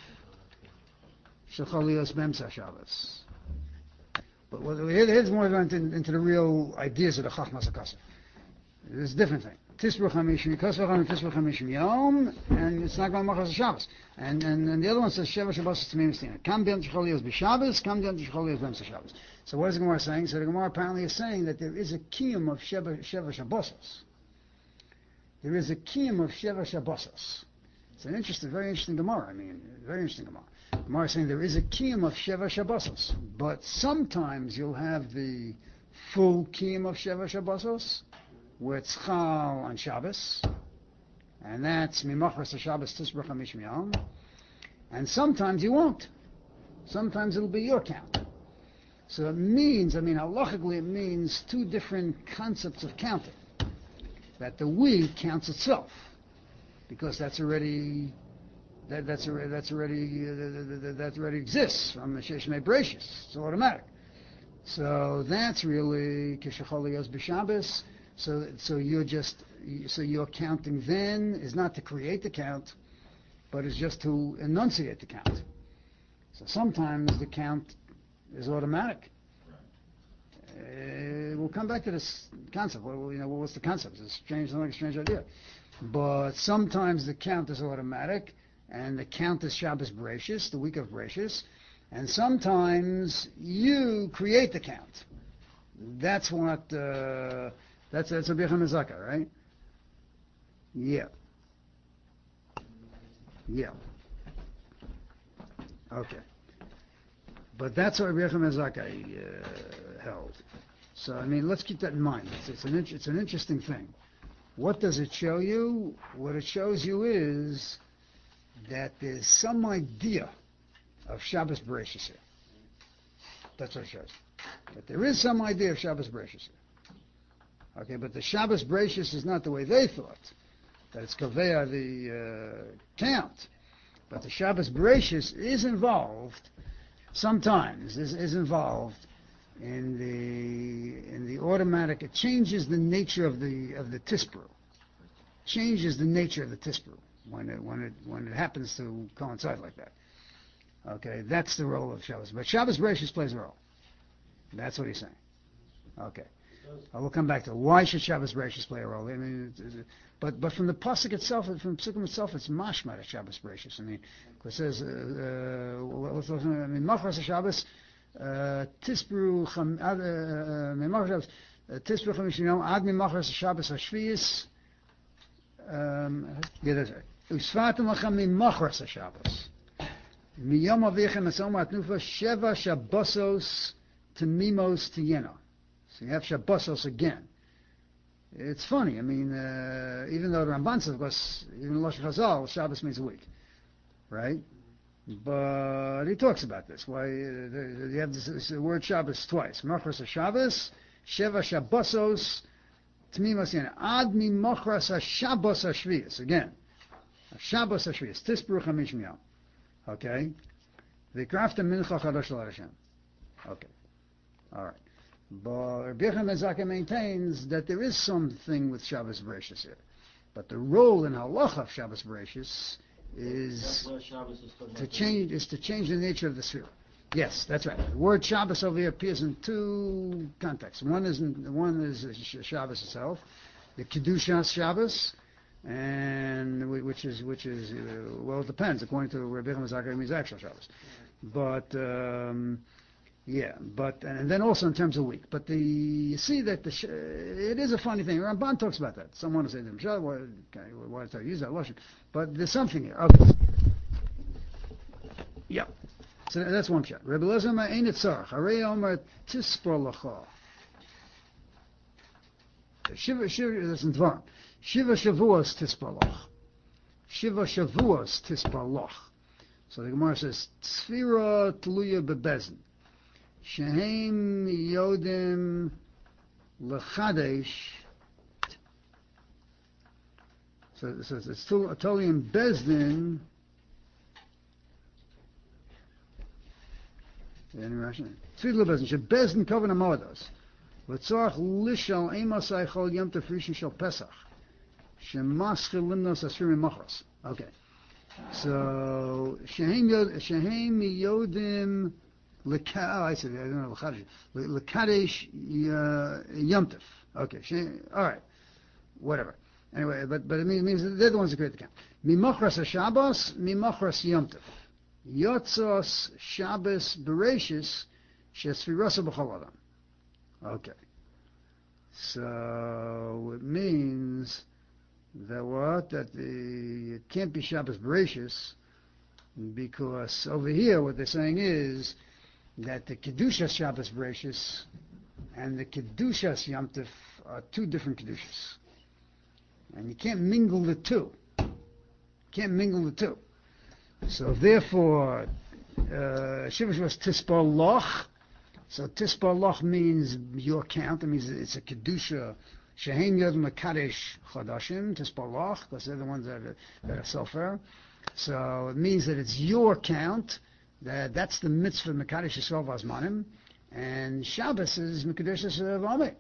Shechol Yos B'Emsa Shabbos. But well, here, here's more into, into the real ideas of the Chachmas HaKosef. It's a different thing. Tisbur Chamishim, Kosvacham, Tisbur Chamishim Yom, and it's not going to Machas Shabbos. And, and and the other one says Sheva Shabbos Tzmim Stina. Kam B'Yom Shechol Yos B'Shabbos, Kam B'Yom Shechol Yos B'Emsa Shabbos. So what is the Gemara saying? So the Gemara apparently is saying that there is a kiyum of Sheva, Sheva Shabbosos. There is a kiyum of Sheva Shabbosos. It's an interesting, very interesting Gemara. I mean, very interesting Gemara. The Gemara is saying there is a kiyum of Sheva Shabbosos, but sometimes you'll have the full kiyum of Sheva Shabbosos, where it's Chal on Shabbos, and that's Mimachras Shabbos Tisbur Chamishim Yom, and sometimes you won't. Sometimes it'll be your count. So it means, I mean, halachically it means two different concepts of counting. That the week counts itself, because that's already, that, that's already, that's already, uh, that, that already exists from the Shesh Mei Bereshis. It's automatic. So that's really Kishachol Yos B'Shabbos. So, so you're just, so your counting then is not to create the count, but is just to enunciate the count. So sometimes the count is automatic. Uh, we'll come back to this concept. Well, you know, what's the concept? It's strange, like a strange idea. But sometimes the count is automatic, and the count is Shabbos Bereshis, the week of Bereshis, and sometimes you create the count. That's what. Uh, That's that's Rabbi Yochanan Zakkai, right? Yeah. Yeah. Okay. But that's what Rabbi Yochanan Zakkai uh, held. So I mean, let's keep that in mind. It's, it's an int- it's an interesting thing. What does it show you? What it shows you is that there's some idea of Shabbos Bereshis here. That's what it shows. That there is some idea of Shabbos Bereshis here. Okay, but the Shabbos Bereshis is not the way they thought, that it's Kovea the uh, count. But the Shabbos Bereshis is involved, sometimes, is, is involved in the in the automatic, it changes the nature of the of the Tispru. Changes the nature of the Tispru when it, when it, when it happens to coincide like that. Okay, that's the role of Shabbos. But Shabbos Bereshis plays a role. That's what he's saying. Okay. I will come back to it. Why should Shabbos Bereshis play a role? I mean, it, it, but but from the pasuk itself, from the Psukim itself, it's mashma that Shabbos Bereshis. I mean, it says, uh, uh, what's, what's, I mean, Machras Shabbos, Tispru Cham, Machras Shabbos, Tispru Chamishim Yom, Ad Machras Shabbos Hashvius. Yeah, that's right. Usfatim Lachem Machras Shabbos. Miyom Avichem Asom Atnufa Sheva Shabbosos Temimos Tiyena. So you have Shabbosos again. It's funny. I mean, uh, even though the Ramban says, of course, even in Lashon Chazal, Shabbos means a week, right? But he talks about this. Why uh, the, you have this, this word Shabbos twice? Machras Shabbos, Sheva Shabbosos Temimos Tiyena. Ad Mi Machras Shabbos Hashvius again. Shabbos Hashvius. Tispru Chamishim Yom. Okay. V'krafta mincha chadash l'Hashem. Okay. All right. But Rabbi Yochanan ben Zakkai maintains that there is something with Shabbos Bereshis here, but the role in halacha of Shabbos Bereshis is to change is to change the nature of the sphere. Yes, that's right. The word Shabbos over here appears in two contexts. One is in, one is Shabbos itself, the Kedushas Shabbos, and which is which is uh, well, it depends according to Rabbi Yochanan ben Zakkai, it means actual Shabbos, but. Um, Yeah, but and then also in terms of week. But the you see that the it is a funny thing. Ramban talks about that. Someone will say to him, "Why, okay, why did I use that lotion?" But there's something here. Okay. Yeah. So that's one shot. Rebbe Lezer ma ein etzarach. Harei omer tispor lacha. Shiva shiva that's in Dvarim. Shiva shavuos tispor lach. Shiva shavuos tispor lach. So the Gemara says tzvira tluya bebezin. Shehem Yodim Lechadesh. So, so it's totally in Bezdin. Any Russian? Tzvidla Bezdin. She Bezdin Kovan Amodos. Letzorach Lishal Emasai Chol Yom Tefrishin Shel Pesach. Shemaschil Limnos Asrim Machras. Okay. So Shehem Yodim. Leka, oh, I said, I don't know, Lekadesh. Lekadesh Yomtiv. Okay, all right, whatever. Anyway, but but it means, it means they're the ones that create the count. Mimachras Shabbos, Mimachras Yomtiv. Yotzos Shabbos Bereshis, Shesfirosa B'chol Adam. Okay. So it means that what? That the, it can't be Shabbos Bereshis, because over here what they're saying is that the Kedushas Shabbos Bereshis and the Kedushas Yom Tov are two different Kedushas. And you can't mingle the two. You can't mingle the two. So therefore, uh, Shivash was Tispar Loch. So Tispar Loch means your count. It means it's a Kedusha. Shehem Yod Makadesh Chodashim, Tispar Loch, because they're the ones that are, that are Sofer. So it means that it's your count. That that's the mitzvah Mekadesh Yisrael Vazmanim, and Shabbos is Mekadesh V'Amei.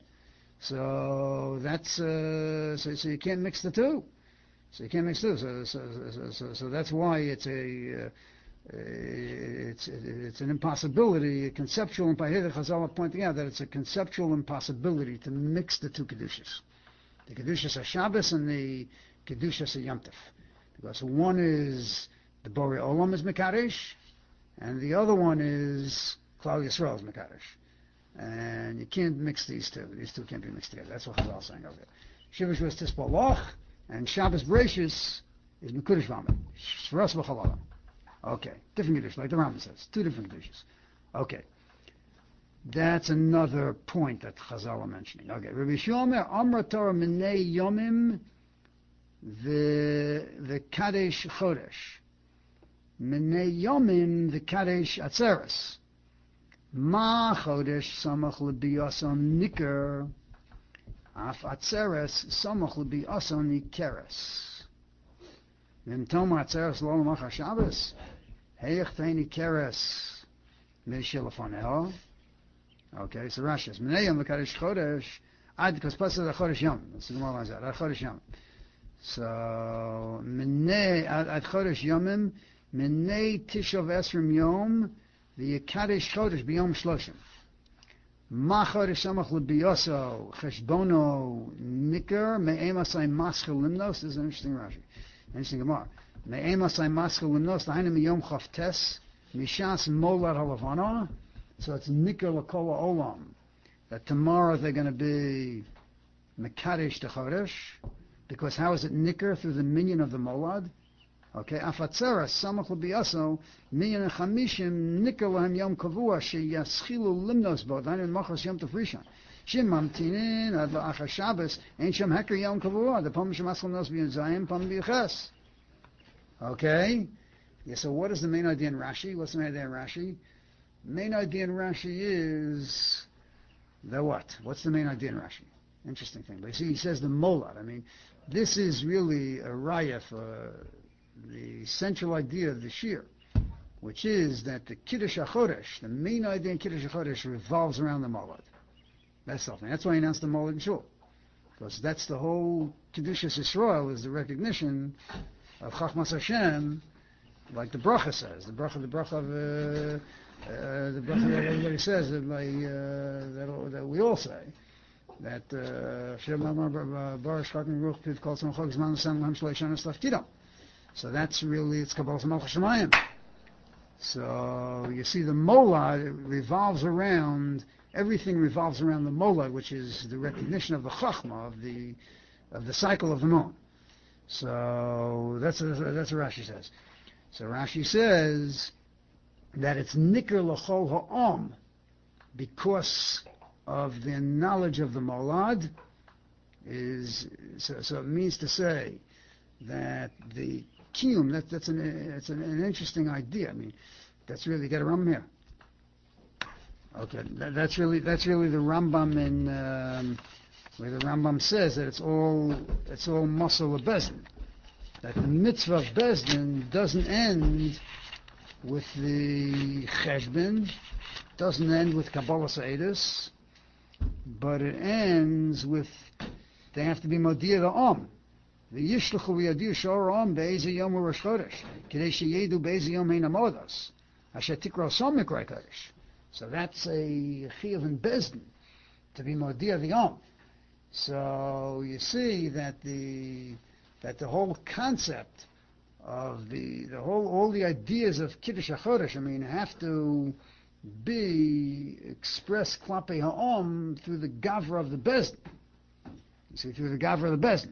So that's uh, so, so you can't mix the two. So you can't mix the two. So so so, so, so that's why it's a uh, it's it's an impossibility, a conceptual. And here the Chazal are pointing out that it's a conceptual impossibility to mix the two kedushas, the kedushas of Shabbos and the kedushas of Yom Tov, because one is the Borei Olam is Mekadesh, and the other one is Klal Yisrael is Mekadesh. And you can't mix these two. These two can't be mixed together. That's what Chazal is saying over there. Shivash was Tispar Loch, and Shabbos Bereshis is Mekudesh V'Amei. Shvaras B'Chol. Okay. Different Kiddush, like the Rambam says. Two different Kiddushes. Okay. That's another point that Chazal are mentioning. Okay. Rabbi Shomer, Amra Torah Minei Yomim, the the Kadesh Chodesh. Minei Yomim, the Kadesh Atzeres. Ma Chodesh Samach L'Biyason Niker, Af Atzeres Samach L'Biyason Nikeres. Then Toma Atzeres Lo L'Mach HaShabbos, Heich Teini Keres Mishelafonel. Okay, so Rashi says, Minei Yom L'Kadesh Chodesh, Ad, because plus the Chodesh Yom. That's the Gemara says, Ad Chodesh Yom. So, Minei, Ad Chodesh Yomim, Minei Tishov Esrim Yom, the Kadesh Chodesh B'Yom Shloshim. Machar Shamach Lebiyoso, Cheshbono Nicker, Me'emasai Maschel Limnos. This is an interesting Rashi. Interesting Gemara. Me'emasai Maschel Limnos, Lahainu Miyom Chavtes, Mishas Molad Halavana. So it's Nicker Lakola Olam. That tomorrow they're going to be Mekadesh Techodesh. Because how is it Nicker? Through the minion of the Molad. Okay, Afatzera, Samach L'Biyaso, Minyan Chamishim, Nicker Lahem Yom Kavua, Sheyaschilu Limnos Bo, Dainu Machos Yom Tefrisha. Shim Mamtinin, Ad La'achar Shabbos, Ein Shem Heker Yom Kavua, the Pom Shem Askel Nos B'Yun Zayim, Pom B'Yiches. Okay? Yeah, so what is the main idea in Rashi? What's the main idea in Rashi? Main idea in Rashi is the what? What's the main idea in Rashi? Interesting thing. But you see, he says the Molad. I mean, this is really a raya for the central idea of the Shir, which is that the Kiddush HaChodesh, the main idea in Kiddush HaChodesh revolves around the Molad. That's the thing. That's why he announced the Molad in Shul. Because that's the whole Kiddush Yisrael, is the recognition of Chachmas Hashem, like the Bracha says. The Bracha, the Bracha of, uh, uh, the Bracha that everybody says, that, by, uh, that, that we all say, that Shem Baruch Shchakim Ruch Piv Kol Tzom Chog Zman L'Sam L'Hem Shloi Shana Slach Tidam. So that's really, it's Kabbalah Malchus Shemayim. So you see the Molad revolves around, everything revolves around the Molad, which is the recognition of the Chachma, of the of the cycle of the moon. So that's, a, that's what Rashi says. So Rashi says that it's Nicker L'chol Ha'om, because of the knowledge of the Molad, is, so, so it means to say that the Kiyum, that, that's, an, it's an, an interesting idea. I mean, that's really, you got a Rambam here. Okay, that, that's really that's really the Rambam in, um, where the Rambam says that it's all, it's all muscle of Bezdin. That the mitzvah of Bezdin doesn't end with the Cheshbon, doesn't end with Kabbalah Sa'edus, but it ends with, they have to be Modia the Om. The Yishluchu v'yadiu shor Om be'ezi yom u'rosh chodesh, k'dei sheyedu be'ezi yom hein amodas, asher tikro som mikroi kodesh. So that's a chiyuv in Bezdin, to be Modia the Om. So you see that the that the whole concept of the the whole all the ideas of Kiddush HaChodesh, I mean, have to be expressed klape ha'om through the gavra of the Bezdin. You see, through the gavra of the Bezdin.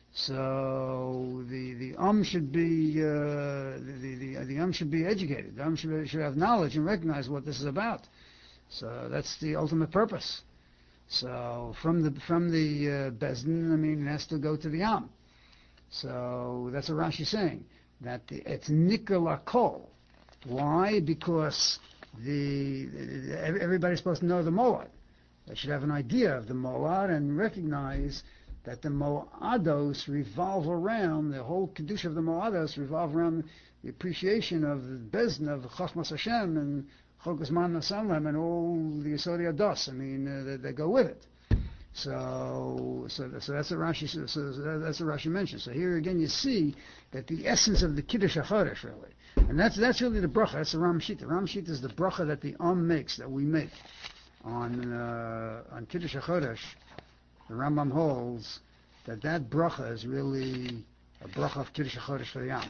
So the the um should be uh, the the the um should be educated. The um should should have knowledge and recognize what this is about. So that's the ultimate purpose. So from the from the uh, Bezdin, I mean, it has to go to the um. So that's what Rashi's saying, that the, it's Nikol Lakol. Why? Because the, the everybody's supposed to know the Molad. They should have an idea of the Molad and recognize that the Moados revolve around, the whole Kedusha of the Moados revolve around the appreciation of the Bezdin, of Chachmas Hashem and Chok Zman Nasamlem and all the Yesod Ados. I mean, uh, they, they go with it. So, so, so that's what Rashi. So, so that's what Rashi mentions. So here again, you see that the essence of the Kiddush HaChodesh, really, and that's that's really the bracha. That's the Ram Shita. The Ram Shita is the bracha that the Om makes, that we make on uh, on Kiddush HaChodesh. The Rambam holds that that bracha is really a bracha of Kiddush HaChodesh for the Yom.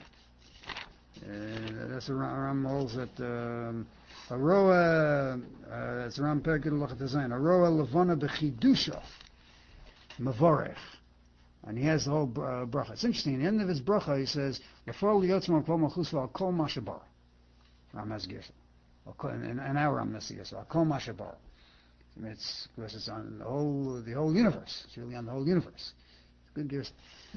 Uh, that's the Rambam holds that. Um, Aroa, uh, that's Ram Perkid Lachat Hazayin. Aroa Levana Bechidusha Mavorech, and he has the whole uh, bracha. It's interesting. At the end of his bracha, he says, "Lefol liyotzma kol malchus v'al kol mashabar." Ram has girsa. And our Ram has girsa. Al kol mashabar. It's because it's on the whole the whole universe. It's really on the whole universe. It's good girsa.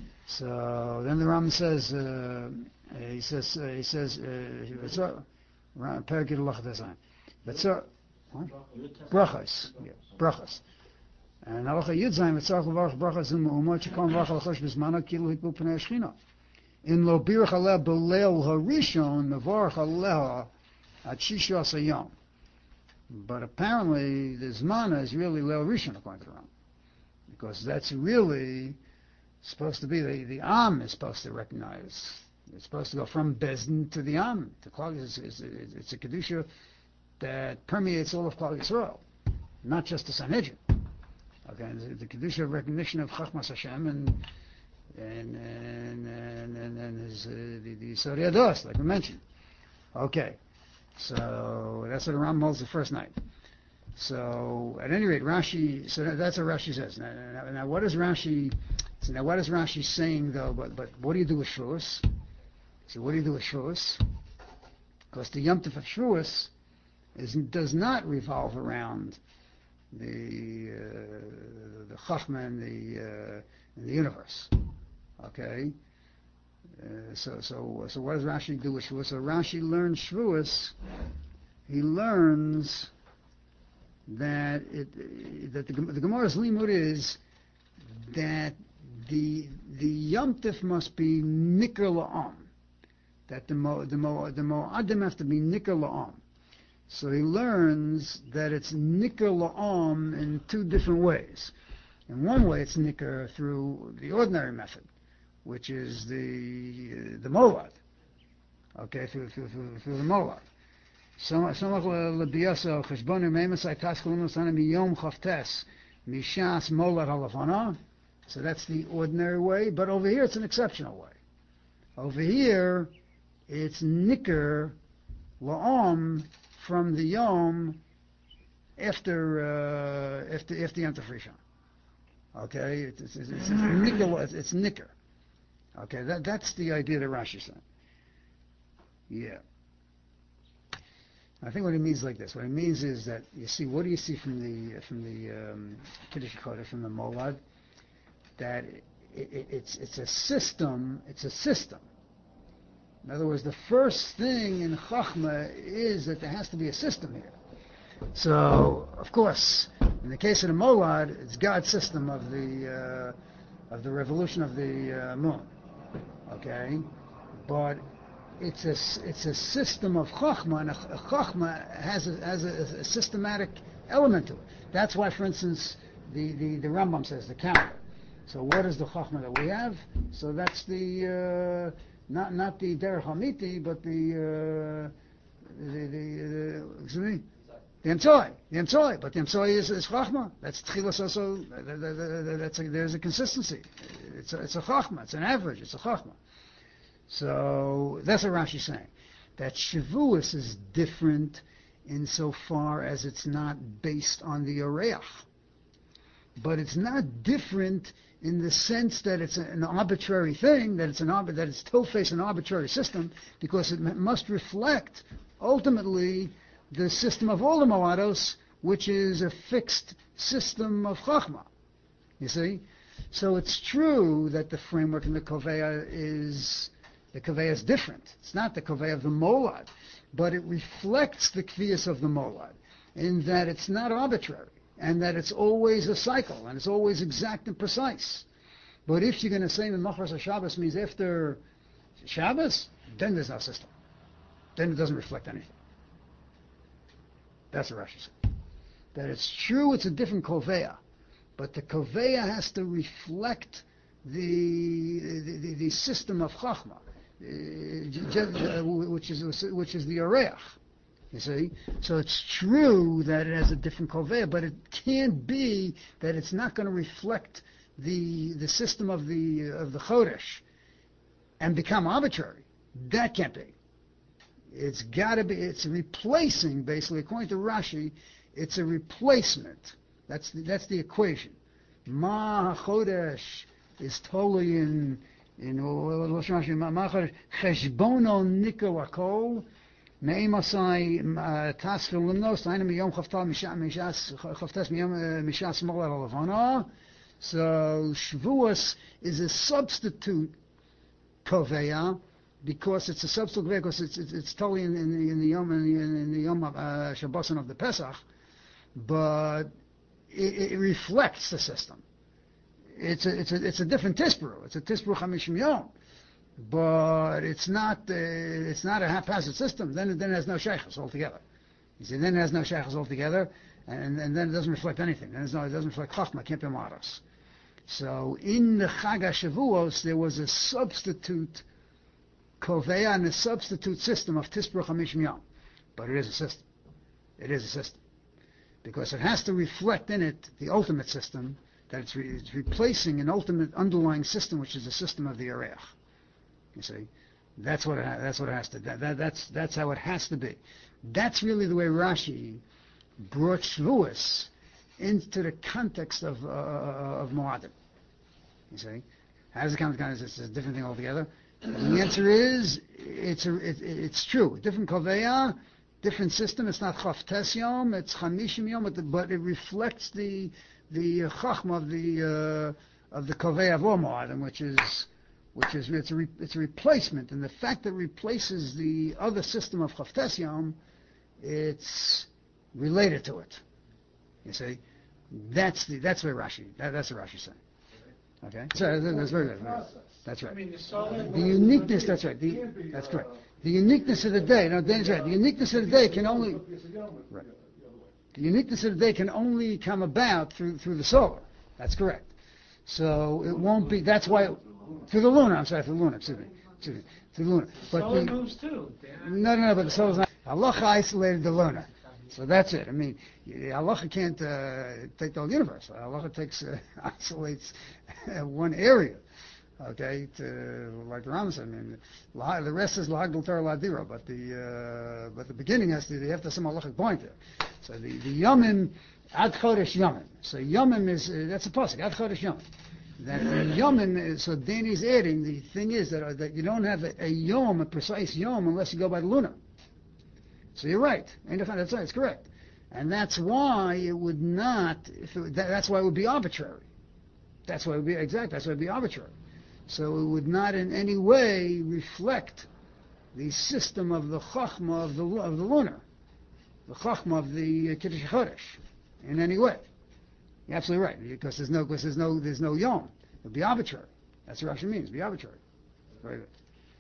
So then the Ram says, uh, he says, uh, he says, uh, Perikid Lachat Hazayin. But so, brachas, yeah, brachas. And halacha Yud Zayin v'tzarach levarach brachas u'ma'umot shekol mevarach alachosh b'zmano kilu hitbu pnei Shechina. In lo birach aleh b'leil harishon mevarach aleha at shisha asayom. But apparently the zmana is really leil rishon according to the Ram, because that's really supposed to be the the am is supposed to recognize. It's supposed to go from Bezdin to the Am. The Klal is it's, it's a Kedusha that permeates all of Klal Yisrael. not just the Sanhedrin. Okay, the, the Kedusha recognition of Chachmas Hashem and and and and, and, and his, uh, the, the Yisod Yados, like we mentioned. Okay, so that's what the Ram holds the first night. So at any rate, Rashi. So that, that's what Rashi says. Now, now, now, what is Rashi? So now, what is Rashi saying though? But but what do you do with Shavuos? So what do you do with Shavuos? Because the Yom Tov of Shavuos is does not revolve around the uh, the Chachma and the uh, in the universe. Okay. Uh, so so so what does Rashi do with Shavuos? So Rashi learns Shavuos. He learns that it that the, the Gemara's limud is that the the Yom Tov must be nikar la'am. That the mo, the mo, the mo'adim have to be nikar la'am. So he learns that it's nikar la'am in two different ways. In one way, it's nikar through the ordinary method, which is the the molad. Okay, through through through, through the molad. Somach lebiyaso cheshbonu meimasai taskulun l'sanim miyom chavtes mishas molad halafana. So that's the ordinary way, but over here it's an exceptional way. Over here, it's nikar la'am from the yom after uh, after after Yom Tov Rishon. Okay, it's it's, it's, it's nikar. It's, it's nikar. Okay, that that's the idea that Rashi said. Yeah. I think what it means like this. What it means is that you see. What do you see from the from the um, Kiddush Kodesh, from the Molad? That it, it, it's it's a system. It's a system. In other words, the first thing in Chachma is that there has to be a system here. So, of course, in the case of the Molad, it's God's system of the uh, of the revolution of the uh, moon. Okay, but it's a it's a system of Chachma, and a, a Chachma has a, has a, a systematic element to it. That's why, for instance, the, the, the Rambam says the calendar. So, what is the Chachma that we have? So that's the uh, Not not the Derech Hamiti, but the uh, the the uh, excuse me, the Emtsoi, the Emtsoi. But the Emtsoi is is Chachma. That's Tchilas also. That, that, that, that's a, there's a consistency. It's a, it's a Chachma. It's an average. It's a Chachma. So that's what Rashi's saying. That Shavuos is different insofar as it's not based on the Oreach, but it's not different in the sense that it's an arbitrary thing, that it's an arbit- that it's tilface an arbitrary system, because it m- must reflect ultimately the system of all the Moados, which is a fixed system of Chachma. You see, so it's true that the framework in the Koveya is the Koveya is different. It's not the Koveya of the Molad, but it reflects the Kviyas of the Molad in that it's not arbitrary, and that it's always a cycle, and it's always exact and precise. But if you're going to say that Machras HaShabbos means after Shabbos, then there's no system. Then it doesn't reflect anything. That's what Rashi said. That it's true, it's a different Koveya, but the Koveya has to reflect the the, the, the system of Chachma, uh, which is which is the Oreach. You see, so it's true that it has a different koveya, but it can't be that it's not going to reflect the the system of the of the chodesh and become arbitrary. That can't be. It's got to be. It's replacing, basically, according to Rashi, it's a replacement. That's the, that's the equation. Ma chodesh is totally in in Rashi. Ma chodesh cheshbono nikol akol. Me'imasai tasfil limnos, taina miyom chavta mishas chavtas miyom mishas molad alavana. So Shavuos is a substitute koveya because it's a substitute koveya because it's, it's it's totally in, in the in the yom in the, in the yom uh, Shabboson of the Pesach, but it, it reflects the system. It's a it's a it's a different tispru. It's a tispru chamishim yom. But it's not uh, it's not a haphazard system. Then then it has no sheikhs altogether. You see, then it has no sheikhs altogether, and, and then it doesn't reflect anything. Then no, it doesn't reflect chachma. It can't be maros. So in the Chag HaShavuos there was a substitute koveya and a substitute system of tispru chamishim yom, but it is a system. It is a system. because it has to reflect in it the ultimate system, that it's, re- it's replacing an ultimate underlying system, which is the system of the Areach. You see, that's what it ha- that's what it has to. That, that, that's that's how it has to be. That's really the way Rashi brought Shavuos into the context of uh, of Moadim. You see, how does it come? It's, it's a different thing altogether. And the answer is, it's a, it, it's true. Different koveya, different system. It's not Chavtes Yom, it's Chamishim Yom, but, the, but it reflects the the uh, Chachma of the uh, of the koveya of Moadim, which is which is it's a re, it's a replacement. And the fact that it replaces the other system of Chavtes Yom, it's related to it. You see, that's the that's what Rashi that, that's what Rashi saying. Okay, so that's very good. That's right. The uniqueness. That's right. The, that's correct. The uniqueness of the day. No, Dan's right. The uniqueness of the day can only. Right. The uniqueness of the day can only come about through through the solar. That's correct. So it won't be. That's why through the lunar. I'm sorry, through the lunar. Excuse me. Excuse me. Through the lunar. But solar the, moves too. No, no, no. But the solar's not. Allah isolated the lunar. So that's it. I mean, Allah can't uh, take the whole universe. Allah takes uh, isolates one area. Okay, to, like the Rambam said, I mean, the rest is lahagdil Torah ladira, but the uh, but the beginning has to, they have to have some halachic point there. So the the yomim ad chodesh yomim. So yomim is uh, that's a pasuk ad chodesh yomim. That the yomim is, so Danny's adding, the thing is that uh, that you don't have a, a yom, a precise yom, unless you go by the lunar. So you're right. That's right. It's correct, and that's why it would not. If it, that, that's why it would be arbitrary. That's why it would be exact. That's why it would be arbitrary. So it would not in any way reflect the system of the chachma of the of the lunar, the chachma of the Kiddush Chodesh, in any way. You're absolutely right, because there's no because there's no there's no yom. It would be arbitrary. That's what Rashi means. Be arbitrary. Very good.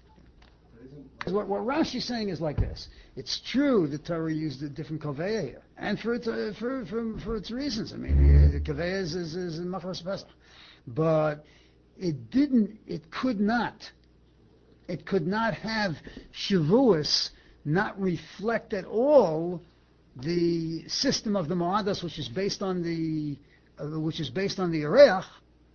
What, what Rashi is saying is like this. It's true that Torah used a different kaveya here, and for its uh, for, for for its reasons. I mean, the kaveya is is, is in Machmas Pesach, but it didn't. It could not. It could not have Shavuos not reflect at all the system of the Moadas, which is based on the uh, which is based on the Areach.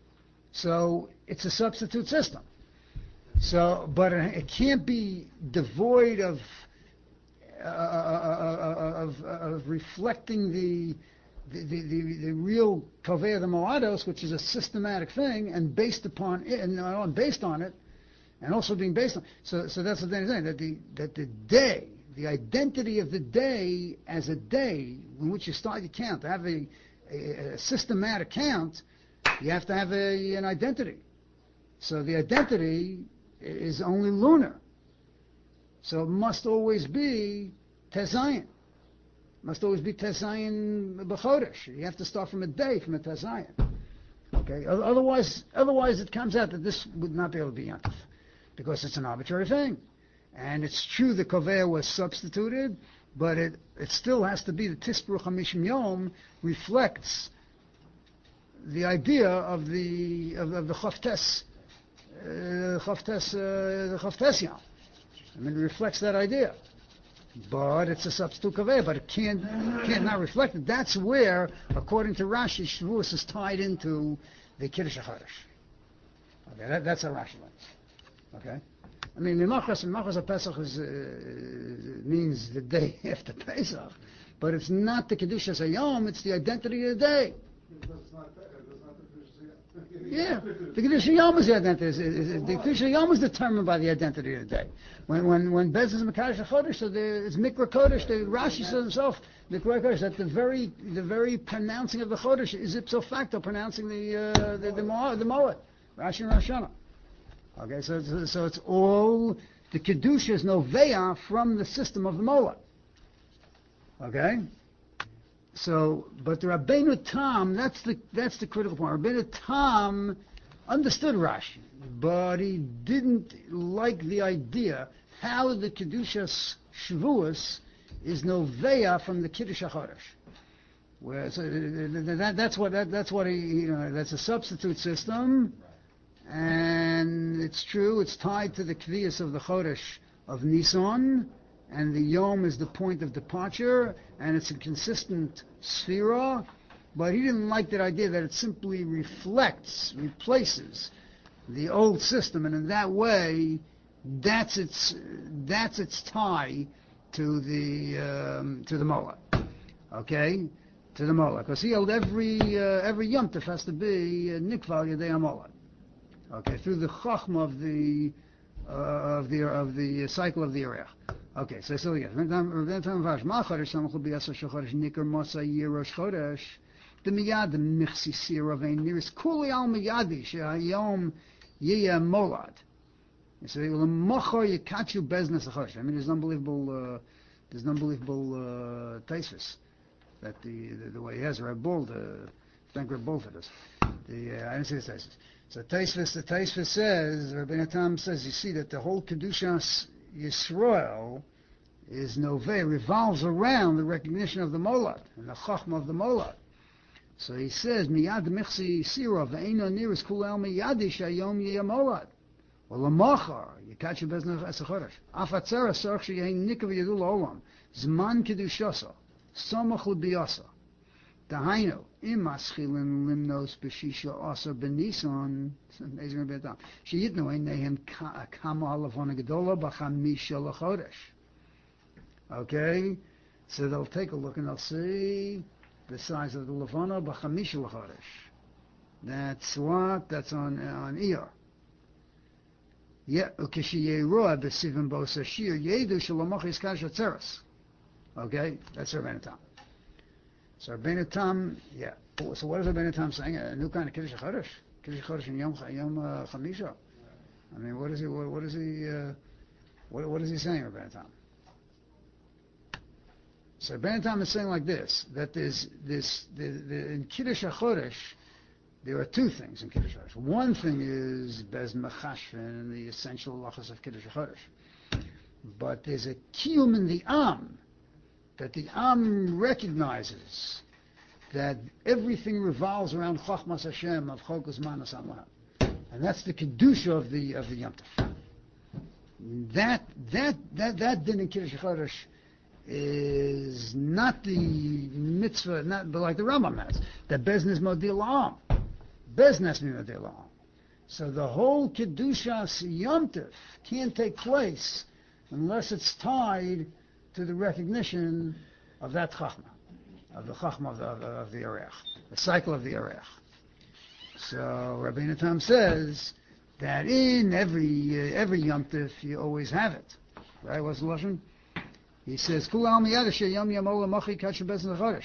So it's a substitute system. So, but it can't be devoid of uh, of, of reflecting the the, the, the real Kovei of the Moados, which is a systematic thing, and based upon it, and, and based on it, and also being based on. So, so that's the thing that the that the day, the identity of the day as a day in which you start your count, to have a, a, a systematic count, you have to have a, an identity. So the identity is only lunar. So it must always be Tezayin. Must always be Tezayin B'chodesh. You have to start from a day, from a Tezayin. Okay. Otherwise, otherwise it comes out that this would not be able to be Yantif, because it's an arbitrary thing. And it's true the Kovea was substituted, but it, it still has to be the Tispru Chamishim Yom reflects the idea of the of, of the Chavtes Uh, Chavtes, uh, the Chavtes Yom. I mean, it reflects that idea. But it's a substitute kaveh, but it can't, can't not reflect it. That's where, according to Rashi, Shavuos is tied into the Kiddush HaChodesh. Okay, that, that's how Rashi learns. Okay? I mean, the Machas, Machas HaPesach is, uh, means the day after Pesach, but it's not the Kiddush HaYom, it's the identity of the day. Yeah, the Kiddush Yom is the identity. The Kiddush Yom is determined by the identity of the day. When when when Bez is Mekadosh HaChodesh, so the, it's Mikra Kodesh. The Rashi says himself, Mikra Kodesh, that the very the very pronouncing of the Chodesh is ipso facto pronouncing the uh, the the Moed, the Moed, Rashi and Rosh Hashanah. Okay, so so, so it's all the Kedusha is noveya from the system of the Moed. Okay. So, but the Rabbeinu Tam, that's the that's the critical point. Rabbeinu Tam understood Rashi, but he didn't like the idea how the Kedushas Shavuos is noveya from the Kiddush HaChodesh. Where so that, that's what that, that's what he you know that's a substitute system, and it's true it's tied to the Kviyas of the Chodesh of Nisan, and the Yom is the point of departure, and it's a consistent Sphira, but he didn't like that idea that it simply reflects, replaces the old system, and in that way, that's its that's its tie to the um, to the Mola, okay, to the Mola, because he held every uh, every Yom Tov has to be uh, Nikval Yedei Mola, okay, through the Chachma of the uh, of the of the cycle of the Yerech. Okay, so so again, the miyad the michsisir of ein niris kuli al miyadi shehayom yiyah molad. So l'mochor yikachu beznas achosh. I mean, there's an unbelievable, uh, there's an unbelievable uh, taisvis that the, the the way he has Reb Bull, the thank Reb Bull for this. The uh, I didn't see the taisvis. So taisvis, the taisvis says, Rabbi Tam says, you see that the whole kedushas Yisrael is noveh, revolves around the recognition of the molad and the chachma of the molad. So he says, miyad michsi sira ve'eno niris kul el miyadi shayom yiyah molad. Well, lemachar yikachu beznach esachodesh. Afatzera sorch sheyein nikav yedul olam zman kedushasa samach lebiyasa. Dahainu im maschilin limnos b'shisha asa b'nisan. Amazing about that. Sheyitnu ein nehem kama alavona gedola b'chamisha lechodesh. Okay, so they'll take a look and they'll see the size of the levana b'chamisha lechodesh. That's what? That's on on Iyar. Yeah, ukishiyerua b'sivim b'osashir yedu shalamach yiskash atzeres. Okay, that's Rabbeinu Tam. So Rabbeinu Tam, yeah. So what is Rabbeinu Tam saying? A new kind of Kiddush HaChodesh? Kiddush HaChodesh in Yom, Yom uh, Chamisha. I mean, what is he, what, what is he, uh, what, what is he saying, Rabbeinu Tam? So Rabbeinu Tam is saying like this, that there's this, the, the, in Kiddush HaChodesh, there are two things in Kiddush HaChodesh. One thing is Bez Mechashven and the essential halachas of Kiddush HaChodesh. But there's a kiyum in the Am, that the Am recognizes that everything revolves around Chachmas Hashem of Chokus Manas Amlah, and that's the kedusha of the of the Yom Tov. That that that that din in Kiddush HaChodesh is not the mitzvah, not but like the Rambam has. That beznes modil Am, beznes modil Am. So the whole kedushas Yom Tov can't take place unless it's tied to the recognition of that chachma, of the chachma of the, of, of the Erech, the cycle of the Erech. So Rabbeinu Tam says that in every uh, every Yom Tov you always have it. Right? What's the lashon? He says, "Kul al miyad sheyom yamola machi kachu bezin chodesh."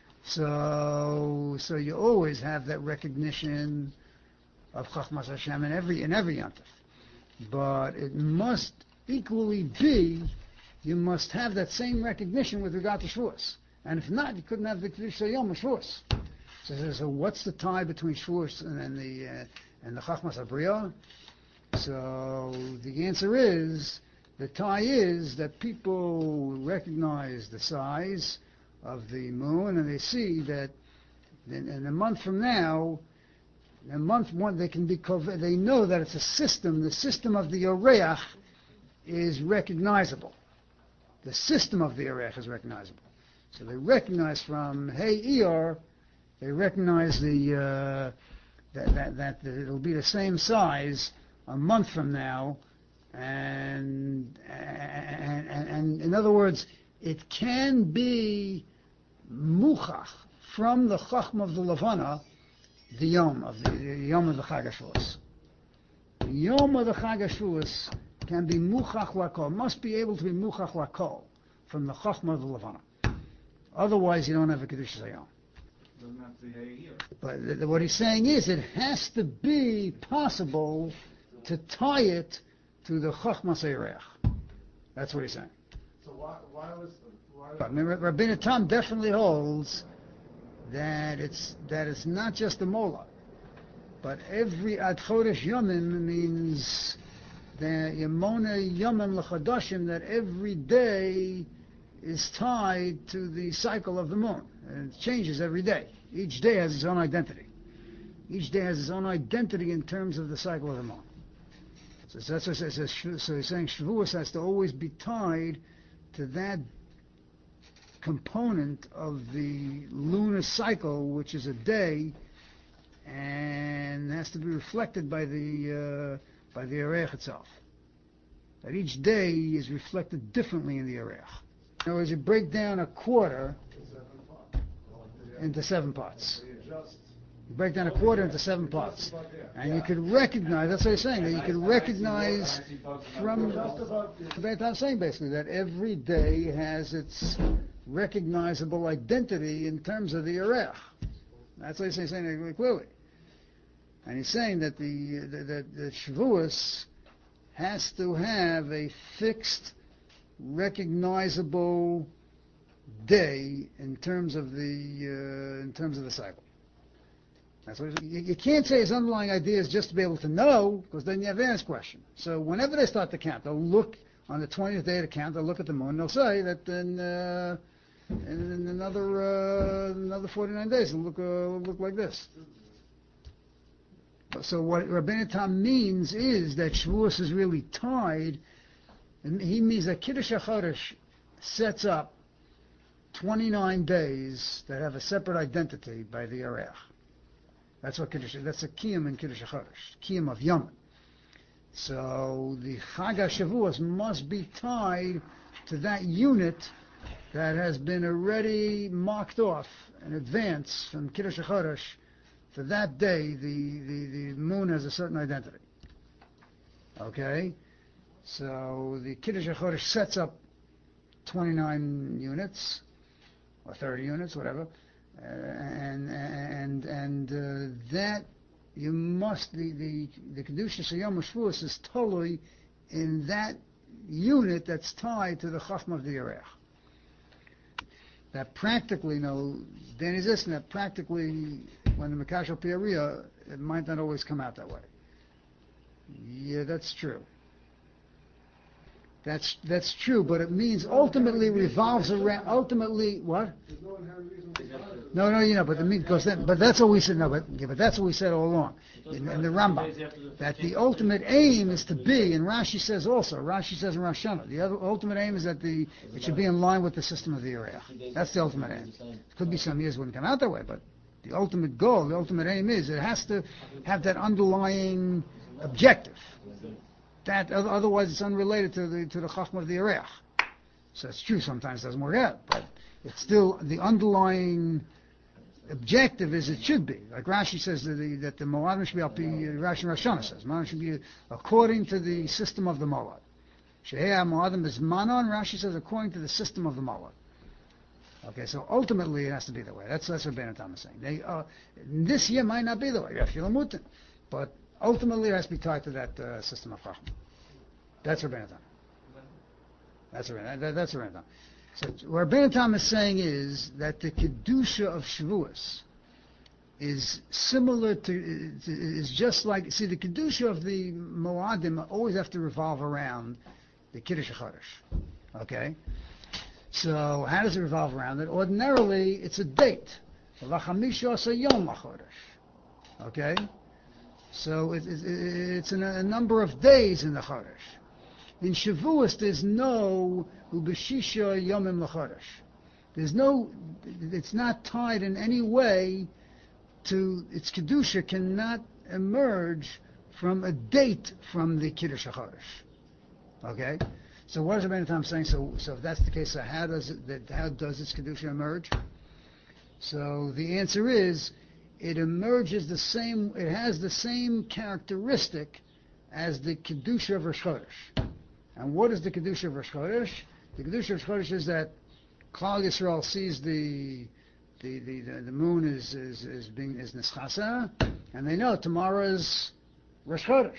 So so you always have that recognition of chachmas Hashem in every in every Yom Tov, but it must equally be. You must have that same recognition with regard to Shavuos. And if not, you couldn't have the Kiddush Yom of Shavuos. So, so what's the tie between Shavuos and, and the uh, and the Chachmas Abriya? So the answer is, the tie is that people recognize the size of the moon and they see that in, in a month from now, in a month one, they can be, they know that it's a system, the system of the Yoreach is recognizable. The system of the Erech is recognizable. So they recognize from Hey Iyar, they recognize the uh, that, that, that that it'll be the same size a month from now, and and, and, and in other words, it can be muchach from the chachma of the Levana, the yom of the, the yom of the Chag HaShavuos. The yom of the Chag HaShavuos can be muchach lakol, must be able to be muchach lakol from the chachma of the Levana. Otherwise, you don't have a Kiddush Zayom. But th- th- what he's saying is, it has to be possible to tie it to the chachma Seirech. That's what he's saying. So why, why was... Why I mean, Rabbeinu Tam definitely holds that it's that it's not just the mola, but every Ad Chodesh Yomim means the Yemona Yomim L'Chadoshim, that every day is tied to the cycle of the moon. And it changes every day. Each day has its own identity. Each day has its own identity in terms of the cycle of the moon. So that's what it says. So he's saying Shavuos has to always be tied to that component of the lunar cycle, which is a day, and has to be reflected by the uh, by the Areach itself. That each day is reflected differently in the Areach. In other words, you break down a quarter into seven parts. You break down a quarter into seven parts. And you could recognize, that's what he's saying, that you could recognize from, that's what I'm saying basically, that every day has its recognizable identity in terms of the Areach. That's what he's saying, saying clearly. And he's saying that the, that the Shavuos has to have a fixed, recognizable day in terms of the uh, in terms of the cycle. That's what you, you can't say his underlying idea is just to be able to know, because then you have the answer question. So whenever they start to count, they'll look on the twentieth day to count. They'll look at the moon. They'll say that in, uh, in, in another uh, another forty-nine days it'll look uh, it'll look like this. So what Rabbeinu Tam means is that Shavuos is really tied, and he means that Kiddush HaChodesh sets up twenty-nine days that have a separate identity by the Areach. That's what Kiddush, that's a Kiyum in Kiddush HaChodesh, Kiyum of Yom. So the Chag HaShavuos must be tied to that unit that has been already marked off in advance from Kiddush HaChodesh. For that day, the, the, the moon has a certain identity. Okay? So the Kiddush HaChodesh sets up twenty-nine units, or thirty units, whatever, uh, and and and uh, that you must, the, the, the Kedushas Yom HaShavuos is totally in that unit that's tied to the Chachma of the Areach. That practically, you know, Danny Ziskin, that practically, when the Mekash Piariya, it might not always come out that way. Yeah, that's true. That's that's true, but it means ultimately revolves around, ultimately, what? No, no, you know, but the mean, because then, but that's what we said, no, but, yeah, but that's what we said all along, in, in the Rambam, that the ultimate aim is to be, and Rashi says also, Rashi says in Rosh Hashanah, the other, ultimate aim is that the, it should be in line with the system of the Areach. That's the ultimate aim. It could be some years it wouldn't come out that way, but the ultimate goal, the ultimate aim is, it has to have that underlying objective. That, otherwise it's unrelated to the to the Chachma of the Areach. So it's true, sometimes it doesn't work out, but it's still, the underlying objective is it should be. Like Rashi says that the, that the Moadim should be, up, Rashi Rosh Hashanah says, Moadim should be according to the system of the Moad. Shehei Moadim is Manon, Rashi says according to the system of the Moad. Okay, so ultimately it has to be that way. That's that's what Ben Tam is saying. They, uh, this year might not be the way, but ultimately it has to be tied to that uh, system of Chachma. That's Rabbeinu Tam. That's Rabbeinu that, That's Rabbeinu Tam. So what Rabbeinu Tam is saying is that the Kedusha of Shavuos is similar to, is just like, see, the Kedusha of the Moadim always have to revolve around the Kiddush HaChodesh. Okay? So how does it revolve around it? Ordinarily, it's a date. V'chamisha asa yom HaChodesh. Okay? So it, it, it's in a, a number of days in the Chodesh. In Shavuos, there's no ubeshisha yomim l'chodesh. There's no, it's not tied in any way to, its kedusha cannot emerge from a date from the Kiddush HaChodesh. Okay? So what is Rabbeinu Tam saying? So, so if that's the case, so how does it, that, how does its kedusha emerge? So the answer is, it emerges the same, it has the same characteristic as the Kedusha of Rosh Chodesh. And what is the Kedusha of Rosh Chodesh? The Kedusha of Rosh Chodesh is that Klal Yisrael sees the the, the, the, the moon is, is, is being is Neschasa, and they know tomorrow is Rosh Chodesh.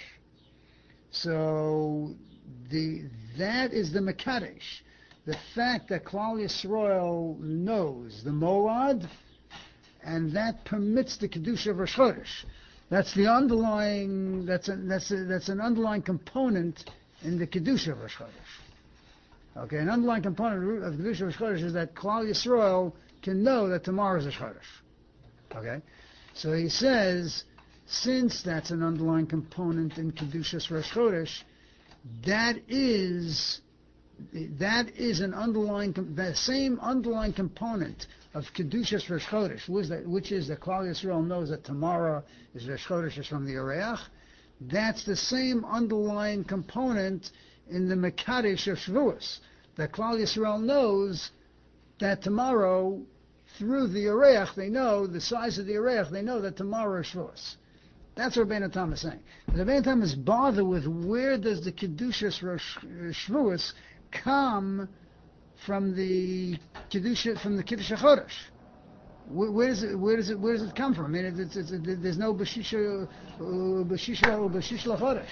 So the that is the Mekadesh. The fact that Klal Yisrael knows the Moad, and that permits the Kedusha of Rosh Chodesh. That's the underlying, that's, a, that's, a, that's an underlying component in the Kedusha of Rosh Chodesh. Okay, an underlying component of the Kedusha of Rosh Chodesh is that Klal Yisrael can know that tomorrow is Rosh Chodesh. Okay? So he says, since that's an underlying component in Kedushas Rosh Chodesh, that is that is an underlying, the same underlying component of Kedushas Rosh Chodesh, which is that, which is that Klal Yisrael knows that tomorrow is Rosh Chodesh, is from the Yoreach. That's the same underlying component in the Mekadesh of Shavuos, that Klal Yisrael knows that tomorrow, through the Yoreach, they know, the size of the Yoreach, they know that tomorrow is Shavuos. That's what Rabbeinu Tam is saying. Rabbeinu Tam is bothered with where does the Kedushas Rosh Shavuos come from the Kedusha, from the Kiddush HaChodesh. Where, where does it, where does it, where does it come from? I mean, it's, it's, it's, there's no Bashisha, uh, Bashisha, or Bashisha LaChodesh.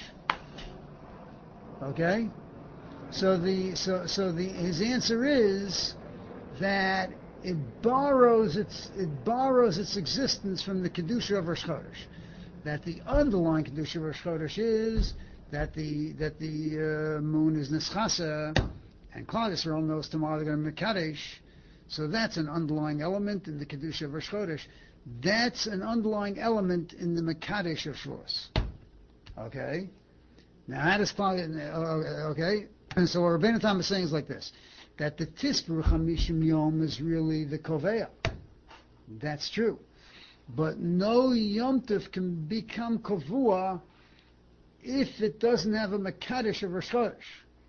Okay? So the, so, so the, his answer is that it borrows its, it borrows its existence from the Kedusha of Rosh Chodesh. That the underlying Kedusha of Rosh Chodesh is that the that the uh, moon is Neschasa, and Klal Yisrael knows tomorrow they're going to Mekadesh, so that's an underlying element in the Kedusha of Rosh Chodesh. That's an underlying element in the Mekadesh of Shavuos. Okay? Now, how does Klal, okay? And so what Rabbeinu Tam is saying is like this, that the Tisper Chamishim Yom is really the Koveya. That's true. But no Yom Tov can become Kavua if it doesn't have a Mekadesh of Rosh Chodesh.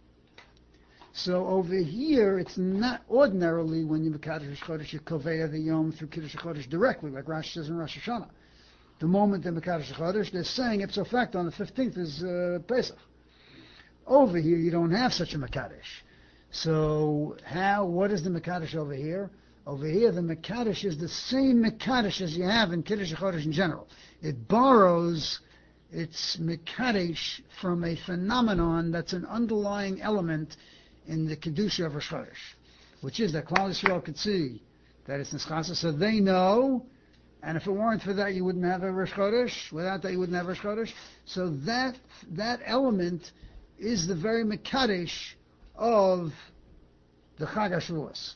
So over here, it's not ordinarily when you Mekadesh Rosh Chodesh, you Koveya the Yom through Kiddush HaChodesh directly, like Rashi says in Rosh Hashanah. The moment they Mekadesh HaChodesh, they're saying ipso facto on the fifteenth is uh, Pesach. Over here, you don't have such a Mekadesh. So how? What is the Mekadesh over here? Over here, the Mekadesh is the same Mekadesh as you have in Kiddush HaChodesh in general. It borrows its Mekadesh from a phenomenon that's an underlying element in the Kedusha of Rosh Chodesh, which is that Klal Yisrael could see that it's Neschasa, so they know, and if it weren't for that, you wouldn't have a Rosh Chodesh. Without that, you wouldn't have Rosh Chodesh. So that that element is the very Mekadesh of the Chag HaShavuos.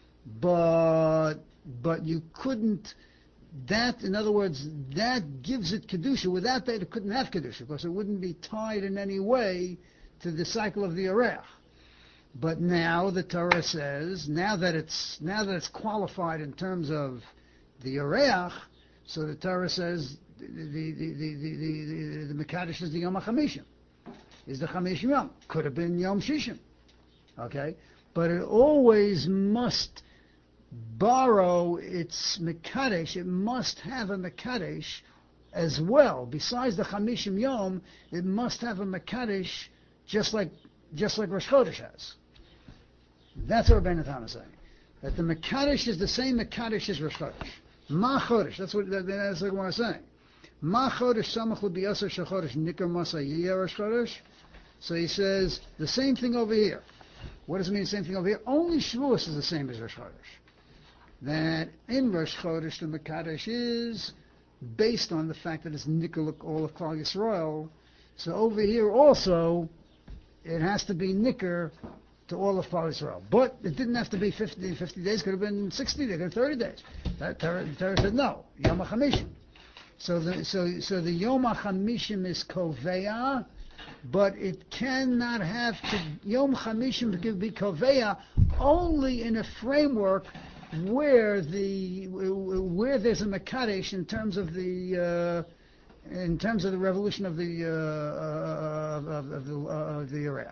But but you couldn't, that, in other words, that gives it Kedusha. Without that, it couldn't have Kedusha, because it wouldn't be tied in any way to the cycle of the Yoreach. But now the Torah says, now that it's now that it's qualified in terms of the Yoreach, so the Torah says the the the the the, the, the Mekadesh is the Yom HaChamishim, is the Chamishim Yom. Could have been Yom Shishim, okay? But it always must borrow its Mekadesh. It must have a Mekadesh as well. Besides the Chamishim Yom, it must have a Mekadesh just like just like Rosh Chodesh has. That's what Rabbeinu Tam is saying. That the Mekadesh is the same Mekadesh as Rosh Chodesh. Ma Chodesh, that's what, that, that's what I'm saying. Ma Chodesh samach l'biyasar shel Chodesh nikar masa yiyeh Rosh Chodesh. So he says, the same thing over here. What does it mean, the same thing over here? Only Shavuos is the same as Rosh Chodesh. That in Rosh Chodesh, the Mekadesh is based on the fact that it's nikar all of Klal Yisrael. So over here also, it has to be nikar to all of Klal Yisrael. But it didn't have to be fifty, fifty days, could have been sixty days, could have been thirty days. That Torah, the Torah said no, Yom HaChamishim. So the, so, so the Yom HaChamishim is Koveya, but it cannot have to, Yom HaChamishim can be Koveya only in a framework where the, where there's a Mekadesh in terms of the, uh, in terms of the revolution of the, uh, of, of the, uh, of the Yoreach.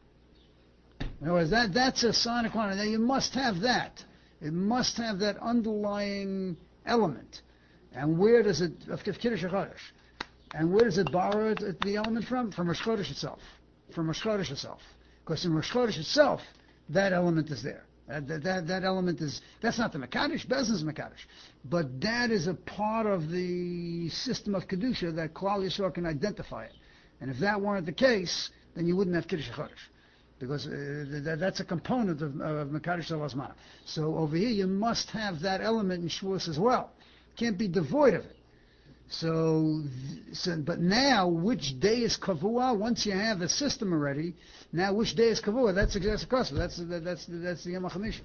In other words, that, that's a sonic quantity. Now you must have that. It must have that underlying element. And where does it, of Kiddush HaChodesh, and where does it borrow it, the element from? From Rosh Chodesh itself. From Rosh Chodesh itself. Because in Rosh Chodesh itself, that element is there. That, that, that, that element is, that's not the Mekadesh, Bezin's Mekadesh. But that is a part of the system of Kedusha that Klal Yisrael can identify it. And if that weren't the case, then you wouldn't have Kiddush HaChodesh. Because uh, th- that's a component of, of Mekadesh Salazmana. So over here, you must have that element in Shavuos as well. Can't be devoid of it. So, so, but now, which day is Kavua? Once you have the system already, now which day is Kavua? That's exactly the That's that's that's the Yom HaChamishim.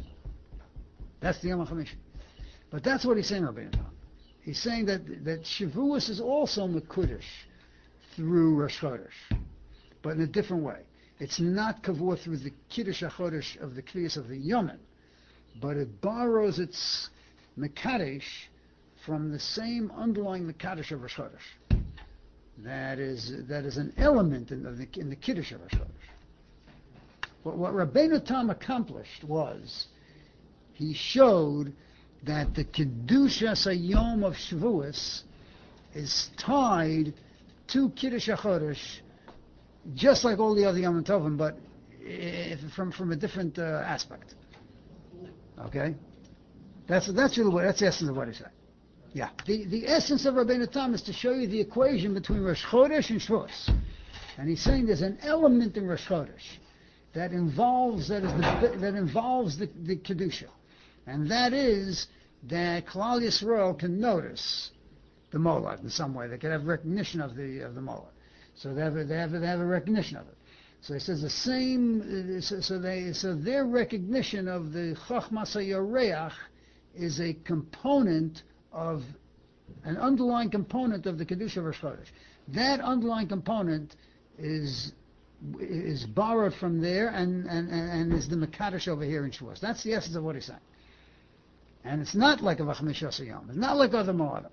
That's the Yom HaChamishim. But that's what he's saying, Rabbi Yonah. He's saying that that Shavuos is also Mekudesh through Rosh Chodesh, but in a different way. it's not kavua through the Kiddush HaChodesh of the Kriyas of the Yomen, but it borrows its Mekadesh from the same underlying Mekadesh of Rosh Chodesh. That is, that is an element in the, in the Kiddush of Rosh Chodesh. What, what Rabbeinu Tam accomplished was, he showed that the Kedushas Hayom of Shavuos is tied to Kiddush HaChodesh, just like all the other Yom Tovim, but if, from from a different uh, aspect. Okay, that's that's really what that's the essence of what he said. Yeah, the the essence of Rabbeinu Tam is to show you the equation between Rosh Chodesh and Shavuos, and he's saying there's an element in Rosh Chodesh that involves that is the, that involves the, the kedusha, and that is that Klal Yisrael can notice the molad in some way. They can have recognition of the of the molad, so they have a, they have a, they have a recognition of it. So he says the same. So, so they so their recognition of the Chachmas HaYoreach is a component of an underlying component of the Kedusha of Rosh Chodesh. That underlying component is is borrowed from there and, and, and is the Mekadesh over here in Shavuos. That's the essence of what he's saying. And it's not like a Vachmishas Yom. It's not like other Moadim.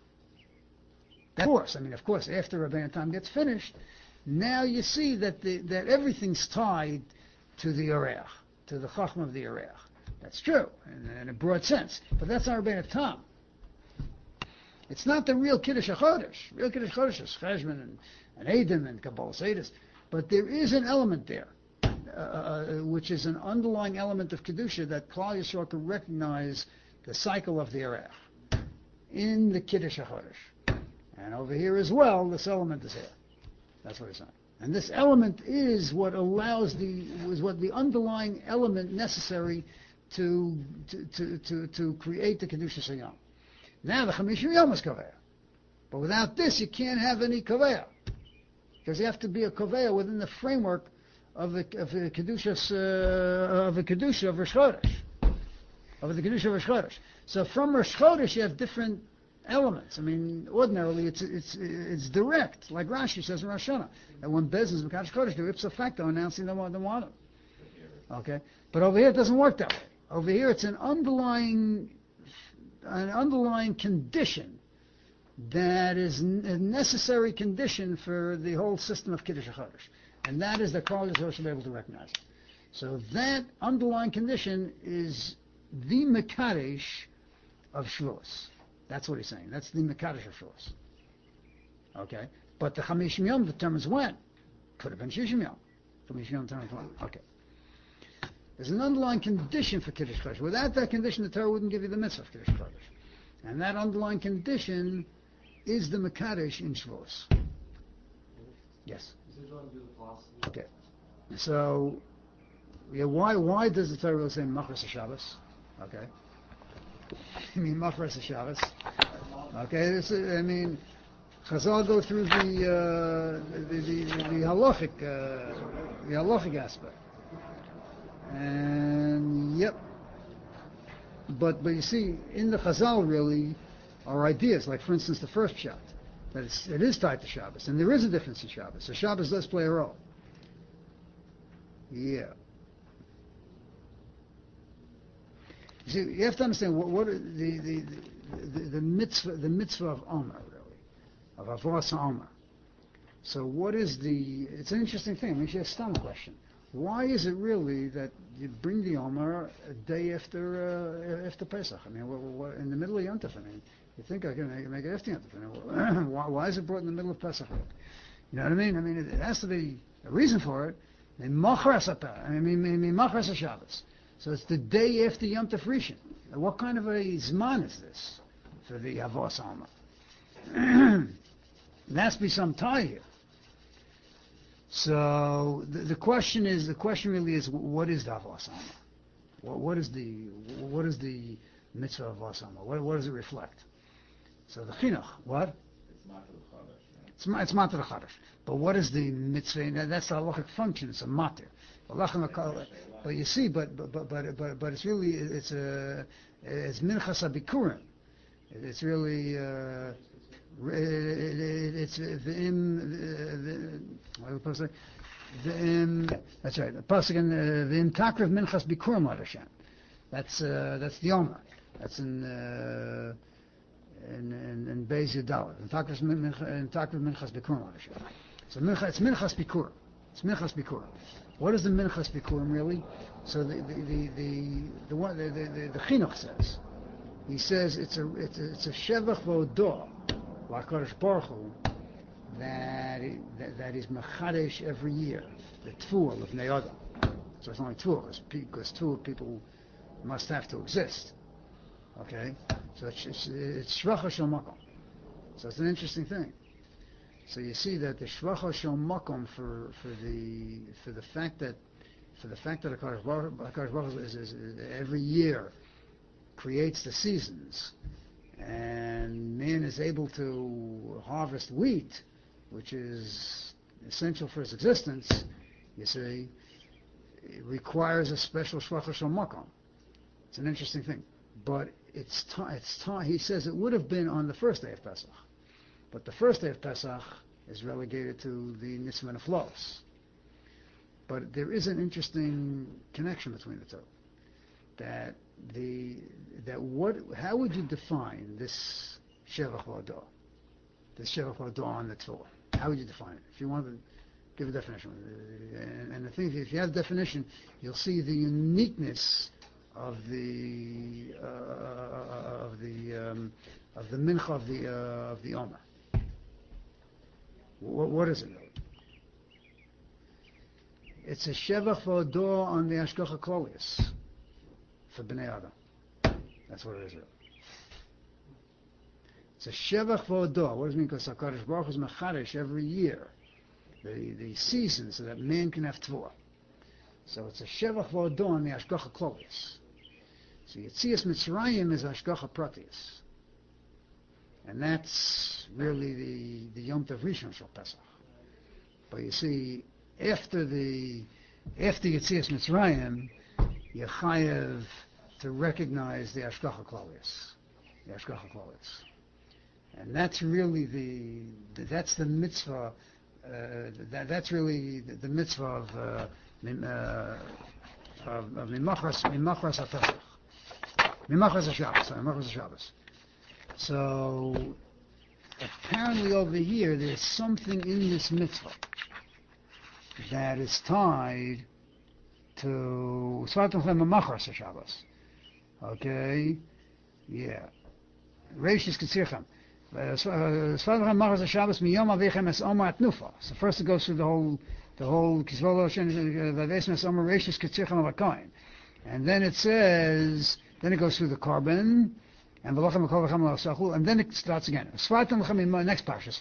Of course, I mean, of course, after Rabbeinu Tam gets finished, now you see that the, that everything's tied to the Yoreach, to the Chachma of the Yoreach. That's true, in, in a broad sense. But that's not Rabbeinu Tam. It's not the real Kiddush HaChodesh. Real Kiddush HaChodesh is Cheshbon and, and Edom and Kabbalah Sedis. But there is an element there, uh, uh, which is an underlying element of Kedusha that Klal Yisrael can recognize the cycle of the Yoreach in the Kiddush HaChodesh. And over here as well, this element is here. That's what he's saying. And this element is what allows the, is what the underlying element necessary to to to, to, to create the Kedusha Sayam. Now the Chamish Yom is Koveya. But without this, you can't have any Koveya. Because you have to be a Koveya within the framework of the of the Kedusha uh, of the Kedusha of Rosh Chodesh. Of the Kedusha of Rosh Chodesh. So from Rosh Chodesh you have different elements. I mean, ordinarily it's it's it's direct, like Rashi says in Rosh Hashanah. And when Bez is Mekadosh Kodesh, they're ipso facto announcing the the Moadim. Okay? But over here it doesn't work that way. Over here it's an underlying an underlying condition that is n- a necessary condition for the whole system of Kiddush HaChodesh. And that is that Klal Yisrael should be able to recognize it. So that underlying condition is the Mekadesh of Shavuos. That's what he's saying. That's the Mekadesh of Shavuos. Okay? But the Chamishim Yom determines when. Could have been Shishim Yom. Chamishim Yom determines when. Okay. There's an underlying condition for Kiddush Kodesh. Without that condition, the Torah wouldn't give you the mitzvah of Kiddush Kodesh. And that underlying condition is the Mekadesh in Shavuos. Yes? Okay. So, yeah, why why does the Torah really say Machras HaShabbos? Okay. I mean, Machras HaShabbos. Okay, this is, I mean, Chazal go through the uh, the, the, the halachic uh, the halachic aspect, and yep. But but you see, in the Chazal really are ideas like, for instance, the first shot that it's, it is tied to Shabbos, and there is a difference in Shabbos. So Shabbos does play a role. Yeah. You see, you have to understand what, what are the, the, the, the mitzvah the mitzvah of Omer, really, of Avos Omer. So what is the? It's an interesting thing. I mean, it's a stomach question. Why is it really that you bring the Omer a day after uh, after Pesach? I mean, what, what, in the middle of Yom Tov? I mean, you think I can make, make it after Yom Tov? I mean, why, why is it brought in the middle of Pesach? You know what I mean? I mean, it, it has to be a reason for it. I mean, Machras I mean, I mean, Machras Shabbos. So it's the day after Yom Tov Rishon. What kind of a Zman is this for the Avos Omer? There has to be some tie here. So the, the question is, the question really is, what is the Avos Omer? What, what is the what is the mitzvah of Avos Omer? What, what does it reflect? So the chinuch, what? It's matter it's matter chadash. But what is the mitzvah? That's the halachic function. It's a matter. But you see, but but but but but, but it's really it's a it's minchas habikurim. It's really uh, it, it, it's the what do I say? The, um, that's right. The pasuk in uh, the Imtakriv Minchas Bikurim Ladashem. That's uh, that's the Omer. That's in uh, in in, in Beis Yudalad. Imtakriv Minchas Bikurim Ladashem. So mincha, it's Minchas Bikurim. It's Minchas Bikurim. What is the Minchas Bikurim really? So the the the the the one the the, the, the Chinuch says. He says it's a it's a, it's a shevach v'odah, l'Hakadosh Baruch Hu, that that, that is mechadesh every year, the tfuah of Bnei Adam. So it's only tfuah because tfuah people must have to exist. Okay, so it's it's, it's shvacha shel makom. So it's an interesting thing. So you see that the shvacha shel makom for for the for the fact that for the fact that Hakadosh Baruch Hu is, is, is every year creates the seasons, and man is able to harvest wheat, which is essential for his existence, you see, it requires a special shvacha shel makom. It's an interesting thing. But it's time, it's time, he says it would have been on the first day of Pesach. But the first day of Pesach is relegated to the Nitzvah and Flos. But there is an interesting connection between the two. That the that what how would you define this shevach v'odah, this shevach v'odah on the Torah? How would you define it? If you want to give a definition, and, and the thing is, if you have a definition, you'll see the uniqueness of the uh, of the um, of the mincha of the uh, of the Omer. What, what is it? It's a shevach v'odah on the Hashgacha Klolius for Bnei Adam. That's what it is. Really. It's a shevach v'odah. What does it mean? Because HaKadosh Baruch Hu is mechadesh every year, the the season, so that man can have tvuah. So it's a shevach v'odah on the Hashgacha Klolius. So Yetzias Mitzrayim is Hashgacha Pratius, and that's really the the Yom Tov Rishon Shel Pesach. But you see, after the after Yetzias Mitzrayim, you chayev to recognize the Hashgacha Klolius, the Hashgacha Klolius, and that's really the, the that's the mitzvah. Uh, that, that's really the, the mitzvah of uh, min, uh, of Mimachras Mimachras HaPesach, Mimachras HaShabbos, sorry, Mimachras HaShabbos. So apparently over here there's something in this mitzvah that is tied to Svartim Chem Mimachras HaShabbos. Okay, yeah. Reishis Ketzirchem. Svartim Chem Mimachras HaShabbos Miyom Avichem Es Omer Atnufa. So first it goes through the whole the whole Kizvolo Vaves Mes Omer Reishis Ketzirchem Avakoin, and then it says, then it goes through the carbon. And and then it starts again. Next parsha.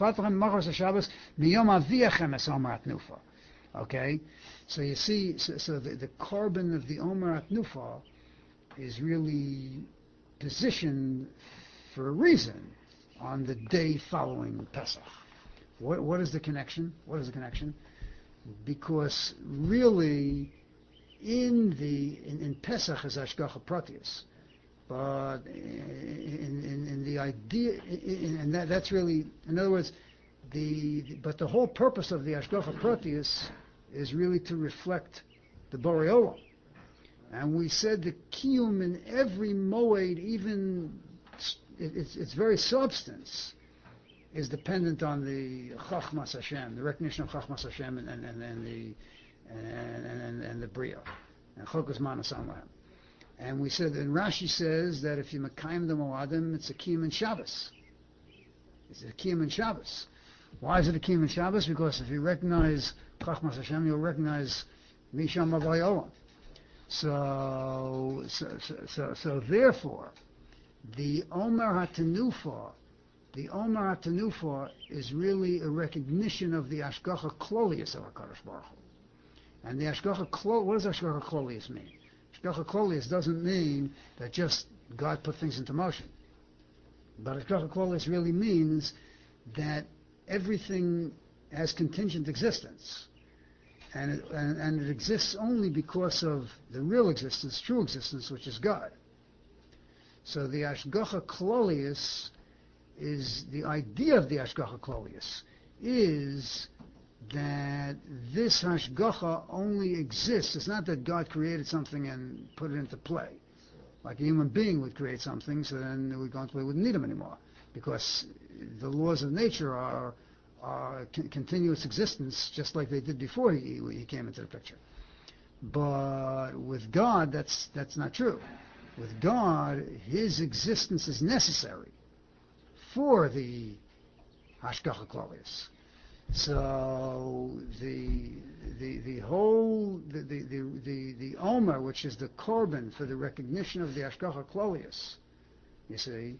Okay, so you see, so, so the, the carbon of the Omer Atnufa is really positioned for a reason on the day following Pesach. What, what is the connection? What is the connection? Because really, in the in, in Pesach is Hashgacha Pratius. But in, in, in the idea, in, and that, that's really, in other words, the, the but the whole purpose of the Hashgacha Pratius is really to reflect the Borei Olam. And we said the kiyum in every moed, even it, it's, its very substance, is dependent on the Chachmas Hashem, the recognition of Chachmas Hashem and, and, and, and the and, and, and the Bria, and Chokas Manas Amlahem. And we said, and Rashi says that if you Mekayim the Moadim, it's a Kiyum and Shabbos. It's a Kiyum and Shabbos. Why is it a Kiyum and Shabbos? Because if you recognize Chachmas Hashem, you'll recognize Misham Avay Olam. So, so, so, so, so therefore, the Omer HaTanufa, the Omer HaTanufa is really a recognition of the Hashgacha Klolius of HaKadosh Baruch Hu. And the Hashgacha Klolius, what does Hashgacha Klolius mean? Hashgacha Klolius doesn't mean that just God put things into motion. But Hashgacha Klolius really means that everything has contingent existence. And it, and, and it exists only because of the real existence, true existence, which is God. So the Hashgacha Klolius is, the idea of the Hashgacha Klolius is that this hashgacha only exists. It's not that God created something and put it into play. Like a human being would create something, so then we go into play, we wouldn't need him anymore. Because the laws of nature are, are con- continuous existence, just like they did before he, he came into the picture. But with God, that's that's not true. With God, his existence is necessary for the hashgacha klalius. So the the the whole the the the the, the omer, which is the korban for the recognition of the hashgacha klalius, you see,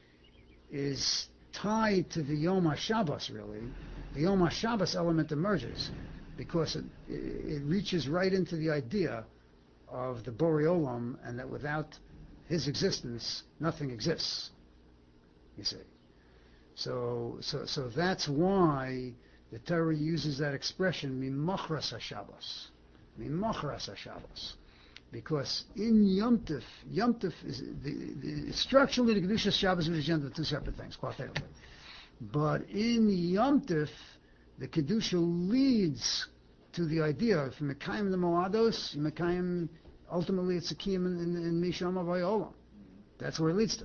is tied to the Yom HaShabbos, really. The Yom HaShabbos element emerges because it, it reaches right into the idea of the Borei Olam, and that without his existence, nothing exists, you see. So, so, so that's why the Torah uses that expression, Mimachras HaShabbos. Mimachras HaShabbos. Because in Yom Tov, Yom Tov is, the, the, structurally the Kedushas Shabbos and Yom Tov are two separate things, qualitatively. But in Yom Tov, the Kedusha leads to the idea from Mekayim the Moados, Mekayim, ultimately it's a Kiyam in, in, in Misham Avayolam. That's where it leads to.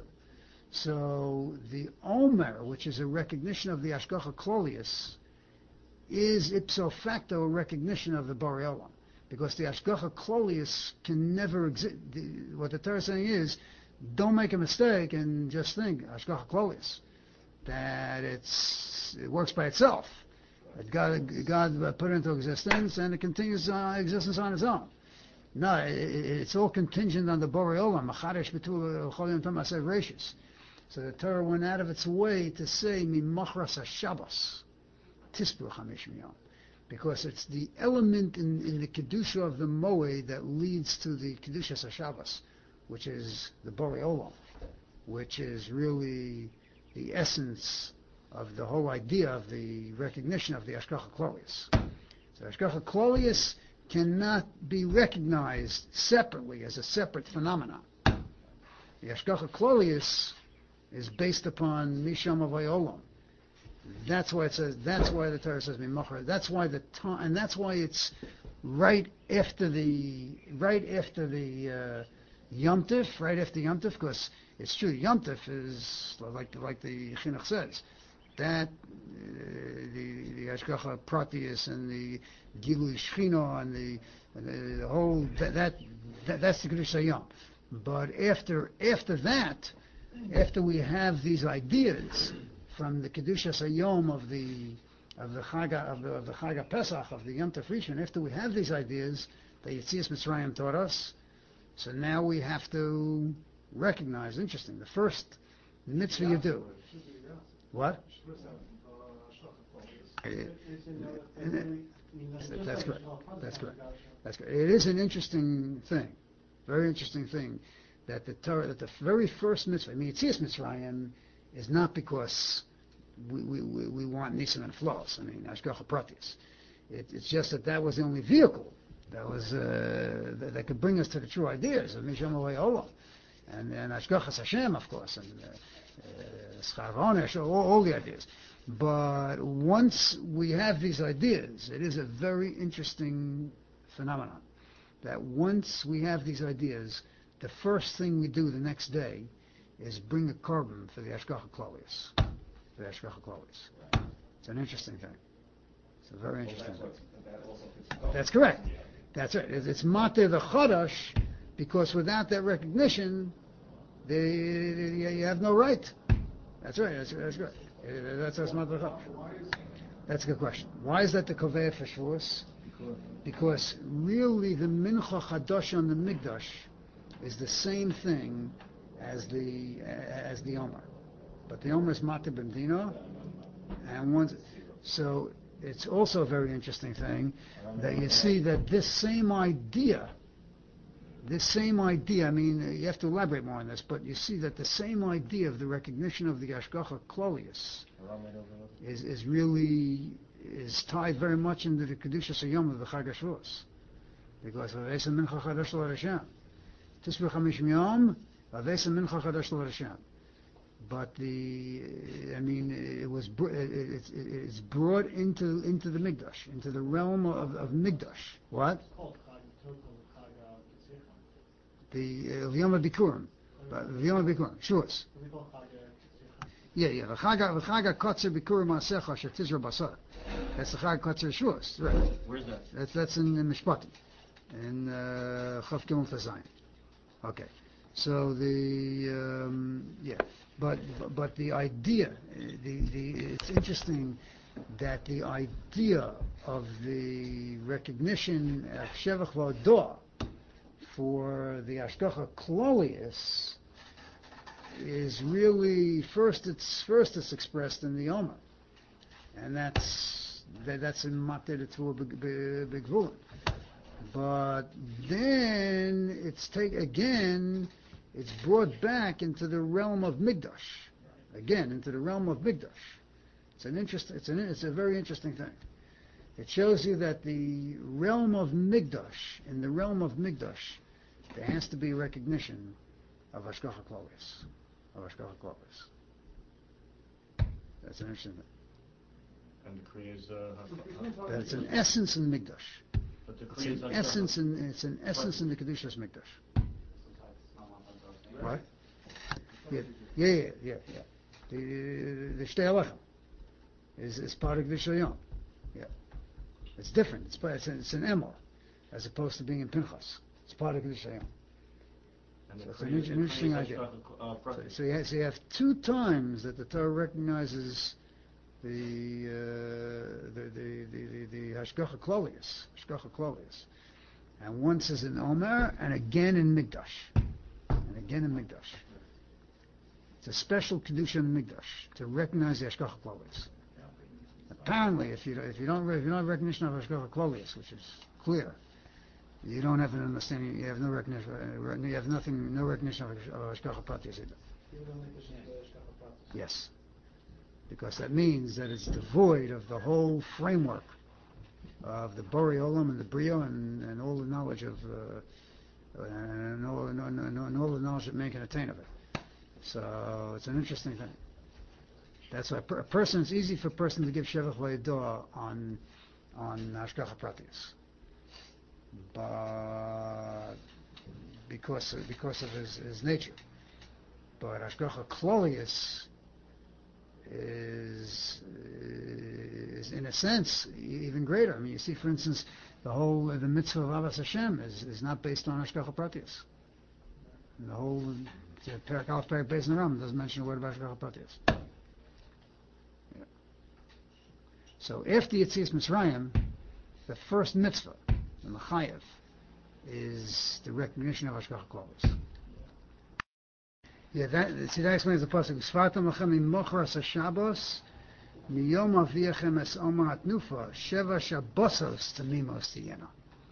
So the Omer, which is a recognition of the Hashgacha Klolius, is ipso facto a recognition of the Borei Olam. Because the Hashgacha Klolius can never exist. What the Torah is saying is, don't make a mistake and just think Hashgacha Klolius, that it's it works by itself. That God, God put it into existence and it continues uh, existence on its own. No, it, it's all contingent on the Borei Olam. Macharesh b'tu chol yom tov ma'aseh reishis. So the Torah went out of its way to say Mimachras HaShabbos Tispu Chamishim Yom, because it's the element in, in the Kedusha of the Moed that leads to the Kedushas HaShabbos, which is the Borei Olam, which is really the essence of the whole idea of the recognition of the Hashgacha Klolius. So Hashgacha Klolius cannot be recognized separately as a separate phenomenon. The Hashgacha Klolius is based upon Misham Avayolam. That's why it says. That's why the Torah says Mimachar. That's why the time, and that's why it's right after the right after the uh, Yom Tov, right after Yom Tov, because it's true. Yom Tov is like like the Chinuch says that uh, the the Hashgacha Pratius and the Gilui Shechina and the, and the, the whole that, that, that that's the Kedusha Yom. But after after that, after we have these ideas from the Kedushas Hayom of the of the Chaga of the of the Chaga Pesach of the Yom Tov Rishon, after we have these ideas that Yetzias Mitzrayim taught us, so now we have to recognize. Interesting. The first mitzvah you do. What? It, it, that's correct. That's correct. That's correct. It is an interesting thing, very interesting thing, that the Torah, that the very first mitzvah, I mean, Yetzias Mitzrayim, is not because we we, we, we want nisim and flaws. I mean, Hashgacha Pratis. It, it's just that that was the only vehicle that was uh, that, that could bring us to the true ideas of Misham Olam, and and Hashgachas Hashem, of course, and Schar Onesh, all, all the ideas. But once we have these ideas, it is a very interesting phenomenon. That once we have these ideas, the first thing we do the next day is bring a korban for the Hashgacha Klolius. For the Hashgacha Klolius. It's an interesting thing. It's a very interesting thing. That's correct. That's right. It's Mateh the Chodesh, because without that recognition, they, they, you have no right. That's right. That's, that's right. That's that's Mateh the Chodesh. That's a good question. Why is that the Kovei for Shavuos? Because really the Mincha Chadosh on the Mikdash is the same thing as the as the Omer, but the Omer is Mateh B'Mdina, and once, so it's also a very interesting thing that you see that this same idea, this same idea. I mean, you have to elaborate more on this, but you see that the same idea of the recognition of the Hashgacha Klolius is is really is tied very much into the Kedushas Hayom of the Chag HaShavuos, because of Eisa Mincha Chadash L'Hashem, Tisbu Chamishim Yom. But the, I mean, it was br- it, it, it, it's brought into into the Mikdash, into the realm of, of Mikdash. What? The uh, Yom Bikurim, Yom Bikurim, Shuas. Yeah, yeah. The Chaga, the Chaga Kotzer Bikurim Asecha Shetizra Basar. That's the Chaga Kotzer Shuas, right? Where's that? That's that's in, in Mishpatim, in Chav Gimel Tazayin. Okay, so the um, yeah, but, but but the idea, the the it's interesting that the idea of the recognition of Shevach V'Odah for the Hashgacha Klolius is really first it's first it's expressed in the Omer, and that's that, that's in Matir to a big big rule. But then it's take again, it's brought back into the realm of Mikdash, again into the realm of Mikdash. It's an interest. It's an it's a very interesting thing. It shows you that the realm of Mikdash, in the realm of Mikdash, there has to be recognition of Hashgacha Klolius, of Hashgacha Klolius. That's an interesting thing. And the Kriya is... Uh, That's an essence in Mikdash. but the It's Kriya is an Hashgacha. essence in it's an essence in the Kedushas Mikdash. Right? Yeah, yeah, yeah, yeah. yeah. The the Shtei Alechem is is part of Kedushas Yom. Yeah, it's different. It's it's an, it's an Emor, as opposed to being in Pinchas. It's part of Kedushas Yom. And the So it's an Kriya- inter- the Kriya interesting is idea. Hashgacha, uh, So, Pratis. so, you have, so you have two times that the Torah recognizes the uh, the, the, the, the, the Hashgacha Klolius, Hashgacha Klolius, and once is in Omer, and again in Mikdash, and again in Mikdash. It's a special kedusha in Mikdash to recognize the Hashgacha Klolius. Apparently, if you if you don't if you don't have recognition of Hashgacha Klolius, which is clear, you don't have an understanding. You have no recognition. Uh, you have nothing. No recognition of Hashgacha Pratis either. Yes, because that means that it's devoid of the whole framework of the Borei Olam and the Brio and, and all the knowledge of uh, and, all, and, and, and all the knowledge that man can attain of it. So it's an interesting thing. That's why per, a person, it's easy for a person to give Shevach V'Odah on on Hashgacha Pratis, but because of, because of his, his nature. But Hashgacha Klolius is is in a sense even greater. I mean, you see, for instance, the whole the mitzvah of Avas Hashem is, is not based on Hashgacha Pratis. And the whole the Perek Aleph, Perek Beis in the Ram doesn't mention a word about Hashgacha Pratis. Yeah. So after Yetzias Mitzrayim, the first mitzvah in the Chayev is the recognition of Hashgacha Klolius. Yeah, that, see, that explains the pasuk. Svartam lachem imochras haShabbos miyom aviachem es omer hatnufa sheva shabbosos tamimos tiyena.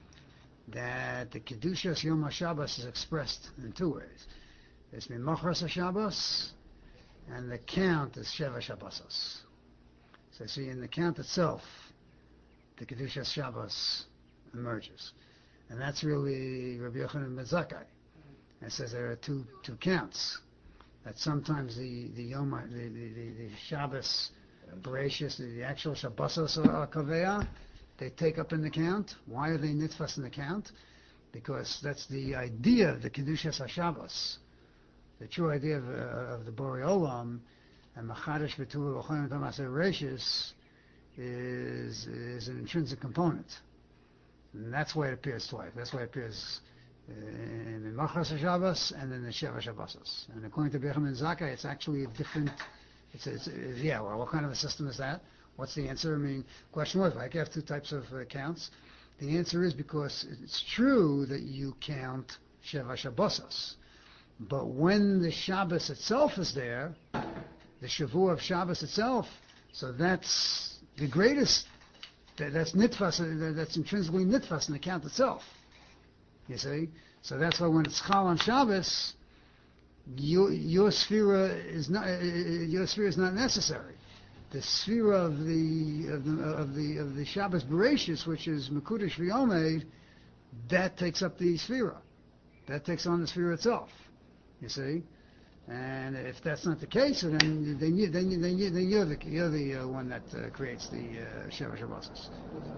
That the kedushas Yom HaShabbos is expressed in two ways. It's mimochras haShabbos, and the count is sheva shabbosos. So see, in the count itself, the kedushas Shabbos emerges, and that's really Rabbi Yochanan ben Zakkai. It says there are two two counts. That sometimes the the Yom the the, the, the Shabbos Bereshis, the, the actual Shabbosos Kaveya, they take up in the count. Why are they nitfas in the count? Because that's the idea of the Kedushas HaShabbos, the true idea of, uh, of the Borei Olam, and Machadash V'Tulu V'Choyim Tamasei Bereshis is is an intrinsic component, and that's why it appears twice. That's why it appears in the Machras HaShabbos and then the Sheva Shabbosos. And according to Bechem and Zakkai, it's actually a different, it's, a, it's a, yeah, well, what kind of a system is that? What's the answer? I mean, question was, like, I have two types of uh, counts. The answer is because it's true that you count Sheva Shabbosos. But when the Shabbos itself is there, the Shavua of Shabbos itself, so that's the greatest, that, that's nitfas, that's intrinsically nitfas in the count itself. You see, so that's why when it's Chal on Shabbos, your your sphera is not uh, your sphera is not necessary. The sphera of the of the of the of the Shabbos Bereshis, which is Mekudesh V'Yomed, that takes up the sphera, that takes on the sphera itself. You see, And if that's not the case, then then you then you, then, you, then you're the you're the uh, one that uh, creates the uh, Sheva Shabbosos.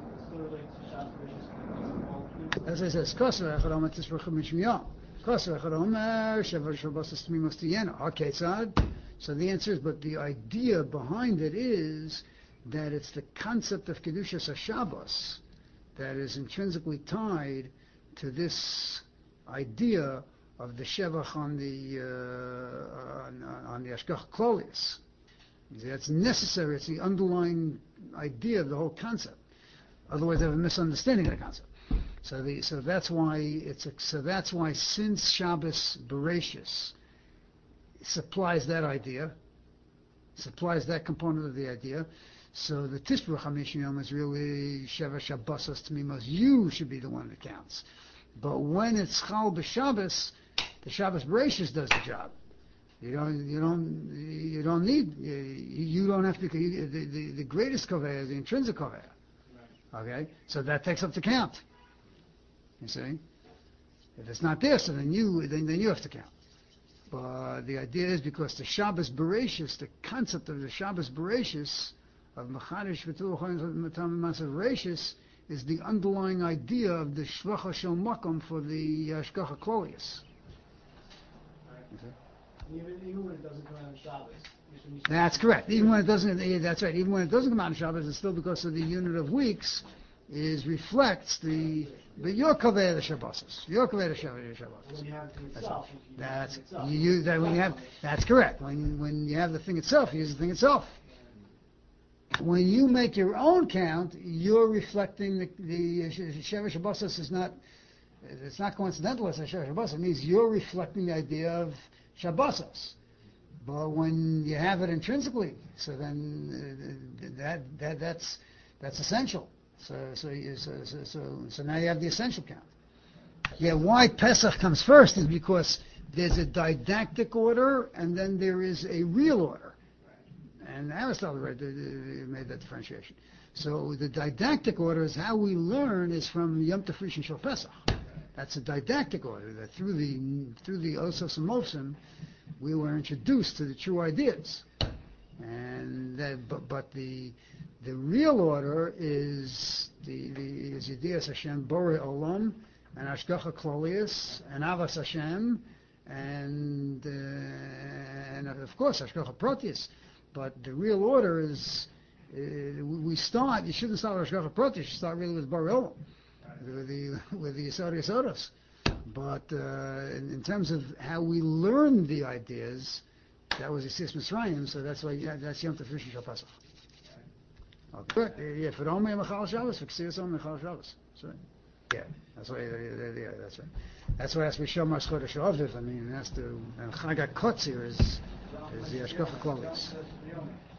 As I said, Koser Echadom et Tisrachim Mishmiyah. Koser Echadom Sheva Shabbosos Tmimos Tiyena. Okay, so the answer is, but the idea behind it is that it's the concept of Kedushas HaShabbos that is intrinsically tied to this idea of the Shevach on the uh, on, on the Ashkach Klolius. That's necessary. It's the underlying idea of the whole concept. Otherwise, they have a misunderstanding of the concept. So the so that's why it's a, so that's why since Shabbos Bereshis supplies that idea, supplies that component of the idea. So the Tisbur Chamish Yom is really Sheva Shabbosos Tmimos. You should be the one that counts. But when it's Chal b'Shabbos, the Shabbos Bereshis does the job. You don't, you don't, you don't need, you, you don't have to. You, the, the the greatest koveya is the intrinsic koveya. Okay, so that takes up the count. You see, if it's not there, so then you then, then you have to count. But the idea is because the Shabbos Bereshis, the concept of the Shabbos Bereshis of Machadish V'Tul Matam Masav Bereshis is the underlying idea of the Shvacha Shel Makom for the Ashkacha Klolius. Even, even when it doesn't come out on Shabbos. That's correct. Even when it doesn't, that's right. Even when it doesn't come out on Shabbos, it's still because of the unit of weeks is reflects the but your kaveh the Shabbosos. Your kaveh the Shabbosos. When you have the itself. That's you itself. you use that when you have. That's correct. When when you have the thing itself, you use the thing itself. When you make your own count, you're reflecting the the Sheva Shabbosos is not. It's not coincidental as a Sheva Shabbosos. It means you're reflecting the idea of Shabbosos. But when you have it intrinsically, so then uh, that that that's that's essential. So so, you, so so so so now you have the essential count. Yeah, why Pesach comes first is because there's a didactic order and then there is a real order. And Aristotle right, made that differentiation. So the didactic order is how we learn is from Yom Tov Rishon Shel Pesach. That's a didactic order that through the through the Osos and Mofsim we were introduced to the true ideas. And that, but, but the the real order is the the is Yedias Hashem Borei Olam and Ashgacha Klolius and Avas Hashem and uh, and of course Ashgacha Proteus. But the real order is uh, we start. You shouldn't start with Ashgacha Proteus. You start really with Borei Olam, with the with the Yisod Yisodos. But uh, in, in terms of how we learn the ideas, that was Yetzias Mitzrayim, so that's why yeah, that's Yom Tov Rishon Shel Pesach. Okay. Yeah, for Omer Mechal Shabbos, for Ksias Omer Mechal Shabbos. That's right. Yeah, that's why. Yeah, that's right. That's why it has to be Shomer Chodesh Aviv. I mean, it has to. And Chag HaKotzir is is the Ashkacha Klolius.